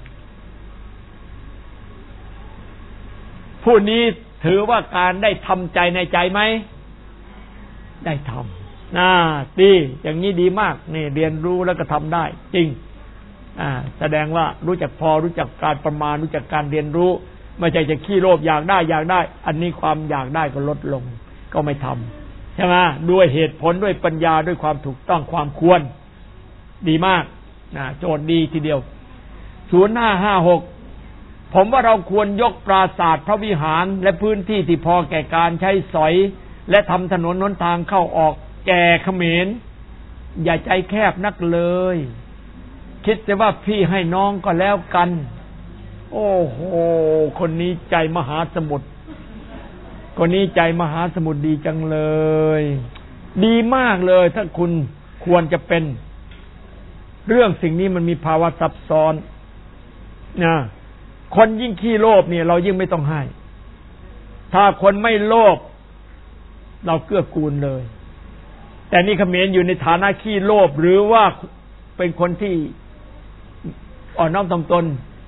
ผู้นี้ถือว่าการได้ทำใจในใจไหมได้ทำน่าดีอย่างนี้ดีมากนี่เรียนรู้แล้วก็ทำได้จริงอ่าแสดงว่ารู้จักพอรู้จักการประมาณรู้จักการเรียนรู้ไม่ใช่จะขี้โลภอยากได้อยากได้อันนี้ความอยากได้ก็ลดลงก็ไม่ทำใช่ไหมด้วยเหตุผลด้วยปัญญาด้วยความถูกต้องความควรดีมากนะโจทย์ดีทีเดียวศูนย์ห้าห้าหกผมว่าเราควรยกปราสาทพระวิหารและพื้นที่ที่พอแก่การใช้สอยและทำถนนหนทางเข้าออกแก่เขมรอย่าใจแคบนักเลยคิดแต่ว่าพี่ให้น้องก็แล้วกันโอ้โหคนนี้ใจมหาสมุทรคนนี้ใจมหาสมุทรดีจังเลยดีมากเลยถ้าคุณควรจะเป็นเรื่องสิ่งนี้มันมีภาวะซับซ้อนนะคนยิ่งขี้โลภเนี่ยเรายิ่งไม่ต้องให้ถ้าคนไม่โลภเราเกื้อกูลเลยแต่นี่เขมรอยู่ในฐานะขี้โลภหรือว่าเป็นคนที่อ่อนน้อมถ่อมตน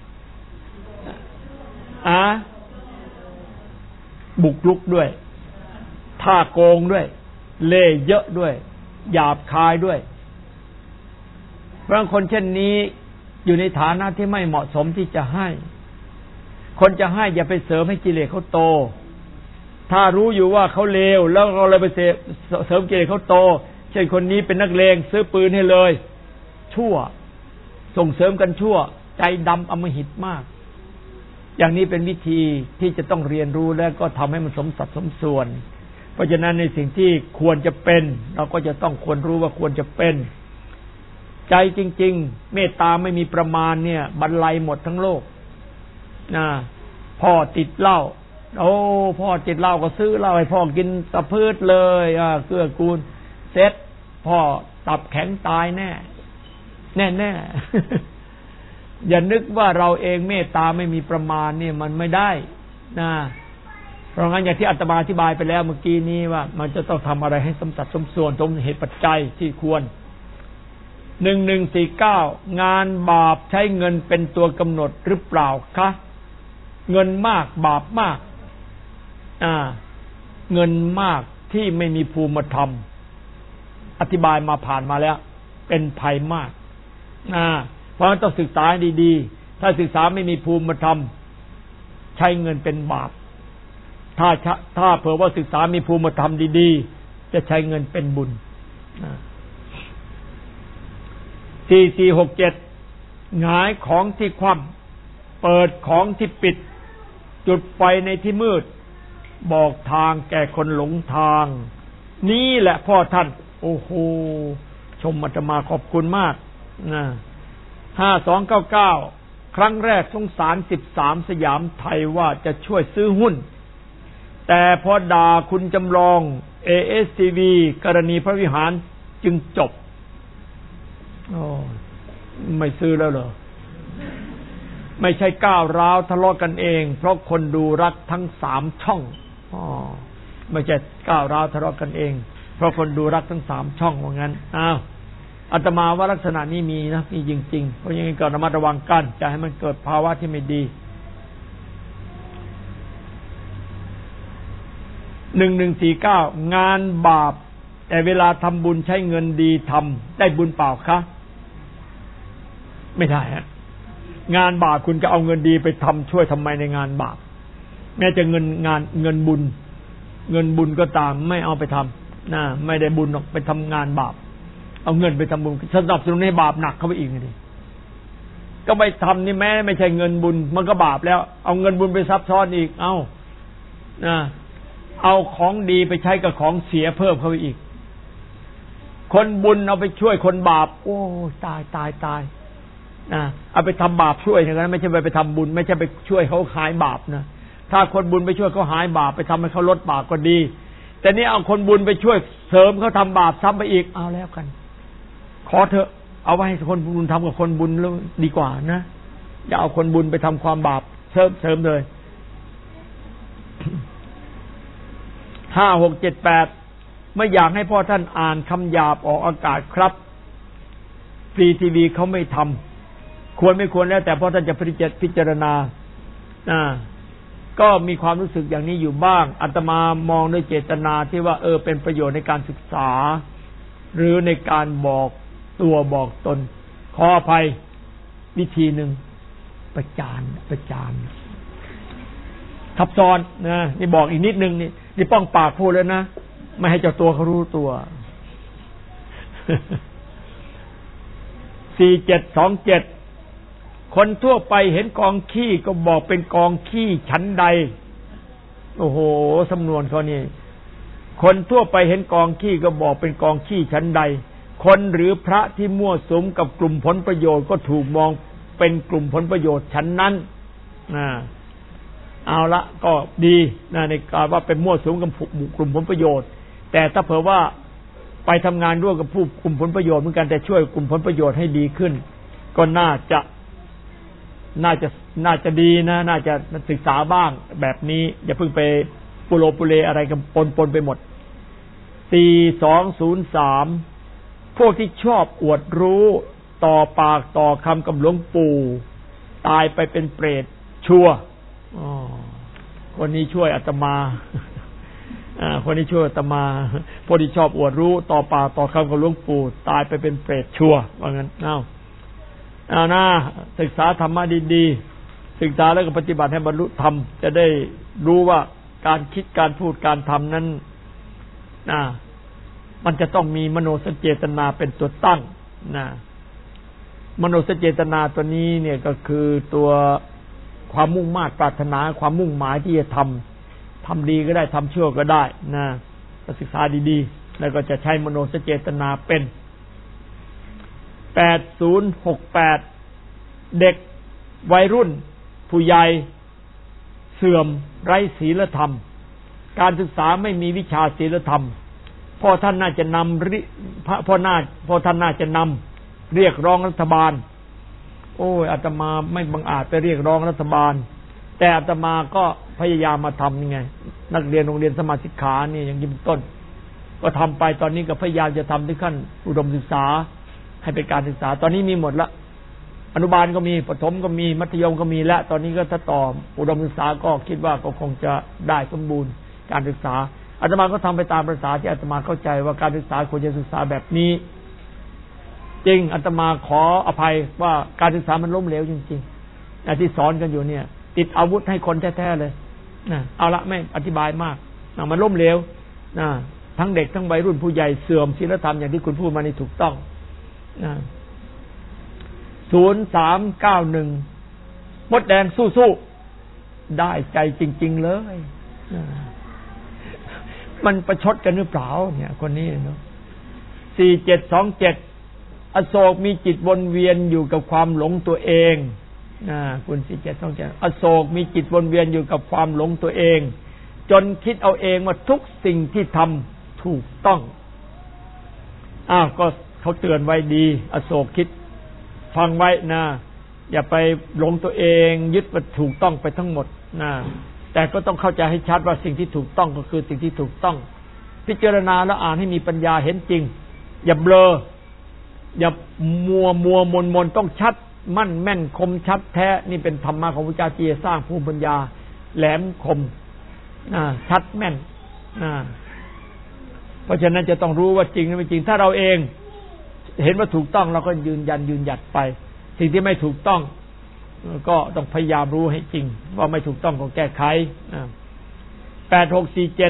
อ่ะบุกรุกด้วยท่าโกงด้วยเล่ห์เยอะด้วยหยาบคายด้วยบางคนเช่นนี้อยู่ในฐานะที่ไม่เหมาะสมที่จะให้คนจะให้อย่าไปเสริมให้กิเลสเขาโตถ้ารู้อยู่ว่าเขาเลวแล้วเราเลยไปเสริมกิเลสเขาโตเช่นคนนี้เป็นนักเลงซื้อปืนให้เลยชั่วส่งเสริมกันชั่วใจดำอำมหิตมากอย่างนี้เป็นวิธีที่จะต้องเรียนรู้แล้วก็ทำให้มันสมสัดสมส่วนเพราะฉะนั้นในสิ่งที่ควรจะเป็นเราก็จะต้องควรรู้ว่าควรจะเป็นใจจริงๆเมตตาไม่มีประมาณเนี่ยบรรลัยหมดทั้งโลกนะพ่อติดเหล้าโอ้พ่อติดเหล้าก็ซื้อเหล้าให้พ่อกินตะพืชเลยอ่าเกื้อกูลเสร็จพ่อตับแข็งตายแน่แน่แน่ อย่านึกว่าเราเองเมตตาไม่มีประมาณเนี่ยมันไม่ได้นะเพราะงั้นอย่างที่อาตมาอธิบายไปแล้วเมื่อกี้นี้ว่ามันจะต้องทำอะไรให้สมสัดสมส่วนสมเหตุปัจจัยที่ควรหนึ่งหนึ่งสี่เก้างานบาปใช้เงินเป็นตัวกำหนดหรือเปล่าคะเงินมากบาปมากอ่าเงินมากที่ไม่มีภูมิธรรมอธิบายมาผ่านมาแล้วเป็นภัยมากอ่าเพราะฉะนั้นต้องศึกษาดีๆถ้าศึกษาไม่มีภูมิธรรมใช้เงินเป็นบาปถ้าถ้าเผื่อว่าศึกษามีภูมิธรรมดีๆจะใช้เงินเป็นบุญสี่ สี่ หก เจ็ดหงายของที่คว่ำเปิดของที่ปิดจุดไฟในที่มืดบอกทางแก่คนหลงทางนี่แหละพ่อท่านโอ้โหชมอาตมาขอบคุณมากนะห้าสองเก้าเก้าครั้งแรกสงสารสิบสามสยามไทยว่าจะช่วยซื้อหุ้นแต่พอด่าคุณจำลอง เอ เอส ที วี กรณีพระวิหารจึงจบโอ้ไม่ซื้อแล้วเหรอไม่ใช่ก้าวร้าวทะเลาะกันเองเพราะคนดูรักทั้งสามช่องอ๋อไม่ใช่ก้าวร้าวทะเลาะกันเองเพราะคนดูรักทั้งสามช่องว่างั้นอ้าวอาตมาว่าลักษณะนี้มีนะมีจริงๆเพราะยังไงก็ระมัดระวังกันจะให้มันเกิดภาวะที่ไม่ดีหนึ่งหนึ่งสี่เก้างานบาปแต่เวลาทำบุญใช้เงินดีทำได้บุญเปล่าคะไม่ได้ฮะงานบาปคุณจะเอาเงินดีไปทำช่วยทำไมในงานบาปแม้จะเงินงานเงินบุญเงินบุญก็ตามไม่เอาไปทำนะไม่ได้บุญหรอกไปทำงานบาปเอาเงินไปทำบุญสนับสนุนให้บาปหนักเข้าไปอีกนี่ก็ไปทำนี่แม้ไม่ใช่เงินบุญมันก็บาปแล้วเอาเงินบุญไปซับซ้อนอีกเอานะเอาของดีไปใช้กับของเสียเพิ่มเข้าไปอีกคนบุญเอาไปช่วยคนบาปโอ้ตายตายตายนะเอาไปทำบาปช่วยนะไม่ใช่ไปไปทำบุญไม่ใช่ไปช่วยเขาหายบาปนะถ้าคนบุญไปช่วยเขาหายบาปไปทำให้เขาลดบาปก็ดีแต่นี่เอาคนบุญไปช่วยเสริมเขาทำบาปซ้ำไปอีกเอาแล้วกันขอเถอะเอาไว้ให้คนบุญทำกับคนบุญแล้วดีกว่านะอย่าเอาคนบุญไปทำความบาปเสริมเสริมเลยห้าหกเจ็ดแปดไม่อยากให้พ่อท่านอ่านคำหยาบออกอากาศครับฟรีทีวีเขาไม่ทำควรไม่ควรแล้วแต่พ่อท่านจะพิจารณาอ่าก็มีความรู้สึกอย่างนี้อยู่บ้างอาตมามองด้วยเจตนาที่ว่าเออเป็นประโยชน์ในการศึกษาหรือในการบอกตัวบอกตนขออภัยวิธีหนึ่งประจานประจานทับซ้อนนะนี่บอกอีกนิดนึงนี่นี่ป้องปากพูดแล้วนะไม่ให้เจ้าตัวเขารู้ตัวสี่เจ็ดสองเจ็ดคนทั่วไปเห็นกองขี้ก็บอกเป็นกองขี้ชั้นใดโอ้โหสำนวนเขานี่คนทั่วไปเห็นกองขี้ก็บอกเป็นกองขี้ชั้นใดคนหรือพระที่มั่วสุมกับกลุ่มผลประโยชน์ก็ถูกมองเป็นกลุ่มผลประโยชน์ชั้นนั้นนะเอาละก็ดีนะในการว่าเป็นมั่วสุมกับกลุ่มผลประโยชน์แต่ถ้าเผื่อว่าไปทำงานร่วมกับผู้กลุ่มผลประโยชน์เหมือนกันแต่ช่วยกลุ่มผลประโยชน์ให้ดีขึ้นก็น่าจะน่าจะน่าจะดีนะน่าจะศึกษาบ้างแบบนี้อย่าเพิ่งไปปุโรปุเรอะไรกันปนปนไปหมดสี่สองศูนย์สามพวกที่ชอบอวดรู้ต่อปากต่อคำกับหลวงปู่ตายไปเป็นเปรตชัวอ๋อคนนี้ช่วยอาตมาอ่าคนนี้ช่วยอาตมาพวกที่ชอบอวดรู้ต่อปากต่อคำกับหลวงปู่ตายไปเป็นเปรตชัวว่างั้นเอ้าเอาหน้าศึกษาธรรมะดีๆศึกษาแล้วก็ปฏิบัติให้บรรลุธรรมจะได้รู้ว่าการคิดการพูดการทำนั้นนะมันจะต้องมีมโนสัญเจตนาเป็นตัวตั้งนะมโนสัญเจตนาตัวนี้เนี่ยก็คือตัวความมุ่งมา่ปรารถนาความมุ่งหมายที่จะทำทำดีก็ได้ทำชั่วก็ได้นะศึกษาดีๆแล้วก็จะใช้มโนสัญเจตนาเป็นแปดศูนย์หกแปดเด็กวัยรุ่นผู้ใหญ่เสื่อมไร้ศีลธรรมการศึกษาไม่มีวิชาศีลธรรมพ่อท่านน่าจะนำพ่อน่าพ่อท่านน่าจะนำเรียกร้องรัฐบาลโอ้ยอาตมาไม่บังอาจไปเรียกร้องรัฐบาลแต่อาตมาก็พยายามมาทำนี่ไงนักเรียนโรงเรียนสมาธิขานี่อย่างยิ่งต้นก็ทำไปตอนนี้ก็พยายามจะทำถึงขั้นอุดมศึกษาให้เป็นการศึกษาตอนนี้มีหมดละอนุบาลก็มีประถมก็มีมัธยมก็มีและตอนนี้ก็ถ้าต่ออุดมศึกษาก็คิดว่าก็คงจะได้สมบูรณ์การศึกษาอาตมาก็ทำไปตามภาษาที่อาตมาเข้าใจว่าการศึกษาควรจะศึกษาแบบนี้จริงอาตมาขออภัยว่าการศึกษามันล้มเหลวจริงๆที่สอนกันอยู่เนี่ยติดอาวุธให้คนแท้ๆเลยนะเอาละไม่อธิบายมากนะมันล้มเหลวนะทั้งเด็กทั้งวัยรุ่นผู้ใหญ่เสื่อมศีลธรรมอย่างที่คุณพูดมานี่ถูกต้องนะศูนย์สามเก้าหนึ่งมดแดงสู้ๆได้ใจจริงๆเลยมันประชดกันหรือเปล่าเนี่ยคนนี้เนาะสี่เจ็ดสองเจ็ดอโศกมีจิตวนเวียนอยู่กับความหลงตัวเองนะคุณสี่เจ็ดสองเจ็ดอโศกมีจิตวนเวียนอยู่กับความหลงตัวเองจนคิดเอาเองว่าทุกสิ่งที่ทำถูกต้องอ้าวก็เขาเตือนไว้ดีอโศกคิดฟังไว้นะอย่าไปหลงตัวเองยึดว่าถูกต้องไปทั้งหมดนะแต่ก็ต้องเข้าใจให้ชัดว่าสิ่งที่ถูกต้องก็คือสิ่งที่ถูกต้องพิจารณาแล้วอ่านให้มีปัญญาเห็นจริงอย่าเบลออย่ามัวมัวมนมนต้องชัดมั่นแม่นคมชัดแท้นี่เป็นธรรมะของพระเจ้าที่จะสร้างภูมิปัญญาแหลมคมนะชัดแม่นนะเพราะฉะนั้นจะต้องรู้ว่าจริงหรือไม่จริงถ้าเราเองเห็นว่าถูกต้องเราก็ยืนยันยืนหยัดไปสิ่งที่ไม่ถูกต้องก็ต้องพยายามรู้ให้จริงว่าไม่ถูกต้องก็แก้ไขแปดหกสี่เจ็ด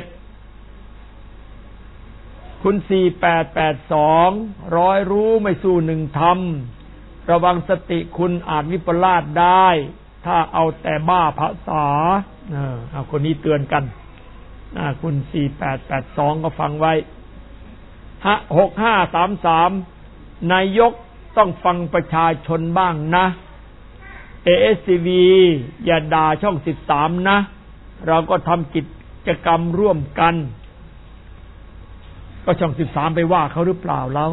คุณสี่แปดแปดสองร้อยรู้ไม่สู้หนึ่งทำระวังสติคุณอาจวิปลาสได้ถ้าเอาแต่บ้าภาษาเอาคนนี้เตือนกันคุณสี่แปดแปดสองก็ฟังไว้หกห้าสามสามนายกต้องฟังประชาชนบ้างนะ เอ เอส ที วี อย่าด่าช่องสิบสามนะเราก็ทำกิจกรรมร่วมกันก็ช่องสิบสามไปว่าเขาหรือเปล่าเรา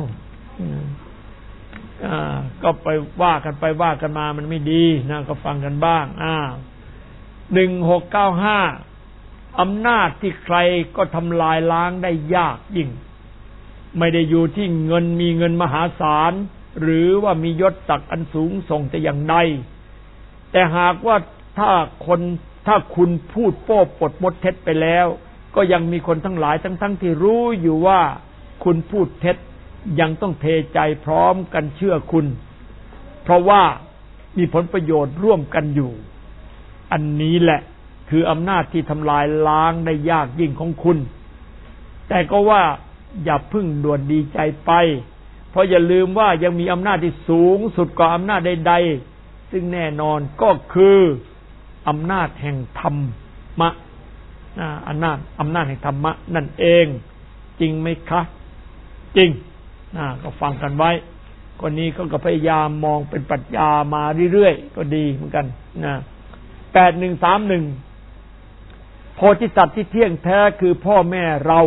อ่าก็ไปว่ากันไปว่ากันมามันไม่ดีนะก็ฟังกันบ้างอ่าหนึ่งหกเก้าห้าอำนาจที่ใครก็ทำลายล้างได้ยากยิ่งไม่ได้อยู่ที่เงินมีเงินมหาศาลหรือว่ามียศศักดิ์อันสูงส่งแต่อย่างใดแต่หากว่าถ้าคนถ้าคุณพูดโป้ปดมดเท็จไปแล้วก็ยังมีคนทั้งหลายทั้งๆ ท, ที่รู้อยู่ว่าคุณพูดเท็จยังต้องเทใจพร้อมกันเชื่อคุณเพราะว่ามีผลประโยชน์ร่วมกันอยู่อันนี้แหละคืออำนาจที่ทำลายล้างได้ยากยิ่งของคุณแต่ก็ว่าอย่าพึ่งด่วนดีใจไปเพราะอย่าลืมว่ายังมีอำนาจที่สูงสุดกว่าอำนาจใดๆซึ่งแน่นอนก็คืออำนาจแห่งธรรมะอำนาจอำนาจแห่งธรรมะนั่นเองจริงไหมคะจริงก็ฟังกันไว้คนนี้เขาก็พยายามมองเป็นปรัชญามาเรื่อยๆก็ดีเหมือนกันนะแปดหนึ่งสามหนึ่งโพธิสัตว์ที่เที่ยงแท้คือพ่อแม่เรา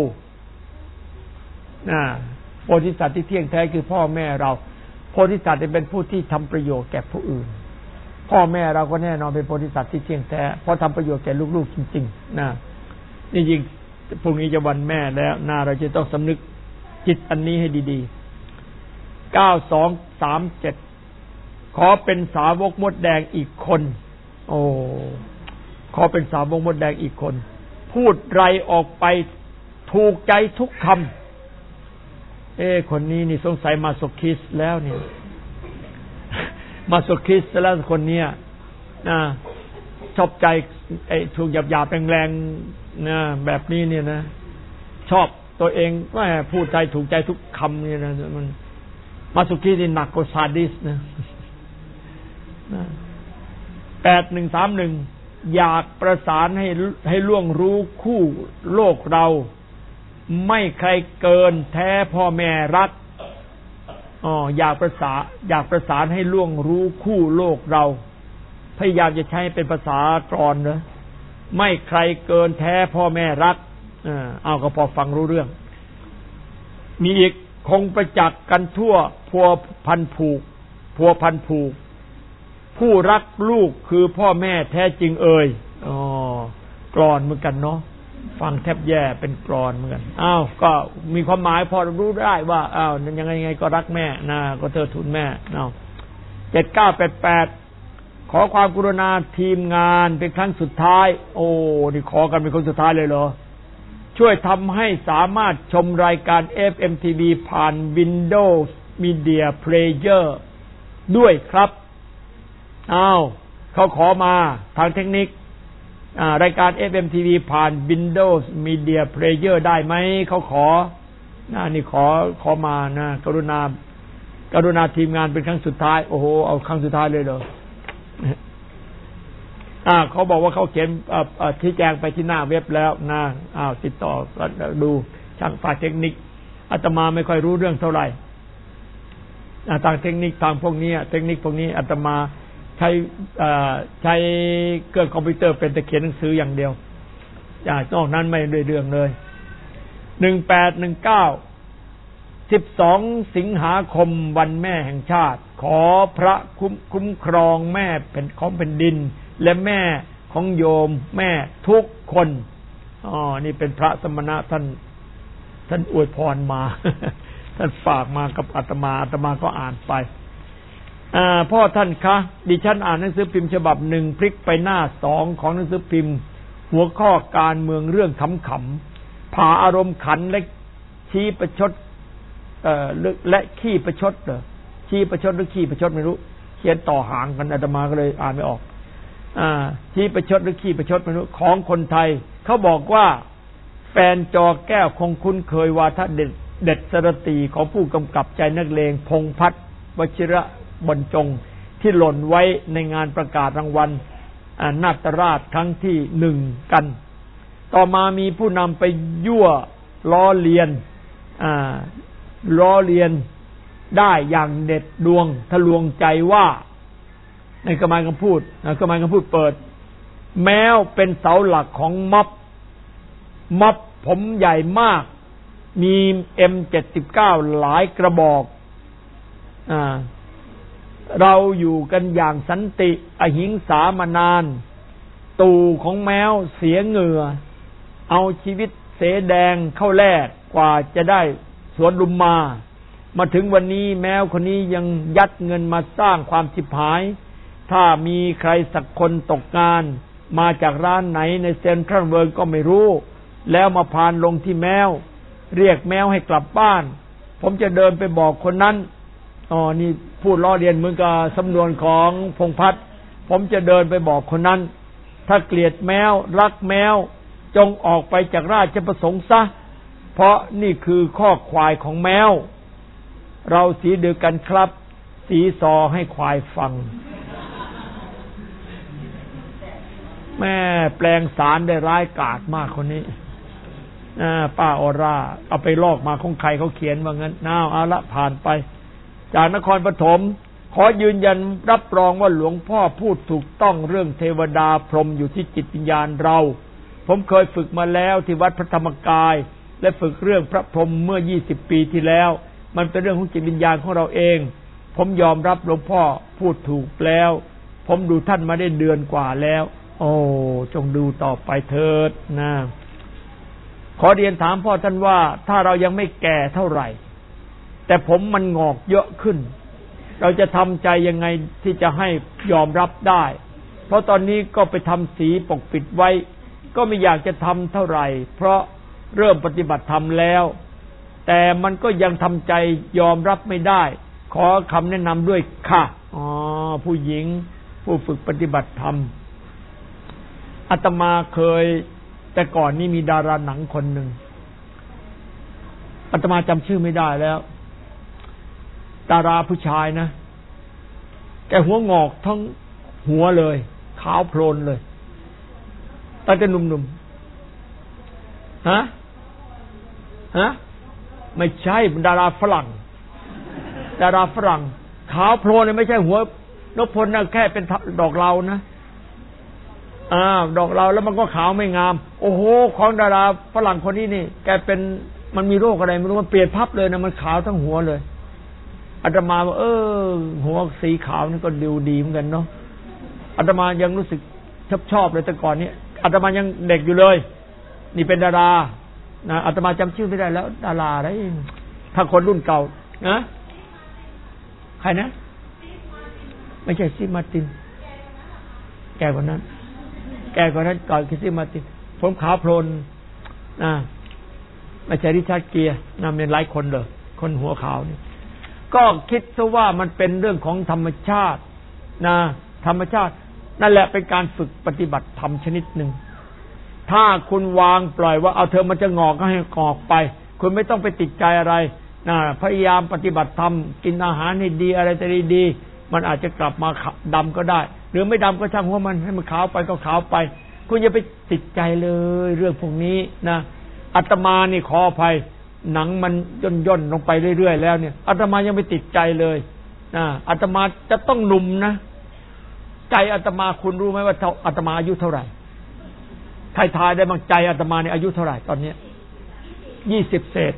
โพธิสัตว์ที่เที่ยงแท้คือพ่อแม่เราโพธิสัตว์เป็นผู้ที่ทำประโยชน์แก่ผู้อื่นพ่อแม่เราก็แน่นอนเป็นโพธิสัตว์ที่เที่ยงแท้เพราะทำประโยชน์แก่ลูกๆจริงๆนะนี่ยิ่งพรุ่งนี้จะวันแม่แล้วนะเราจะต้องสำนึกจิตอันนี้ให้ดีๆเก้าสองสามเจ็ดขอเป็นสาวกมดแดงอีกคนโอ้ขอเป็นสาวกมดแดงอีกคนพูดไรออกไปถูกใจทุกคำเอ้คนนี้นี่สงสัยมาโซคิสแล้วเนี่ยมาโซคิสแล้วคนเนี้ยนะชอบใจไอ้ถูกหยาบๆแรงๆนะแบบนี้เนี่ยนะชอบตัวเองว่าพูดใจถูกใจทุกคำเนี่ยนะมันมาโซคิสนี่หนักกว่าซาดิสนะแปดหนึ่งสามหนึ่งอยากประสานให้ให้ล่วงรู้คู่โลกเราไม่ใครเกินแท้พ่อแม่รักอ๋ออยากประสานอยากประสานให้ล่วงรู้คู่โลกเราพยายามจะใช้เป็นภาษากลอนนะไม่ใครเกินแท้พ่อแม่รักอ่าเอาก็พอฟังรู้เรื่องมีอีกคงประจักษ์กันทั่วพัวพันผูกพัวพันผูกผู้รักลูกคือพ่อแม่แท้จริงเอ่ยอ๋อกลอนเหมือนกันเนาะฟังแทบแย่เป็นกลอนเหมือนกันอ้าวก็มีความหมายพอรู้ได้ว่าอ้าวยังไงยังไงก็รักแม่นะก็เธอทูลแม่เนาะเจ็ดเก้าแปดแปดขอความกรุณาทีมงานเป็นครั้งสุดท้ายโอ้นี่ขอกันเป็นครั้งสุดท้ายเลยเหรอช่วยทำให้สามารถชมรายการ เอฟ เอ็ม ที วี ผ่าน Windows Media Player ด้วยครับอ้าวเขาขอมาทางเทคนิครายการ เอฟ เอ็ม ที วี ผ่าน Windows Media Player ได้ไหมเขาขอนะนี่ขอขอมานะกรุณากรุณาทีมงานเป็นครั้งสุดท้ายโอ้โหเอาครั้งสุดท้ายเลยเหรออ่าเขาบอกว่าเขาเขียนชี้แจงไปที่หน้าเว็บแล้วนะอ้าวติดต่อดูช่างฝ่ายเทคนิคอาตมาไม่ค่อยรู้เรื่องเท่าไหร่ทางเทคนิคทางพวกนี้เทคนิคพวกนี้อาตมาใช้ใช้เครื่องคอมพิวเตอร์เป็นแต่เขียนหนังสืออย่างเดียวอย่างนอกนั้นไม่ได้เรื่องเลยหนึ่งแปดหนึ่งเก้าสิบสองสิงหาคมวันแม่แห่งชาติขอพระคุ้มคุ้มครองแม่เป็นของแผ่นดินและแม่ของโยมแม่ทุกคนอ๋อนี่เป็นพระสมณะท่านท่านอวยพรมา ท่านฝากมากับอาตมาอาตมาก็อ่านไปอ่าพ่อท่านคะดิฉันอ่านหนังสือพิมพ์ฉบับหนึ่งพลิกไปหน้าสองของหนังสือพิมพ์หัวข้อการเมืองเรื่องขำๆผ่าอารมณ์ขันและชี้ประชดเอ่อและขี้ประชดเหรอชี้ประชดหรือขี้ประชดไม่รู้เขียนต่อหางกันอาตมาก็เลยอ่านไม่ออกอ่าชี้ประชดหรือขี้ประชดไม่รู้ของคนไทยเขาบอกว่าแฟนจอแก้วคงคุ้นเคยวาทะเด็ดเด็ดสรตีของผู้กำกับใจนักเลงพงษ์พัฒน์วชิระบรรจงที่หล่นไว้ในงานประกาศรางวัลนาฏราชครั้งที่หนึ่งกันต่อมามีผู้นำไปยั่วล้อเลียนล้อเลียนได้อย่างเด็ดดวงทะลวงใจว่าในกระมายคำพูดกระมายคำพูดเปิดแมวเป็นเสาหลักของม็อบม็อบผมใหญ่มากมี เอ็ม เจ็ดสิบเก้า หลายกระบอกอ่าเราอยู่กันอย่างสันติอหิงสามานานตู่ของแมวเสียเหงื่อเอาชีวิตเสแดงเข้าแลกกว่าจะได้สวนลุมมามาถึงวันนี้แมวคนนี้ยังยัดเงินมาสร้างความชิบหายถ้ามีใครสักคนตกงานมาจากร้านไหนในเซ็นทรัลเวิลด์ก็ไม่รู้แล้วมาพานลงที่แมวเรียกแมวให้กลับบ้านผมจะเดินไปบอกคนนั้นอ๋อนี่พูดล้อเลียนเหมือนกับสำนวนของพงษ์พัฒน์ผมจะเดินไปบอกคนนั้นถ้าเกลียดแมวรักแมวจงออกไปจากราชประสงค์ซะเพราะนี่คือข้อควายของแมวเราสีเดียวกันครับสีซอให้ควายฟังแม่แปลงสารได้ร้ายกาจมากคนนี้ป้าออร่าเอาไปลอกมาของใครเขาเขียนว่างั้นน้าวเอาละผ่านไปจากนครปฐมขอยืนยันรับรองว่าหลวงพ่อพูดถูกต้องเรื่องเทวดาพรหมอยู่ที่จิตวิญญาณเราผมเคยฝึกมาแล้วที่วัดพระธรรมกายและฝึกเรื่องพระพรหมเมื่อยี่สิบปีที่แล้วมันเป็นเรื่องของจิตวิญญาณของเราเองผมยอมรับหลวงพ่อพูดถูกแล้วผมดูท่านมาได้เดือนกว่าแล้วโอ้จงดูต่อไปเถิดนะขอเรียนถามพ่อท่านว่าถ้าเรายังไม่แก่เท่าไหร่แต่ผมมันงอกเยอะขึ้นเราจะทำใจยังไงที่จะให้ยอมรับได้เพราะตอนนี้ก็ไปทำสีปกปิดไว้ก็ไม่อยากจะทำเท่าไหร่เพราะเริ่มปฏิบัติธรรมแล้วแต่มันก็ยังทำใจยอมรับไม่ได้ขอคำแนะนำด้วยค่ะอ๋อผู้หญิงผู้ฝึกปฏิบัติธรรมอาตมาเคยแต่ก่อนนี่มีดาราหนังคนหนึ่งอาตมาจำชื่อไม่ได้แล้วดาราผู้ชายนะแกหัวงอกทั้งหัวเลยขาวโพลนเลยตั้งแต่หนุ่มๆฮะฮะไม่ใช่ดาราฝรั่งดาราฝรั่งขาวโพลนเนี่ยไม่ใช่หัวนพพลนะแค่เป็นดอกเรานะอ่าดอกเราแล้วมันก็ขาวไม่งามโอ้โหของดาราฝรั่งคนนี้นี่แกเป็นมันมีโรคอะไรไม่รู้มันเปลี่ยนพับเลยนะมันขาวทั้งหัวเลยอาตมาว่าเออหัวสีขาวนี่ก็ดูดีเหมือนกันเนาะอาตมายังรู้สึกชอบชอบเลยแต่ก่อนนี้อาตมายังเด็กอยู่เลยนี่เป็นดารานะอาตมาจำชื่อไม่ได้แล้วดาราอะไรถ้าคนรุ่นเก่านะใครนะไม่ใช่ซิมาตินแก่กว่านั้นแก่กว่านั้นก่อนคือซิมาตินผมขาวโพลนนะไม่ใช่ริชาร์ดเกียร์นะเป็นหลายคนเลยคนหัวขาวนี่ก็คิดซะว่ามันเป็นเรื่องของธรรมชาตินะธรรมชาตินั่นแหละเป็นการฝึกปฏิบัติธรรมชนิดหนึ่งถ้าคุณวางปล่อยว่าเอาเธอมันจะงอกก็ให้งอกไปคุณไม่ต้องไปติดใจอะไรนะพยายามปฏิบัติธรรมกินอาหารให้ดีอะไรจะดีๆมันอาจจะกลับมาดำก็ได้หรือไม่ดำก็ช่างหัวมันให้มันขาวไปก็ขาวไปคุณอย่าไปติดใจเลยเรื่องพวกนี้นะอาตมานี่ขออภัยหนังมันย่นย่นลงไปเรื่อยๆแล้วเนี่ยอาตมายังไม่ติดใจเลยนะอาตมาจะต้องหนุ่มนะใจอาตมาคุณรู้ไหมว่าอาตมาอายุเท่าไหร่ใครทายได้บ้างใจอาตมาเนี่ยอายุเท่าไหร่ตอนนี้ยี่สิบเศษ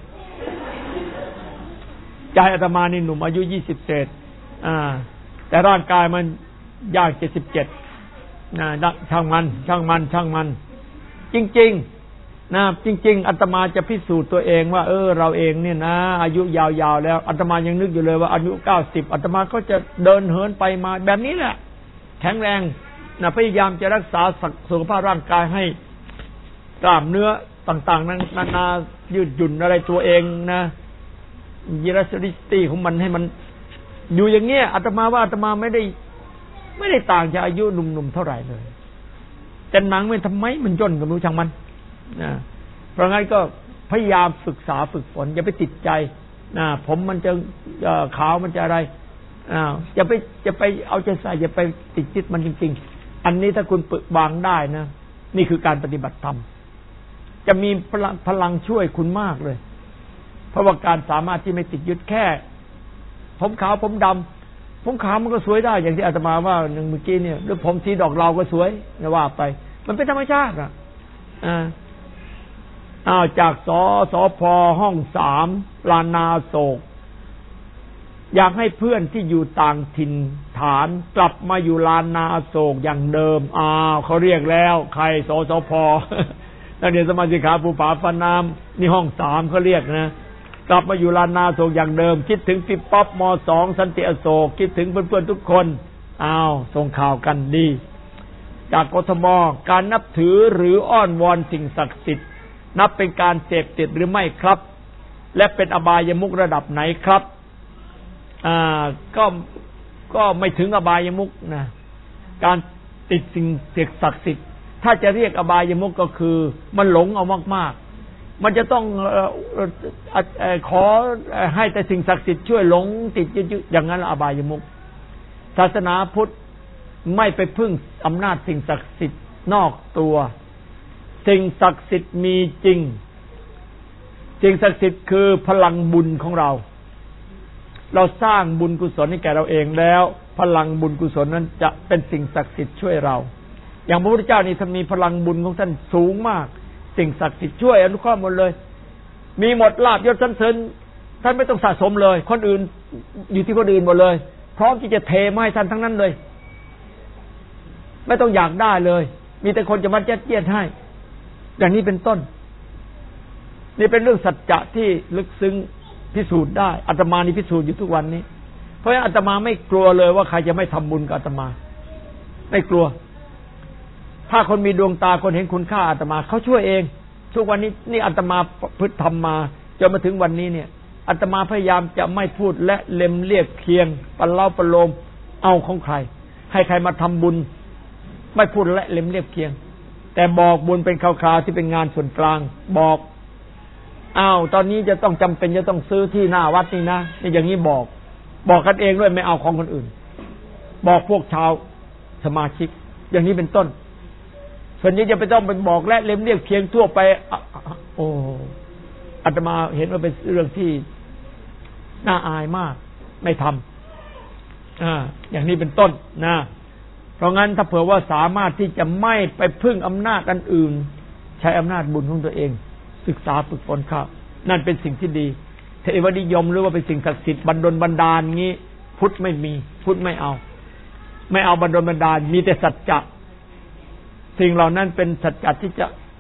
ใจอาตมานี่หนุ่มอายุยี่สิบเศษอ่าแต่ร่างกายมันย่างเจ็ดสิบเจ็ดนะช่างมันช่างมันช่างมันจริงๆนะจริงๆอาตมาจะพิสูจน์ตัวเองว่าเออเราเองเนี่ยนะอายุยาวๆแล้วอาตมายังนึกอยู่เลยว่าอายุเก้าสิบอาตมาก็จะเดินเหินไปมาแบบนี้แหละแข็งแรงนะพยายามจะรักษาสุขภาพร่างกายให้กล้ามเนื้อต่างๆนั้นนานายืดหยุ่นอะไรตัวเองนะยีรัสติตี้ของมันให้มันอยู่อย่างเงี้ยอาตมาว่าอาตมาไม่ได้ไม่ได้ต่างจากอายุหนุ่มๆเท่าไหร่เลยแต่หนังมันทำไมมันย่นกับรู้ช่างมันนะเพราะงั้นก็พยายามศึกษาฝึกฝนอย่าไปติดใจนะผมมันจะขาวมันจะอะไรอ่าอย่าไปอย่าไปเอาใจใส่อย่าไปติดจิตมันจริงๆอันนี้ถ้าคุณปึกวางได้นะนี่คือการปฏิบัติธรรมจะมีพลังพลังช่วยคุณมากเลยเพราะว่าการสามารถที่ไม่ติดยึดแค่ผมขาวผมดำผมขาวมันก็สวยได้อย่างที่อาตมาว่าหนึ่งเมื่อกี้เนี่ยหรือผมสีดอกเราก็สวยนะว่าไปมันเป็นธรรมชาติอ่ะอ่าอ้าวจากสสพห้องสามลานนาโศกอยากให้เพื่อนที่อยู่ต่างถิ่นฐานกลับมาอยู่ลานนาโศกอย่างเดิมอ้าวเขาเรียกแล้วใครสสพนักเรียนสมาชิกขาภูผาฟ้าน้ำนี่ห้องสามเขาเรียกนะกลับมาอยู่ลานนาโศกอย่างเดิมคิดถึงพี่ป๊อปมสองสันติอโศกคิดถึงเพื่อนๆทุกคนอ้าวส่งข่าวกันดีจากกทมการนับถือหรืออ้อนวอนสิ่งศักดิ์สิทธิ์นับเป็นการเสพติดหรือไม่ครับและเป็นอบายมุขระดับไหนครับอ่าก็ก็ไม่ถึงอบายมุขนะการติดสิ่งศักดิ์สิทธิ์ถ้าจะเรียกอบายมุขก็คือมันหลงเอามากๆมันจะต้องขอให้แต่สิ่งศักดิ์สิทธิ์ช่วยหลงติดอย่างนั้นอบายมุขศาสนาพุทธไม่ไปพึ่งอำนาจสิ่งศักดิ์สิทธิ์นอกตัวสิ่งศักดิ์สิทธิ์มีจริงสิ่งศักดิ์สิทธิ์คือพลังบุญของเราเราสร้างบุญกุศลให้แก่เราเองแล้วพลังบุญกุศลนั้นจะเป็นสิ่งศักดิ์สิทธิ์ช่วยเราอย่างพระพุทธเจ้านี่ท่านมีพลังบุญของท่านสูงมากสิ่งศักดิ์สิทธิ์ช่วยอนุเคราะห์หมดเลยมีหมดลาภยศสรรเสริญท่านไม่ต้องสะสมเลยคนอื่นอยู่ที่คนอื่นหมดเลยพร้อมที่จะเทมาให้ท่านทั้งนั้นเลยไม่ต้องอยากได้เลยมีแต่คนจะมายัดเยียดให้อย่างนี้เป็นต้นนี่เป็นเรื่องสัจจะที่ลึกซึ้งพิสูจน์ได้อาตมานี่พิสูจน์อยู่ทุกวันนี้เพราะฉะนั้นอาตมาไม่กลัวเลยว่าใครจะไม่ทำบุญกับอาตมาไม่กลัวถ้าคนมีดวงตาคนเห็นคุณค่าอาตมาเขาช่วยเองทุกวันนี้นี่อาตมาพฤติธรรมมาจนมาถึงวันนี้เนี่ยอาตมาพยายามจะไม่พูดและเล็มเลียบเคียงปะเล่าปะโลมเอาของใครให้ใครมาทำบุญไม่พูดและเล็มเลียบเคียงแต่บอกบุญเป็นคราวๆที่เป็นงานส่วนกลางบอกอ้าวตอนนี้จะต้องจำเป็นจะต้องซื้อที่หน้าวัดนี่นะนี่อย่างนี้บอกบอกกันเองด้วยไม่เอาของคนอื่นบอกพวกชาวสมาชิกอย่างนี้เป็นต้นส่วนนี้จะไปต้องไปบอกและเล็มเรียกเพียงทั่วไปโอ้อาตมาเห็นว่าเป็นเรื่องที่น่าอายมากไม่ทำอ่าอย่างนี้เป็นต้นนะเพราะงั้นถ้าเผื่อว่าสามารถที่จะไม่ไปพึ่งอำนาจอันอื่นใช้อำนาจบุญของตัวเองศึกษาฝึกฝนข้านั่นเป็นสิ่งที่ดีเทวนิยมหรือว่าเป็นสิ่งศักดิ์สิทธิ์บันดลบันดาลงี้พุทธไม่มีพุทธไม่เอาไม่เอาบันดลบันดาลมีแต่สัจจะสิ่งเหล่านั้นเป็นสัจจะที่จะ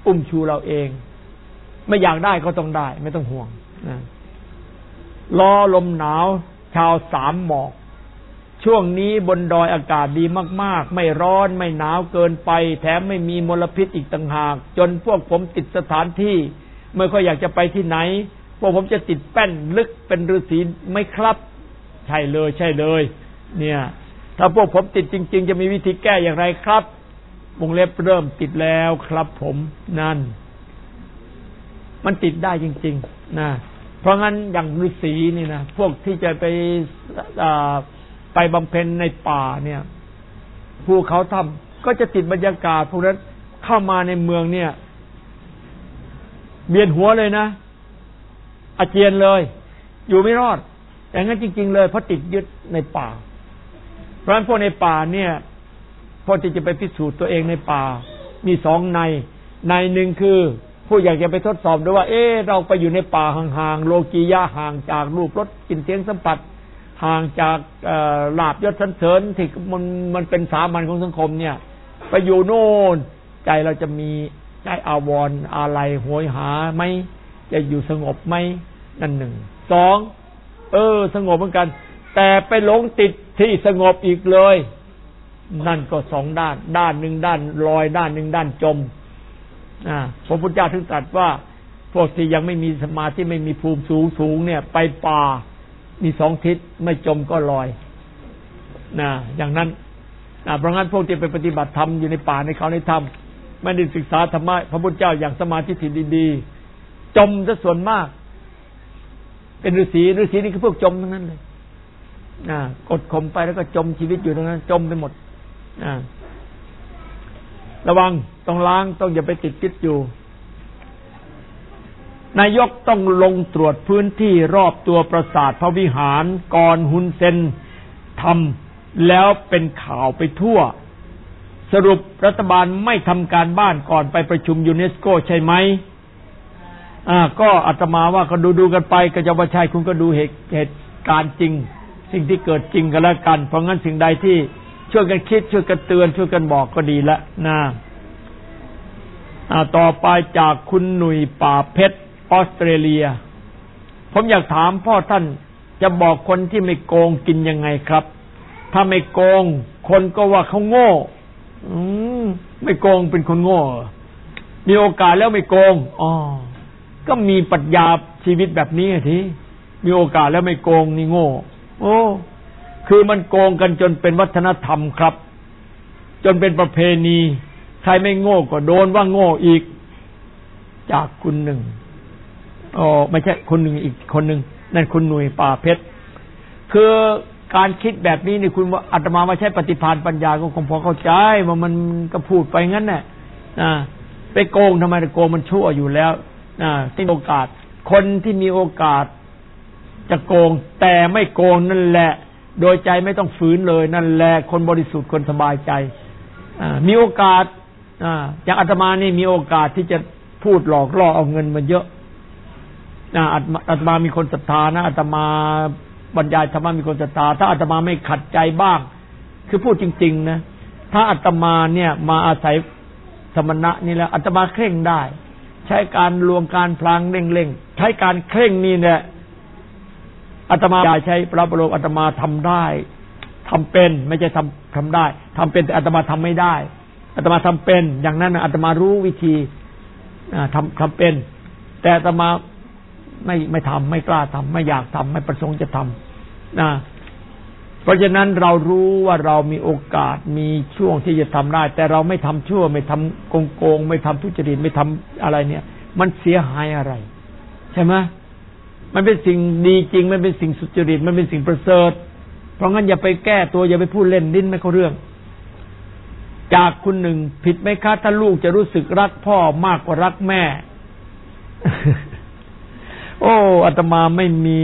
อุ้มชูเราเองไม่อยากได้ก็ต้องได้ไม่ต้องห่วงนะรอลมหนาวชาวสามหมอกช่วงนี้บนดอยอากาศดีมากๆไม่ร้อนไม่หนาวเกินไปแถมไม่มีมลพิษอีกต่างหากจนพวกผมติดสถานที่เมื่อค่อยอยากจะไปที่ไหนพวกผมจะติดแป้นลึกเป็นฤาษีไหมครับใช่เลยใช่เลยเนี่ยถ้าพวกผมติดจริงๆจะมีวิธีแก้อย่างไรครับวงเล็บเริ่มติดแล้วครับผมนั่นมันติดได้จริงๆนะเพราะงั้นอย่างฤาษีนี่นะพวกที่จะไปไปบำเพ็ญในป่าเนี่ยภูเขาถ้ำก็จะติดบรรยากาศพวกนั้นเข้ามาในเมืองเนี่ยเบียนหัวเลยนะอาเจียนเลยอยู่ไม่รอดอย่างนั้นจริงๆเลยเพราะติดยึดในป่าเพราะฉะนั้นพวกในป่าเนี่ยพอที่จะไปพิสูจน์ตัวเองในป่ามีสองในในหนึ่งคือผู้อยากจะไปทดสอบดูว่าเอ๊ะเราไปอยู่ในป่าห่างๆโลกียะห่างจากรูปรสกลิ่นเสียงสัมผัสห่างจากลาภยศสรรเสริญที่มันมันเป็นสามัญของสังคมเนี่ยไปอยู่โน่นใจเราจะมีใจอาวรณ์อะไรโหยหาไหมจะอยู่สงบไหมนั่นหนึ่งสองเออสงบเหมือนกันแต่ไปหลงติดที่สงบอีกเลยนั่นก็สองด้านด้านหนึ่งด้านลอยด้านหนึ่งด้านจมอ่าพระพุทธเจ้าถึงตรัสว่าพวกที่ยังไม่มีสมาธิไม่มีภูมิสูงสูงเนี่ยไปป่ามีสองทิศไม่จมก็ลอยนะอย่างนั้นนะเพราะงั้นพวกที่ไปปฏิบัติธรรมอยู่ในป่าในเขาในธรรมไม่ได้ศึกษาธรรมะพระพุทธเจ้าอย่างสมาธิที่ดีๆจมซะส่วนมากเป็นฤาษีฤาษีนี่คือพวกจมทั้งนั้นเลยนะกดข่มไปแล้วก็จมชีวิตอยู่ตรงนั้นจมไปหมดนะระวังต้องล้างต้องอย่าไปติดติดอยู่นายกต้องลงตรวจพื้นที่รอบตัวปราสาทพระวิหารก่อนฮุนเซนทำแล้วเป็นข่าวไปทั่วสรุปรัฐบาลไม่ทำการบ้านก่อนไปประชุมยูเนสโกใช่ไหมอ่าก็อาตมาว่าก็ดูดูกันไปก็จะว่าใช่คุณก็ดูเหตุเหตุการณ์จริงสิ่งที่เกิดจริงกันแล้วกันเพราะงั้นสิ่งใดที่ช่วยกันคิดช่วยกันเตือนช่วยกันบอกก็ดีละนะอ่าต่อไปจากคุณหนุ่ยป่าเพชรออสเตรเลียผมอยากถามพ่อท่านจะบอกคนที่ไม่โกงกินยังไงครับถ้าไม่โกงคนก็ว่าเขาโง่อืมไม่โกงเป็นคนโง่มีโอกาสแล้วไม่โกงอ๋อก็มีปรัชญาชีวิตแบบนี้ทีมีโอกาสแล้วไม่โกงนี่โง่โอ้คือมันโกงกันจนเป็นวัฒนธรรมครับจนเป็นประเพณีใครไม่โง่ก็โดนว่าโง่อีกจากคุณหนึ่งอ๋อไม่ใช่คนหนึ่งอีกคนหนึ่งนั่นคุณหนุ่ยป่าเพชรคือการคิดแบบนี้นี่คุณว่าอาตมามาใช้ปฏิภาณปัญญาก็คงพอเข้าใจว่ามันก็พูดไปงั้นแหละอ่าไปโกงทำไมโกงมันชั่วอยู่แล้วอ่าที่โอกาสคนที่มีโอกาสจะโกงแต่ไม่โกงนั่นแหละโดยใจไม่ต้องฝืนเลยนั่นแหละคนบริสุทธิ์คนสบายใจอ่ามีโอกาสอ่าอย่างอาตมานี่มีโอกาสที่จะพูดหลอกล่อเอาเงินมาเยอะนะอาตมามีคนศรัทธานะอาตมาบรรยายธรรมะมีคนศรัทธาถ้าอาตมาไม่ขัดใจบ้างคือพูดจริงๆนะถ้าอาตมาเนี่ยมาอาศัยสมณะนี่แล้วอาตมาเคร่งได้ใช้การลวงการพลางเร่งๆใช้การเคร่งนี่เนี่ยอาตมาใช้พระบรมอาตมาทำได้ทำเป็นไม่ใช่ทำทำได้ทำเป็นแต่อาตมาทำไม่ได้อาตมาทำเป็นอย่างนั้นอาตมารู้วิธีทำทำเป็นแต่อาตมาไม่ไม่ทำไม่กล้าทำไม่อยากทำไม่ประสงค์จะทำนะเพราะฉะนั้นเรารู้ว่าเรามีโอกาสมีช่วงที่จะทำได้แต่เราไม่ทำชั่วไม่ทำโกงโกงไม่ทำทุจริตไม่ทำอะไรเนี่ยมันเสียหายอะไรใช่ไหมมันเป็นสิ่งดีจริงมันเป็นสิ่งสุจริตมันเป็นสิ่งประเสริฐเพราะงั้นอย่าไปแก้ตัวอย่าไปพูดเล่นดิ้นไม่เข้าเรื่องจากคุณหนึ่งผิดไหมคะถ้าลูกจะรู้สึกรักพ่อมากกว่ารักแม่ โอ้อาตมาไม่มี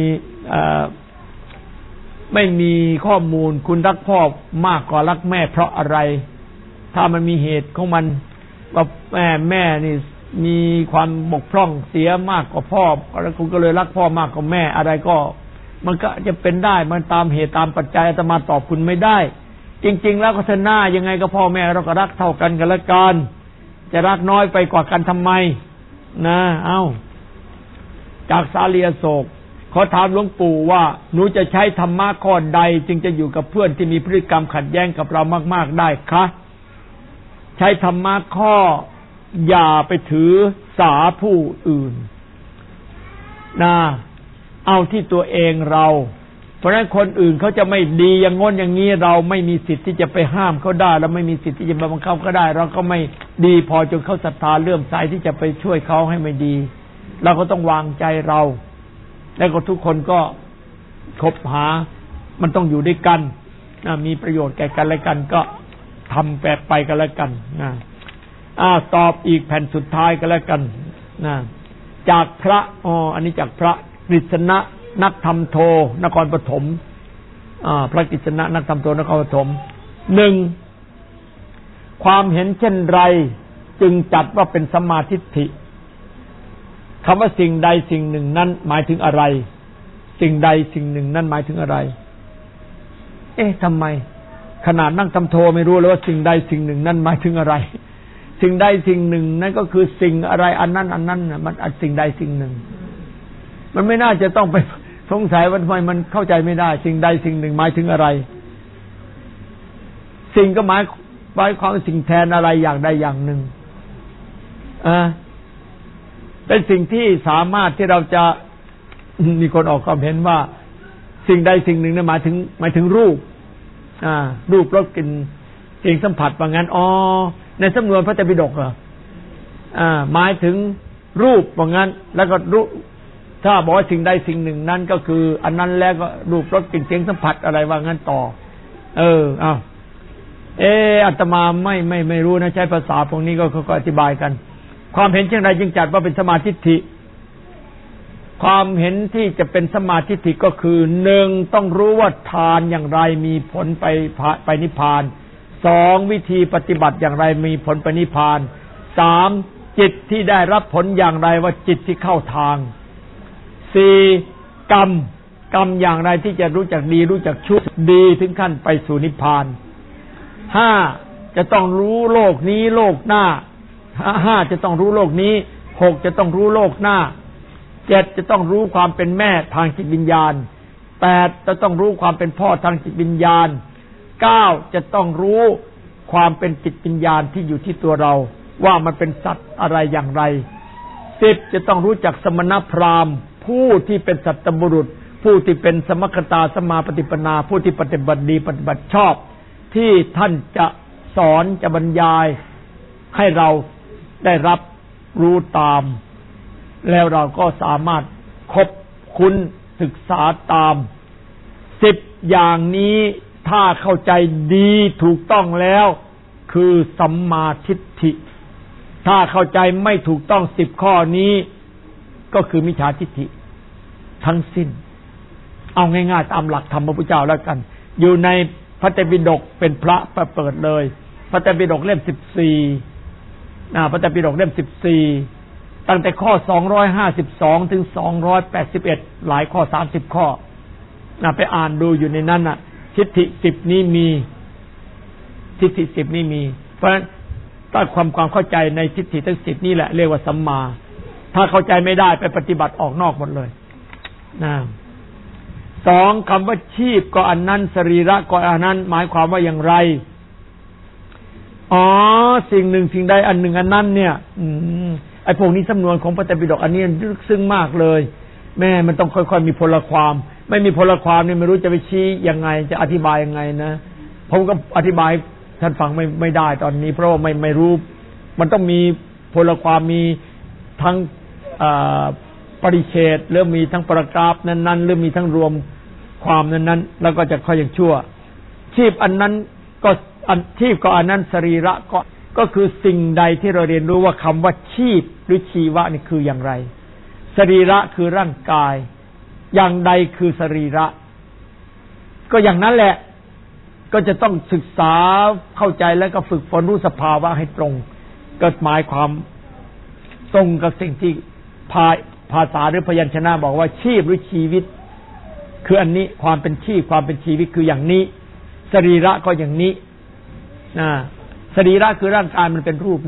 ไม่มีข้อมูลคุณรักพ่อมากกว่ารักแม่เพราะอะไรถ้ามันมีเหตุของมันว่าแม่แม่นี่มีความบกพร่องเสียมากกว่าพ่อแล้วคุณก็เลยรักพ่อมากกว่าแม่อะไรก็มันก็จะเป็นได้มันตามเหตุตามปัจจัยอาตมาตอบคุณไม่ได้จริงๆแล้วก็เธอหน้ายังไงก็พ่อแม่เราก็รักเท่ากันกันละกันจะรักน้อยไปกว่ากันทำไมนะเอ้าจากสาลีอโศกขอถามหลวงปู่ว่าหนูจะใช้ธรรมะข้อใดจึงจะอยู่กับเพื่อนที่มีพฤติกรรมขัดแย้งกับเรามากๆได้คะใช้ธรรมะข้ออย่าไปถือสาผู้อื่นนะเอาที่ตัวเองเราเพราะฉะนั้นคนอื่นเขาจะไม่ดีอย่างง้นอย่างนี้เราไม่มีสิทธิ์ที่จะไปห้ามเขาได้เราไม่มีสิทธิ์ที่จะไปบังคับเขาได้เราก็ไม่ดีพอจนเขาศรัทธาเลื่อมใสที่จะไปช่วยเขาให้ไม่ดีเราก็ต้องวางใจเราแล้วก็ทุกคนก็คบหามันต้องอยู่ด้วยกันนะมีประโยชน์แก่กันและกันก็ทำแปดไปกันแล้วกันนะอ่าตอบอีกแผ่นสุดท้ายกันแล้วกันนะจากพระอ๋ออันนี้จากพระกฤษณะนักธรรมโทนครปฐมอ่าพระกฤษณะนักธรรมโทนครปฐมหนึ่งความเห็นเช่นไรจึงจัดว่าเป็นสัมมาทิฏฐิคำว่าสิ่งใดสิ่งหนึ่งนั้นหมายถึงอะไรสิ่งใดสิ่งหนึ่งนั้นหมายถึงอะไรเอ๊ะทำไมขนาดนั่งทำโทไม่รู้เลยว่าสิ่งใดสิ่งหนึ่งนั้นหมายถึงอะไรสิ่งใดสิ่งหนึ่งนั่นก็คือสิ่งอะไรอันนั้นอันนั้นมันสิ่งใดสิ่งหนึ่งมันไม่น่าจะต้องไปสงสัยว่าทำไมมันเข้าใจไม่ได้สิ่งใดสิ่งหนึ่งหมายถึงอะไรสิ่งก็หมายหมายความสิ่งแทนอะไรอย่างใดอย่างหนึ่งอ่าเป็นสิ่งที่สามารถที่เราจะมีคนออกความเห็นว่าสิ่งใดสิ่งหนึ่งนั้นหมายถึงหมายถึงรูปอ่ารูปรสกลิ่นเสียงสัมผัสว่างั้นอ๋อในสำนวนพระไตรปิฎกเหรออ่าหมายถึงรูปว่างั้นแล้วก็รูปถ้าบอกว่าสิ่งใดสิ่งหนึ่งนั้นก็คืออันนั้นแล้วก็รูปรสกลิ่นเสียงสัมผัสอะไรว่างั้นต่อเอออ้าวเอออาตมาไม่ไม่ไม่รู้นะใช้ภาษาพวกนี้ก็เขาก็อธิบายกันความเห็นเช่นไรจึงจัดว่าเป็นสมาธิฏฐิความเห็นที่จะเป็นสมาธิฏฐิก็คือหนึ่งต้องรู้ว่าทานอย่างไรมีผลไปไปนิพพานสองวิธีปฏิบัติอย่างไรมีผลไปนิพพานสามจิตที่ได้รับผลอย่างไรว่าจิตที่เข้าทางสี่กรรมกรรมอย่างไรที่จะรู้จักดีรู้จักชั่วดีถึงขั้นไปสู่นิพพานห้าจะต้องรู้โลกนี้โลกหน้าห้าจะต้องรู้โลกนี้หกจะต้องรู้โลกหน้าเจ็ดจะต้องรู้ความเป็นแม่ทางจิตวิญญาณแปดจะต้องรู้ความเป็นพ่อทางจิตวิญญาณเก้าจะต้องรู้ความเป็นจิตวิญญาณที่อยู่ที่ตัวเราว่ามันเป็นสัตว์อะไรอย่างไรสิบจะต้องรู้จักสมณพราหมณ์ผู้ที่เป็นสัตตบุรุษผู้ที่เป็นสมคตาสมาปฏิปนาผู้ที่ปฏิบัติดีปฏิบัติชอบที่ท่านจะสอนจะบรรยายให้เราได้รับรู้ตามแล้วเราก็สามารถคบคุ้นศึกษาตามสิบอย่างนี้ถ้าเข้าใจดีถูกต้องแล้วคือสัมมาทิฏฐิถ้าเข้าใจไม่ถูกต้องสิบข้อนี้ก็คือมิจฉาทิฏฐิทั้งสิ้นเอาง่ายๆตามหลักธรรมพระพุทธเจ้าแล้วกันอยู่ในพระไตรปิฎกเป็นพระเปิดเลยพระไตรปิฎกเล่มสิบสี่นะพระไตรปิฎกเล่มสิบสี่ตั้งแต่ข้อสองร้อยห้าสิบสองถึงสองร้อยแปดสิบเอ็ดหลายข้อสามสิบข้อนะไปอ่านดูอยู่ในนั้นน่ะทิฏฐิสิบนี้มีทิฏฐิสิบนี้มีเพราะฉะนั้นถ้าความความเข้าใจในทิฏฐิทั้งสิบนี่แหละเรียกว่าสัมมาถ้าเข้าใจไม่ได้ไปปฏิบัติออกนอกหมดเลยนะสองคำว่าชีพก็อันนั้นสรีระก็อันนั้นหมายความว่าอย่างไรอ๋อสิ่งหนึ่งสิ่งใดอันหนึ่งอันนั้นเนี่ยอืมไอ้พวกนี้สำนวนของพระไตรปิฎกอันนี้ลึกซึ้งมากเลยแม่มันต้องค่อยๆมีพลความไม่มีพลความนี่ไม่รู้จะไปชี้ยังไงจะอธิบายยังไงนะผมก็อธิบายท่านฟังไม่ไม่ได้ตอนนี้เพราะว่าไม่ไม่รู้มันต้องมีพลความมีทั้งปริเฉดหรือมีทั้งประกราฟนั้นๆหรือมีทั้งรวมความนั้นๆแล้วก็จะค่อยอย่างชั่วชีพอันนั้นก็อันชีพก็อันนั้นสรีระก็ก็คือสิ่งใดที่เราเรียนรู้ว่าคำว่าชีพหรือชีวะนี่คืออย่างไรสรีระคือร่างกายอย่างใดคือสรีระก็อย่างนั้นแหละก็จะต้องศึกษาเข้าใจแล้วก็ฝึกฝนรู้สภาวะให้ตรงก็หมายความตรงกับสิ่งที่ภาษาหรือพยัญชนะบอกว่าชีพหรือชีวิตคืออันนี้ความเป็นชีพความเป็นชีวิตคืออย่างนี้สรีระก็อย่างนี้นะสรีระคือร่างกายมันเป็นรูปนะ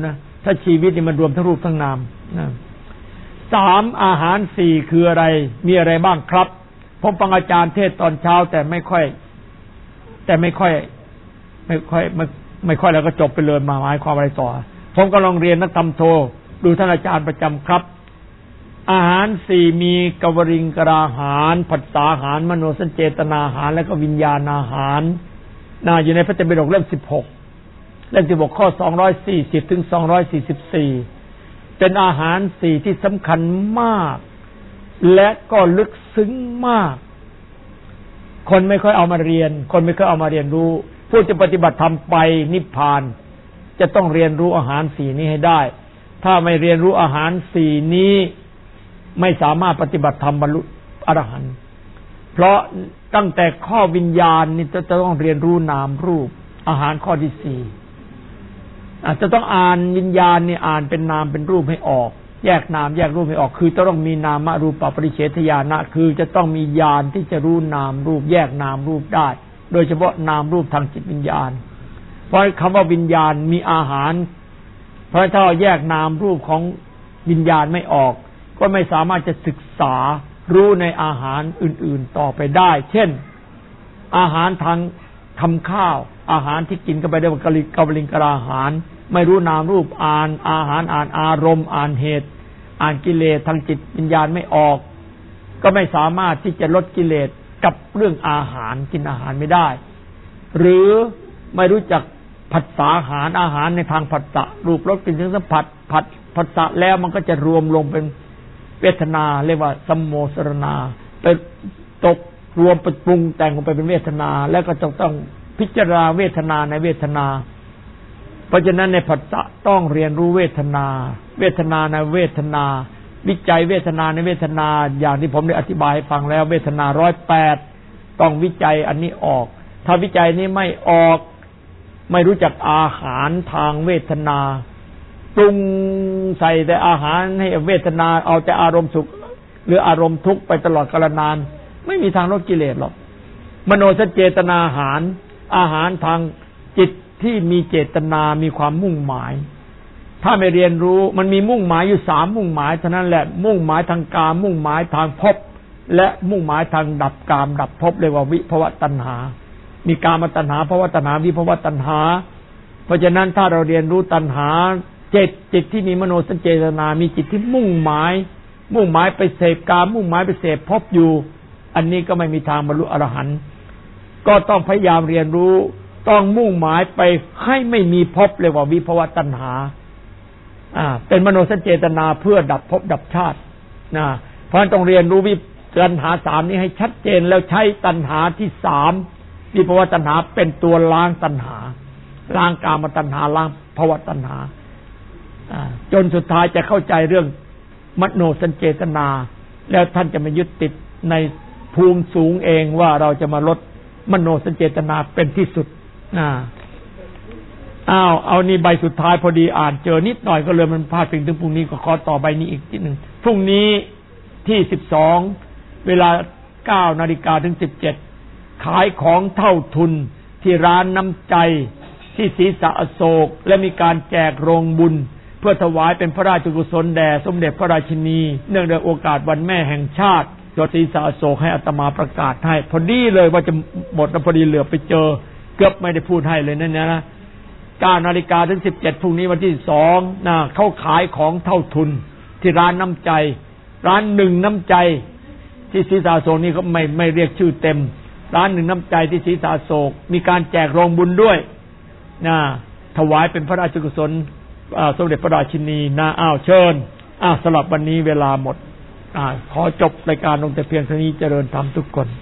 ถ้าชีวิตนี่มันรวมทั้งรูปทั้งนามนะสามอาหารสี่คืออะไรมีอะไรบ้างครับผมฟังอาจารย์เทศตอนเช้าแต่ไม่ค่อยแต่ไม่ค่อยไม่ค่อยไม่ไม่ค่อยแล้วก็จบไปเลยมาหมายความอะไรต่อผมก็ลองเรียนนักธรรมโทดูท่านอาจารย์ประจำครับอาหารสี่มีกวริงกราหารผัสสาหารมโนสัญเจตนาหารและก็วิญญาณอาหารน่าอยู่ในพระไตรปิฎกเล่มสิบหกเล่มสิบหกข้อสองร้อยสี่สิบถึงสองร้อยสี่สิบสี่เป็นอาหารสี่ที่สำคัญมากและก็ลึกซึ้งมากคนไม่ค่อยเอามาเรียนคนไม่ค่อยเอามาเรียนรู้ผู้จะปฏิบัติธรรมไปนิพพานจะต้องเรียนรู้อาหารสี่นี้ให้ได้ถ้าไม่เรียนรู้อาหารสี่นี้ไม่สามารถปฏิบัติธรรมบรรลุอรหันต์เพราะตั้งแต่ข้อวิญญาณนี่จะต้องเรียนรู้นามรูปอาหารข้อที่สี่อาจจะต้องอ่านวิญญาณนี่อ่านเป็นนามเป็นรูปให้ออกแยกนามแยกรูปให้ออกคือจะต้องมีนามรูปปริเฉทญาณะคือจะต้องมีญาณที่จะรู้นามรูปแยกนามรูปได้โดยเฉพาะนามรูปทางจิตวิญญาณเพราะคำว่าวิญญาณมีอาหารเพราะถ้าแยกนามรูปของวิญญาณไม่ออกก็ไม่สามารถจะศึกษารู้ในอาหารอื่นๆต่อไปได้เช่นอาหารทางทำข้าวอาหารที่กินเข้าไปได้ว่ากะลิกะลิงกะอาหารไม่รู้นามรูปอ่านอาหารอ่านอารมณ์อ่านเหตุอ่านกิเลสทางจิตวิญญาณไม่ออกก็ไม่สามารถที่จะลดกิเลสกับเรื่องอาหารกินอาหารไม่ได้หรือไม่รู้จักผัสสะอาหารอาหารในทางผัสสะรูปรสกลิ่นเสียงสัมผัสผัสผัสสะแล้วมันก็จะรวมลงเป็นเวทนาเรียกว่าสัมโมสรณาไปตกรวมไปปรุงแต่งลงไปเป็นเวทนาแล้วก็จะต้องพิจารณาเวทนาในเวทนาเพราะฉะนั้นในผัสสะต้องเรียนรู้เวทนาเวทนาในเวทนาวิจัยเวทนาในเวทนาอย่างที่ผมได้อธิบายให้ฟังแล้วเวทนาร้อยแปดต้องวิจัยอันนี้ออกถ้าวิจัยนี้ไม่ออกไม่รู้จักอาหารทางเวทนาปรุงใส่แต่อาหารให้เวทนาเอาแต่อารมณ์สุขหรืออารมณ์ทุกข์ไปตลอดกาลนานไม่มีทางลดกิเลสหรอกมโนสัญเจตนาอาหารอาหารทางจิตที่มีเจตนามีความมุ่งหมายถ้าไม่เรียนรู้มันมีมุ่งหมายอยู่สามมุ่งหมายเท่านั้นแหละมุ่งหมายทางกามมุ่งหมายทางภพและมุ่งหมายทางดับกามดับภพเรียกว่าวิภวตัณหามีกามตัณหาภวตัณหาวิภวตัณหาเพราะฉะนั้นถ้าเราเรียนรู้ตัณหาจิตจิตที่มีมโนสัญเจตนามีจิตที่มุ่งหมายมุ่งหมายไปเสพกามมุ่งหมายไปเสพภพอยู่อันนี้ก็ไม่มีทางบรรลุอรหันต์ก็ต้องพยายามเรียนรู้ต้องมุ่งหมายไปให้ไม่มีภพเรียกว่าวิภวตัณหาอ่าเป็นมโนสัญเจตนาเพื่อดับภพดับชาตินะเพราะฉะนั้นต้องเรียนรู้วิตัณหาสามนี้ให้ชัดเจนแล้วใช้ตัณหาที่สามวิภวตัณหาเป็นตัวล้างตัณหาล้างกามตัณหาล้างภวตัณหาจนสุดท้ายจะเข้าใจเรื่องมโนสัญเจตนาแล้วท่านจะไม่ยึดติดในภูมิสูงเองว่าเราจะมาลดมโนสัญเจตนาเป็นที่สุดนะอ้าวเอานี่ใบสุดท้ายพอดีอ่านเจอนิดหน่อยก็เลยมันพลาดถึงถึงพรุ่งนี้ก็ขอต่อใบนี้อีกทีหนึ่งพรุ่งนี้ที่สิบสองเวลาเก้านาฬิกาถึงสิบเจ็ดขายของเท่าทุนที่ร้านน้ำใจที่ศรีษะอโศกและมีการแจกโรงบุญเพื่อถวายเป็นพระราชกุศลแด่สมเด็จพระราชินีเนื่องในโอกาสวันแม่แห่งชาติจดศรีษะอโศกให้อาตมาประกาศให้พอดีเลยว่าจะหมดแล้วพอดีเหลือไปเจอเกือบไม่ได้พูดให้เลยนั่นนะเก้านาฬิกาถึงสิบเจ็ดพรุ่งนี้วันที่สองนะเขาขายของเท่าทุนที่ร้านน้ำใจร้านหนึ่งน้ำใจที่ศรีษะอโศกนี่ก็ไม่ไม่เรียกชื่อเต็มร้านหนึ่งน้ำใจที่ศรีษะอโศกมีการแจกโรงบุญด้วยนะถวายเป็นพระราชกุศลสมเด็จพระราชินีนะอ้าวเชิญอ้าวสำหรับวันนี้เวลาหมดอ่าขอจบรายการลงแต่เพียงเท่านี้เจริญธรรมทุกคน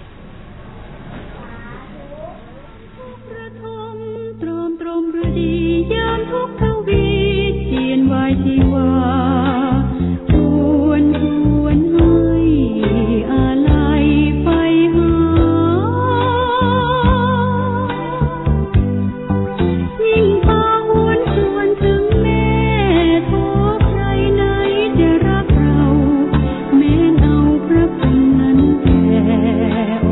ตรมตรมฤดียามทุกทวีเจียนวายชีวาหวนหวนให้อาลัยไปหายิ่งพาหวนชวนถึงแม่โทใครไหนจะรักเราแม้เอาพระคุณนั้นแผ่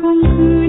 คงคืน